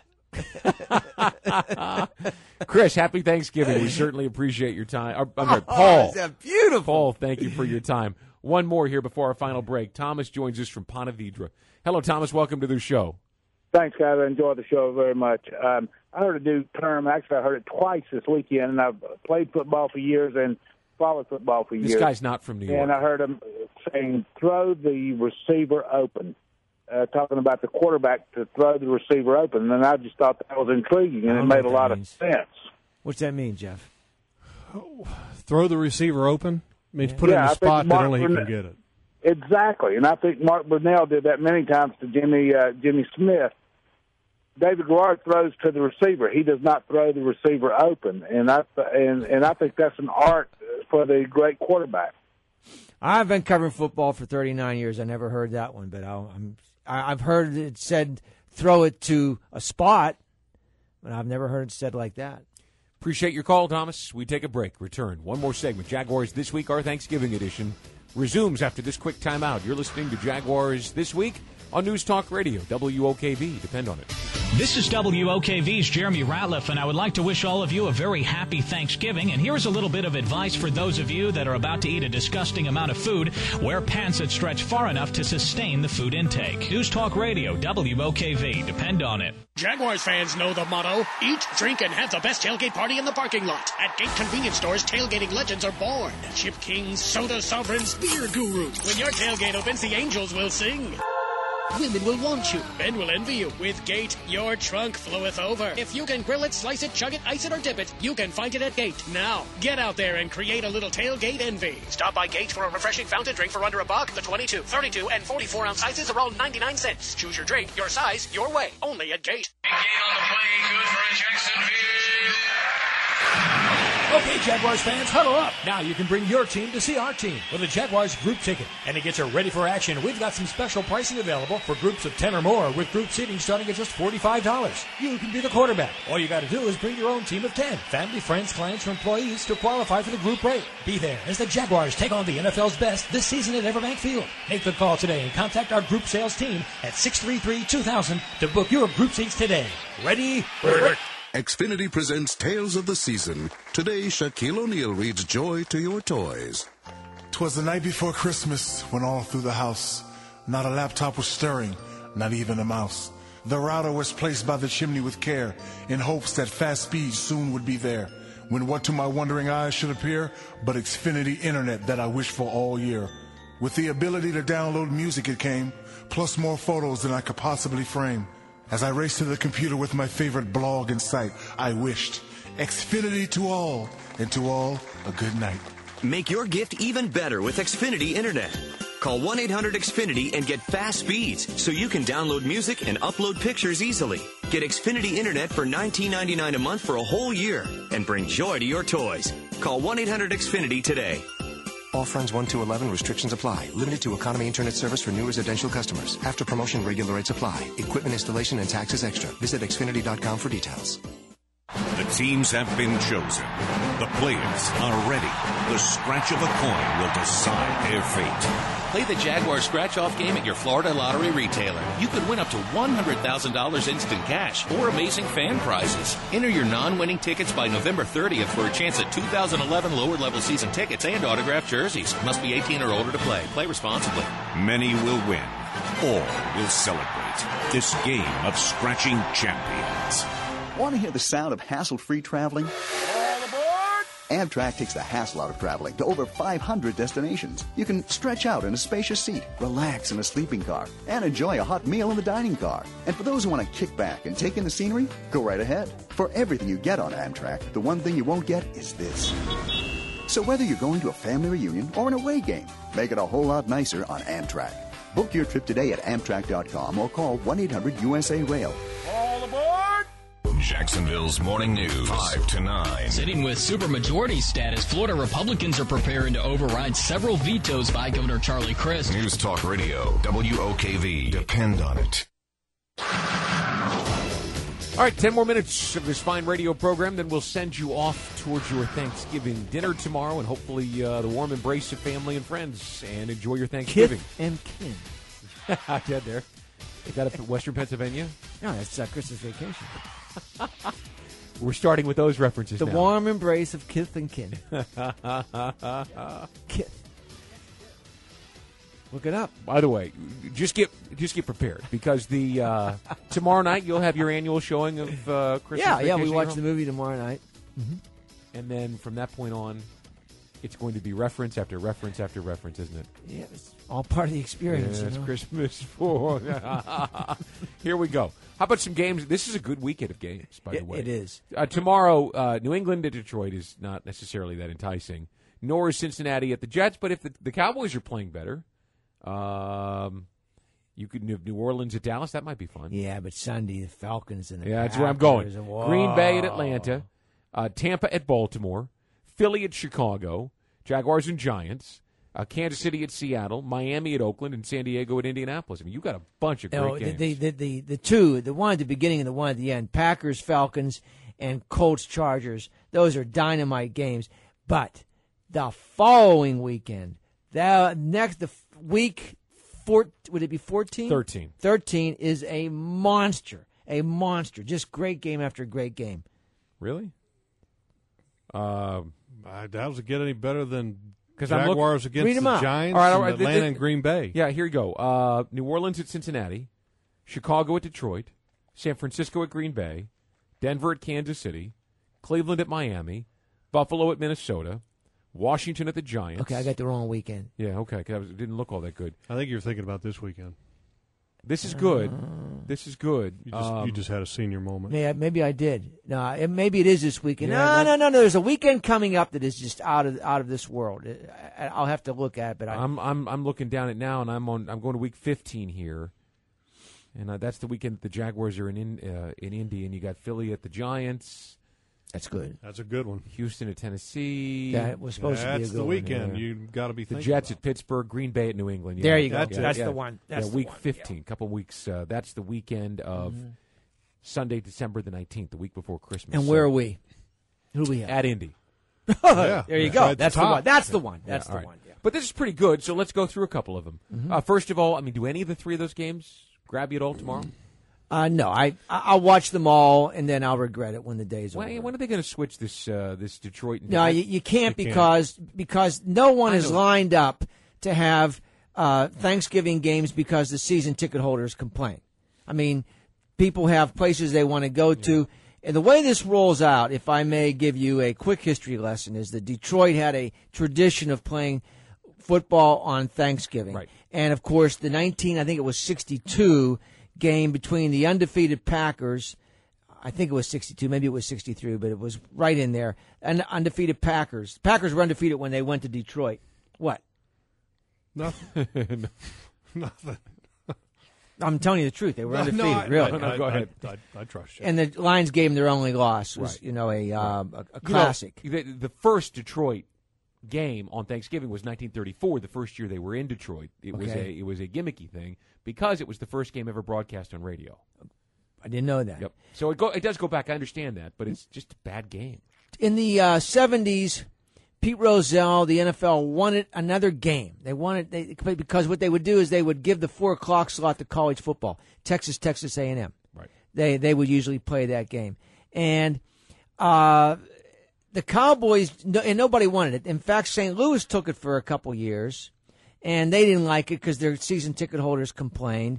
Chris, happy Thanksgiving. We certainly appreciate your time. I'm sorry, Paul. Is that beautiful? Paul, thank you for your time. One more here before our final break. Thomas joins us from Ponte Vedra. Hello, Thomas. Welcome to the show. Thanks, guys. I enjoyed the show very much. I heard a new term. Actually, I heard it twice this weekend, and I've played football for years and followed football for years. This guy's not from New York. And I heard him saying, throw the receiver open, talking about the quarterback to throw the receiver open. And I just thought that was intriguing, and it made a lot of sense. What's that mean, Jeff? Throw the receiver open? Means put it in a spot that only he can get it. Exactly, and I think Mark Brunell did that many times to Jimmy Smith. David Garrard throws to the receiver. He does not throw the receiver open, and I think that's an art for the great quarterback. I've been covering football for 39 years. I never heard that one, but I've heard it said throw it to a spot, but I've never heard it said like that. Appreciate your call, Thomas. We take a break. Return. One more segment. Jaguars This Week, our Thanksgiving edition, resumes after this quick timeout. You're listening to Jaguars This Week on News Talk Radio, WOKV. Depend on it. This is WOKV's Jeremy Ratliff, and I would like to wish all of you a very happy Thanksgiving. And here's a little bit of advice for those of you that are about to eat a disgusting amount of food. Wear pants that stretch far enough to sustain the food intake. News Talk Radio, WOKV. Depend on it. Jaguars fans know the motto, eat, drink, and have the best tailgate party in the parking lot. At Gate Convenience Stores, tailgating legends are born. Chip Kings, Soda Sovereigns, Beer Gurus. When your tailgate opens, the angels will sing. women will want you. Men will envy you. With Gate, your trunk floweth over. If you can grill it, slice it, chug it, ice it, or dip it, you can find it at Gate. Now, get out there and create a little tailgate envy. Stop by Gate for a refreshing fountain drink for under $1. The 22, 32, and 44-ounce sizes are all 99 cents. Choose your drink, your size, your way. Only at Gate. Gate on the play, good for Jacksonville. Okay, Jaguars fans, huddle up. Now you can bring your team to see our team with a Jaguars group ticket. And to get you ready for action, we've got some special pricing available for groups of 10 or more with group seating starting at just $45. You can be the quarterback. All you got to do is bring your own team of 10. Family, friends, clients, or employees to qualify for the group rate. Be there as the Jaguars take on the NFL's best this season at Everbank Field. Make the call today and contact our group sales team at 633-2000 to book your group seats today. Ready? Work. Xfinity presents Tales of the Season. Today, Shaquille O'Neal reads Joy to Your Toys. 'Twas the night before Christmas when all through the house, not a laptop was stirring, not even a mouse. The router was placed by the chimney with care, in hopes that fast speed soon would be there. When what to my wondering eyes should appear, but Xfinity Internet that I wished for all year. With the ability to download music it came, plus more photos than I could possibly frame. As I raced to the computer with my favorite blog in sight, I wished Xfinity to all, and to all a good night. Make your gift even better with Xfinity Internet. Call 1-800-XFINITY and get fast speeds so you can download music and upload pictures easily. Get Xfinity Internet for $19.99 a month for a whole year and bring joy to your toys. Call 1-800-XFINITY today. Offer runs 1 to 11. Restrictions apply. Limited to economy internet service for new residential customers. After promotion, regular rates apply. Equipment installation and taxes extra. Visit Xfinity.com for details. The teams have been chosen. The players are ready. The scratch of a coin will decide their fate. Play the Jaguar scratch-off game at your Florida Lottery retailer. You could win up to $100,000 instant cash or amazing fan prizes. Enter your non-winning tickets by November 30th for a chance at 2011 lower-level season tickets and autographed jerseys. Must be 18 or older to play. Play responsibly. Many will win. All will celebrate this game of scratching champions. Want to hear the sound of hassle-free traveling? All aboard! Amtrak takes the hassle out of traveling to over 500 destinations. You can stretch out in a spacious seat, relax in a sleeping car, and enjoy a hot meal in the dining car. And for those who want to kick back and take in the scenery, go right ahead. For everything you get on Amtrak, the one thing you won't get is this. So whether you're going to a family reunion or an away game, make it a whole lot nicer on Amtrak. Book your trip today at Amtrak.com or call 1-800-USA-RAIL. All aboard! Jacksonville's Morning News, 5 to 9. Sitting with supermajority status, Florida Republicans are preparing to override several vetoes by Governor Charlie Crist. News Talk Radio, WOKV. Depend on it. All right, 10 more minutes of this fine radio program, then we'll send you off towards your Thanksgiving dinner tomorrow, and hopefully the warm embrace of family and friends, and enjoy your Thanksgiving. Kith and kin. Yeah, there. Is that up in Western Pennsylvania? No, that's Christmas Vacation. We're starting with those references The now. warm embrace of kith and kin. Kith. Look it up. By the way, just get prepared, because the tomorrow night you'll have your annual showing of Christmas Vacation. Yeah, we watch the movie tomorrow night. Mm-hmm. And then from that point on, it's going to be reference after reference after reference, isn't it? Yeah, it's all part of the experience. Yeah, it's Christmas for. Here we go. How about some games? This is a good weekend of games, by the way. It is. Tomorrow, New England at Detroit is not necessarily that enticing, nor is Cincinnati at the Jets. But if the Cowboys are playing better, you could have New Orleans at Dallas. That might be fun. Yeah, but Sunday, the Falcons and the that's Packers, where I'm going. whoa. Green Bay at Atlanta, Tampa at Baltimore, Philly at Chicago, Jaguars and Giants, Kansas City at Seattle, Miami at Oakland, and San Diego at Indianapolis. I mean, you've got a bunch of great games. The two, the one at the beginning and the one at the end, Packers, Falcons, and Colts, Chargers, those are dynamite games. But the following weekend, week 4, would it be 14? 13. 13 is a monster. A monster. Just great game after great game. Really? I doubt it get any better than I'm Jaguars against the Giants, all right, and Atlanta and Green Bay. Yeah, here you go. New Orleans at Cincinnati, Chicago at Detroit, San Francisco at Green Bay, Denver at Kansas City, Cleveland at Miami, Buffalo at Minnesota, Washington at the Giants. Okay, I got the wrong weekend. Yeah, okay, 'cause it didn't look all that good. I think you're thinking about this weekend. This is good. This is good. You just had a senior moment. Yeah, maybe I did. No, maybe it is this weekend. Yeah, No. There's a weekend coming up that is just out of this world. I'll have to look at it. But I'm looking down at now, and I'm going to week 15 here, and that's the weekend the Jaguars are in Indy, and you got Philly at the Giants. That's good. That's a good one. Houston at Tennessee. That was supposed to be a good That's the weekend. You've got to be the thinking Jets about. at Pittsburgh, Green Bay at New England. There you go. That's the one. That's the week one. 15, couple weeks. That's the weekend of Sunday, December the 19th, the week before Christmas. And where are we? Who do we have? At Indy. There you go. That's the one. That's the one. That's the all right. one. Yeah. But this is pretty good, so let's go through a couple of them. First of all, do any of the three of those games grab you at all tomorrow? No, I'll watch them all, and then I'll regret it when the day's over. When are they going to switch this Detroit? No, you can't because no one is lined up to have Thanksgiving games because the season ticket holders complain. I mean, people have places they want to go to. And the way this rolls out, if I may give you a quick history lesson, is that Detroit had a tradition of playing football on Thanksgiving. Right. And, of course, the 62 game between the undefeated Packers, I think it was 62, maybe it was 63, but it was right in there, and undefeated Packers. Packers were undefeated when they went to Detroit. What? Nothing. Nothing. I'm telling you the truth. They were undefeated, really. No, go ahead. I trust you. And the Lions gave them their only loss. Was, a classic. The first Detroit game on Thanksgiving was 1934, the first year they were in Detroit. It was a gimmicky thing because it was the first game ever broadcast on radio. I didn't know that. Yep. So it does go back. I understand that, but it's just a bad game. In the 70s, Pete Rozelle, the NFL, wanted another game. They wanted because what they would do is they would give the 4:00 slot to college football. Texas A&M. Right. They would usually play that game, and the Cowboys, and nobody wanted it. In fact, St. Louis took it for a couple years, and they didn't like it because their season ticket holders complained.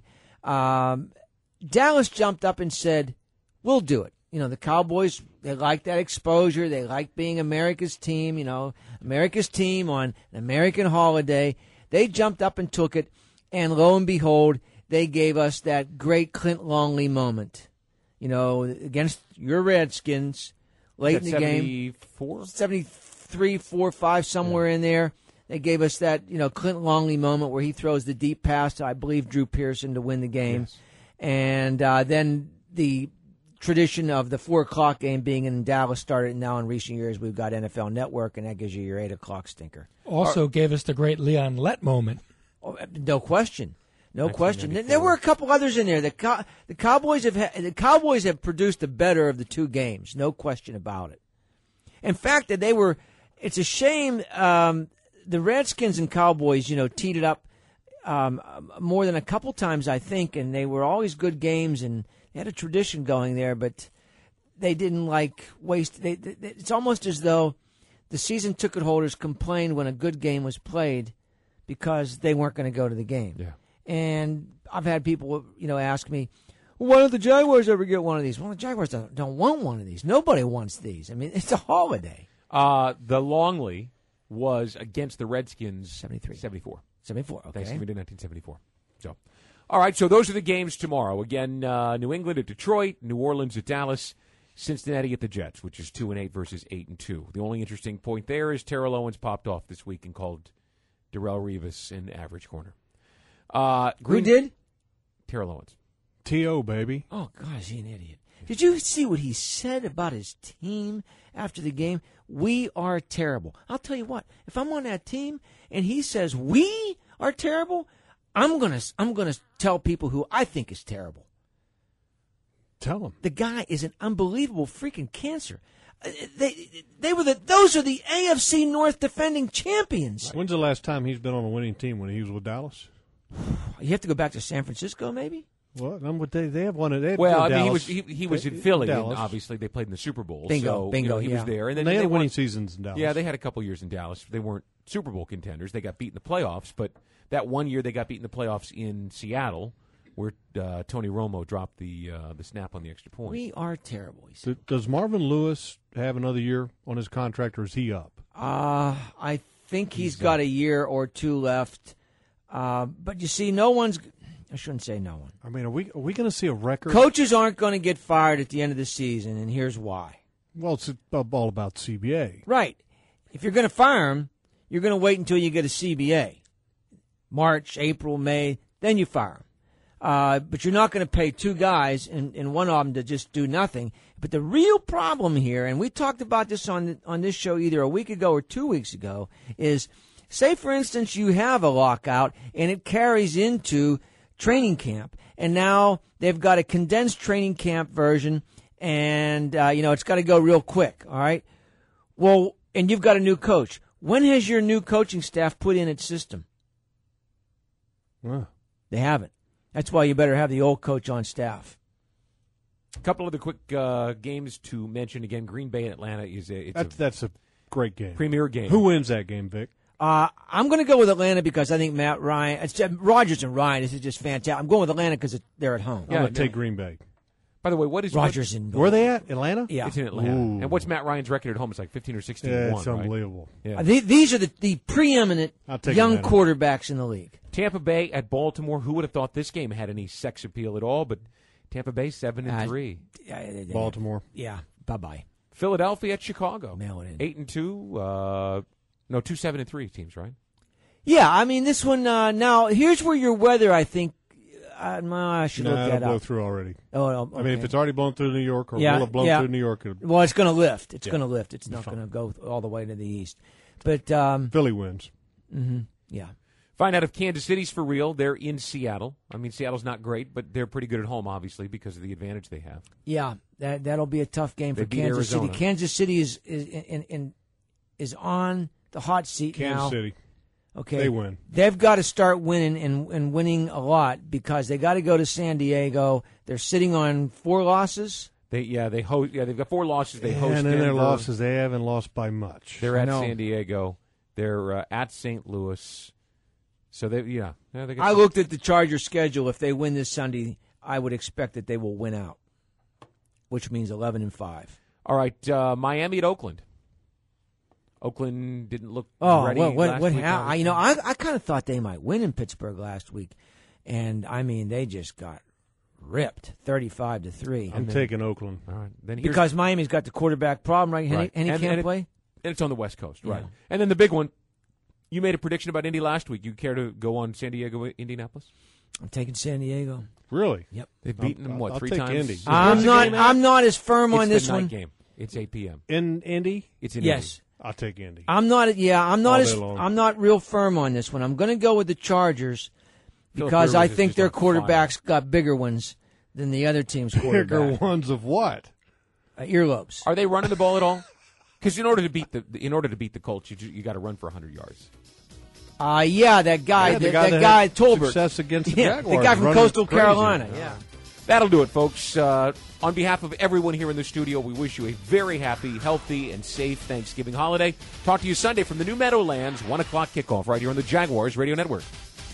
Dallas jumped up and said, "We'll do it." The Cowboys, they like that exposure. They like being America's team, America's team on an American holiday. They jumped up and took it, and lo and behold, they gave us that great Clint Longley moment, against your Redskins late in the game. 73, 4, 5, somewhere in there. They gave us that, Clint Longley moment where he throws the deep pass to, I believe, Drew Pearson to win the game. Yes. And then the tradition of the 4:00 game being in Dallas started, and now in recent years we've got NFL Network, and that gives you your 8:00 stinker. Also gave us the great Leon Lett moment. Oh, no question. No question. There were a couple others in there. The Cowboys have produced the better of the two games. No question about it. In fact, that it's a shame. The Redskins and Cowboys, teed it up more than a couple times, I think, and they were always good games, and they had a tradition going there, but they didn't waste. It's almost as though the season ticket holders complained when a good game was played because they weren't going to go to the game. Yeah. And I've had people, ask me, why don't the Jaguars ever get one of these? Well, the Jaguars don't want one of these. Nobody wants these. I mean, it's a holiday. The Longley was against the Redskins 74. 74, okay. Thanksgiving to 1974. So, all right, so those are the games tomorrow. Again, New England at Detroit, New Orleans at Dallas, Cincinnati at the Jets, which is 2-8 versus 8-2. The only interesting point there is Terrell Owens popped off this week and called Darrelle Revis an average corner. Who did? Terrell Owens. T.O., baby. Oh, God, is he an idiot. Did you see what he said about his team after the game? We are terrible. I'll tell you what, if I'm on that team and he says we are terrible, I'm gonna tell people who I think is terrible. Tell him. The guy is an unbelievable freaking cancer. Those are the AFC North defending champions. When's the last time he's been on a winning team? When he was with Dallas? You have to go back to San Francisco, maybe. Well, they have one. They well, I mean, Dallas. he was in Philly, and Dallas. obviously they played in the Super Bowl. Bingo, so, he was there, and then they had winning won, seasons in Dallas. Yeah, they had a couple years in Dallas. They weren't Super Bowl contenders. They got beat in the playoffs, but that one year they got beat in the playoffs in Seattle, where Tony Romo dropped the snap on the extra point. We are terrible. He said. Does Marvin Lewis have another year on his contract, or is he up? I think he's got a year or two left. But you see, no one's. I shouldn't say no one. I mean, are we going to see a record? Coaches aren't going to get fired at the end of the season, and here's why. Well, it's all about CBA. Right. If you're going to fire them, you're going to wait until you get a CBA. March, April, May, then you fire them. But you're not going to pay two guys and one of them to just do nothing. But the real problem here, and we talked about this on this show either a week ago or 2 weeks ago, is say, for instance, you have a lockout and it carries into training camp. And now they've got a condensed training camp version and, it's got to go real quick. All right. Well, and you've got a new coach. When has your new coaching staff put in its system? They haven't. That's why you better have the old coach on staff. A couple of the quick games to mention again. Green Bay and Atlanta That's a great game. Premier game. Who wins that game, Vic? I'm going to go with Atlanta because I think Matt Ryan, Rodgers and Ryan, this is just fantastic. I'm going with Atlanta because they're at home. I'm going to take Green Bay. By the way, what is Rodgers Where are they at? Atlanta? Yeah. It's in Atlanta. Ooh. And what's Matt Ryan's record at home? It's like 15 or 16 Yeah, to 1, it's unbelievable. Right? Yeah. These are the preeminent young Atlanta. quarterbacks in the league. Tampa Bay at Baltimore. Who would have thought this game had any sex appeal at all? But Tampa Bay 7-3. Baltimore. Yeah. Bye-bye. Philadelphia at Chicago. Mail it in. 8-2. 2 7-3 teams, right? Yeah, I mean, this one, now, here's where your weather, I think, I should look that it'll blow up. through already. Oh, okay. I mean, if it's already blown through New York or will have blown through New York. Well, it's going to lift. It's going to lift. It's not going to go all the way to the east. But Philly wins. Mm-hmm, yeah. Find out if Kansas City's for real. They're in Seattle. I mean, Seattle's not great, but they're pretty good at home, obviously, because of the advantage they have. Yeah, that'll be a tough game for Kansas City. Kansas City is on the hot seat now. Kansas City. Okay, they win. They've got to start winning and winning a lot because they got to go to San Diego. They're sitting on 4 losses. They've got 4 losses. They host and in Denver. their losses, they haven't lost by much. They're at San Diego. They're at St. Louis. So I looked at the Chargers' schedule. If they win this Sunday, I would expect that they will win out, which means 11-5. All right, Miami at Oakland. Oakland didn't look ready last week. I kind of thought they might win in Pittsburgh last week, and I mean they just got ripped 35-3. I'm taking Oakland. All right, then because Miami's got the quarterback problem, right? And he can't play. And it's on the West Coast, right? Yeah. And then the big one. You made a prediction about Indy last week. You care to go on San Diego, Indianapolis? I'm taking San Diego. Really? Yep. They've beaten them, I'll 3 take times? Indy. I'm not as firm on this one. It's the night game. It's 8 p.m. In Indy? It's in Yes. Indy. I'll take Indy. I'm not real firm on this one. I'm going to go with the Chargers because I think their quarterbacks got bigger ones than the other team's quarterback. Bigger ones of what? Earlobes. Are they running the ball at all? Because in order to beat the Colts, you got to run for 100 yards. That guy, the that that guy had Tolbert. Success against the Yeah, Jaguars. the guy from running Coastal crazy. Carolina. Yeah. That'll do it, folks. On behalf of everyone here in the studio, we wish you a very happy, healthy, and safe Thanksgiving holiday. Talk to you Sunday from the New Meadowlands, 1 o'clock kickoff right here on the Jaguars Radio Network.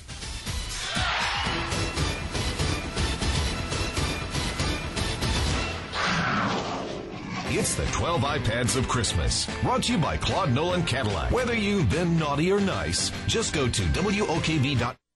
It's the 12 iPads of Christmas. Brought to you by Claude Nolan Cadillac. Whether you've been naughty or nice, just go to WOKV.com.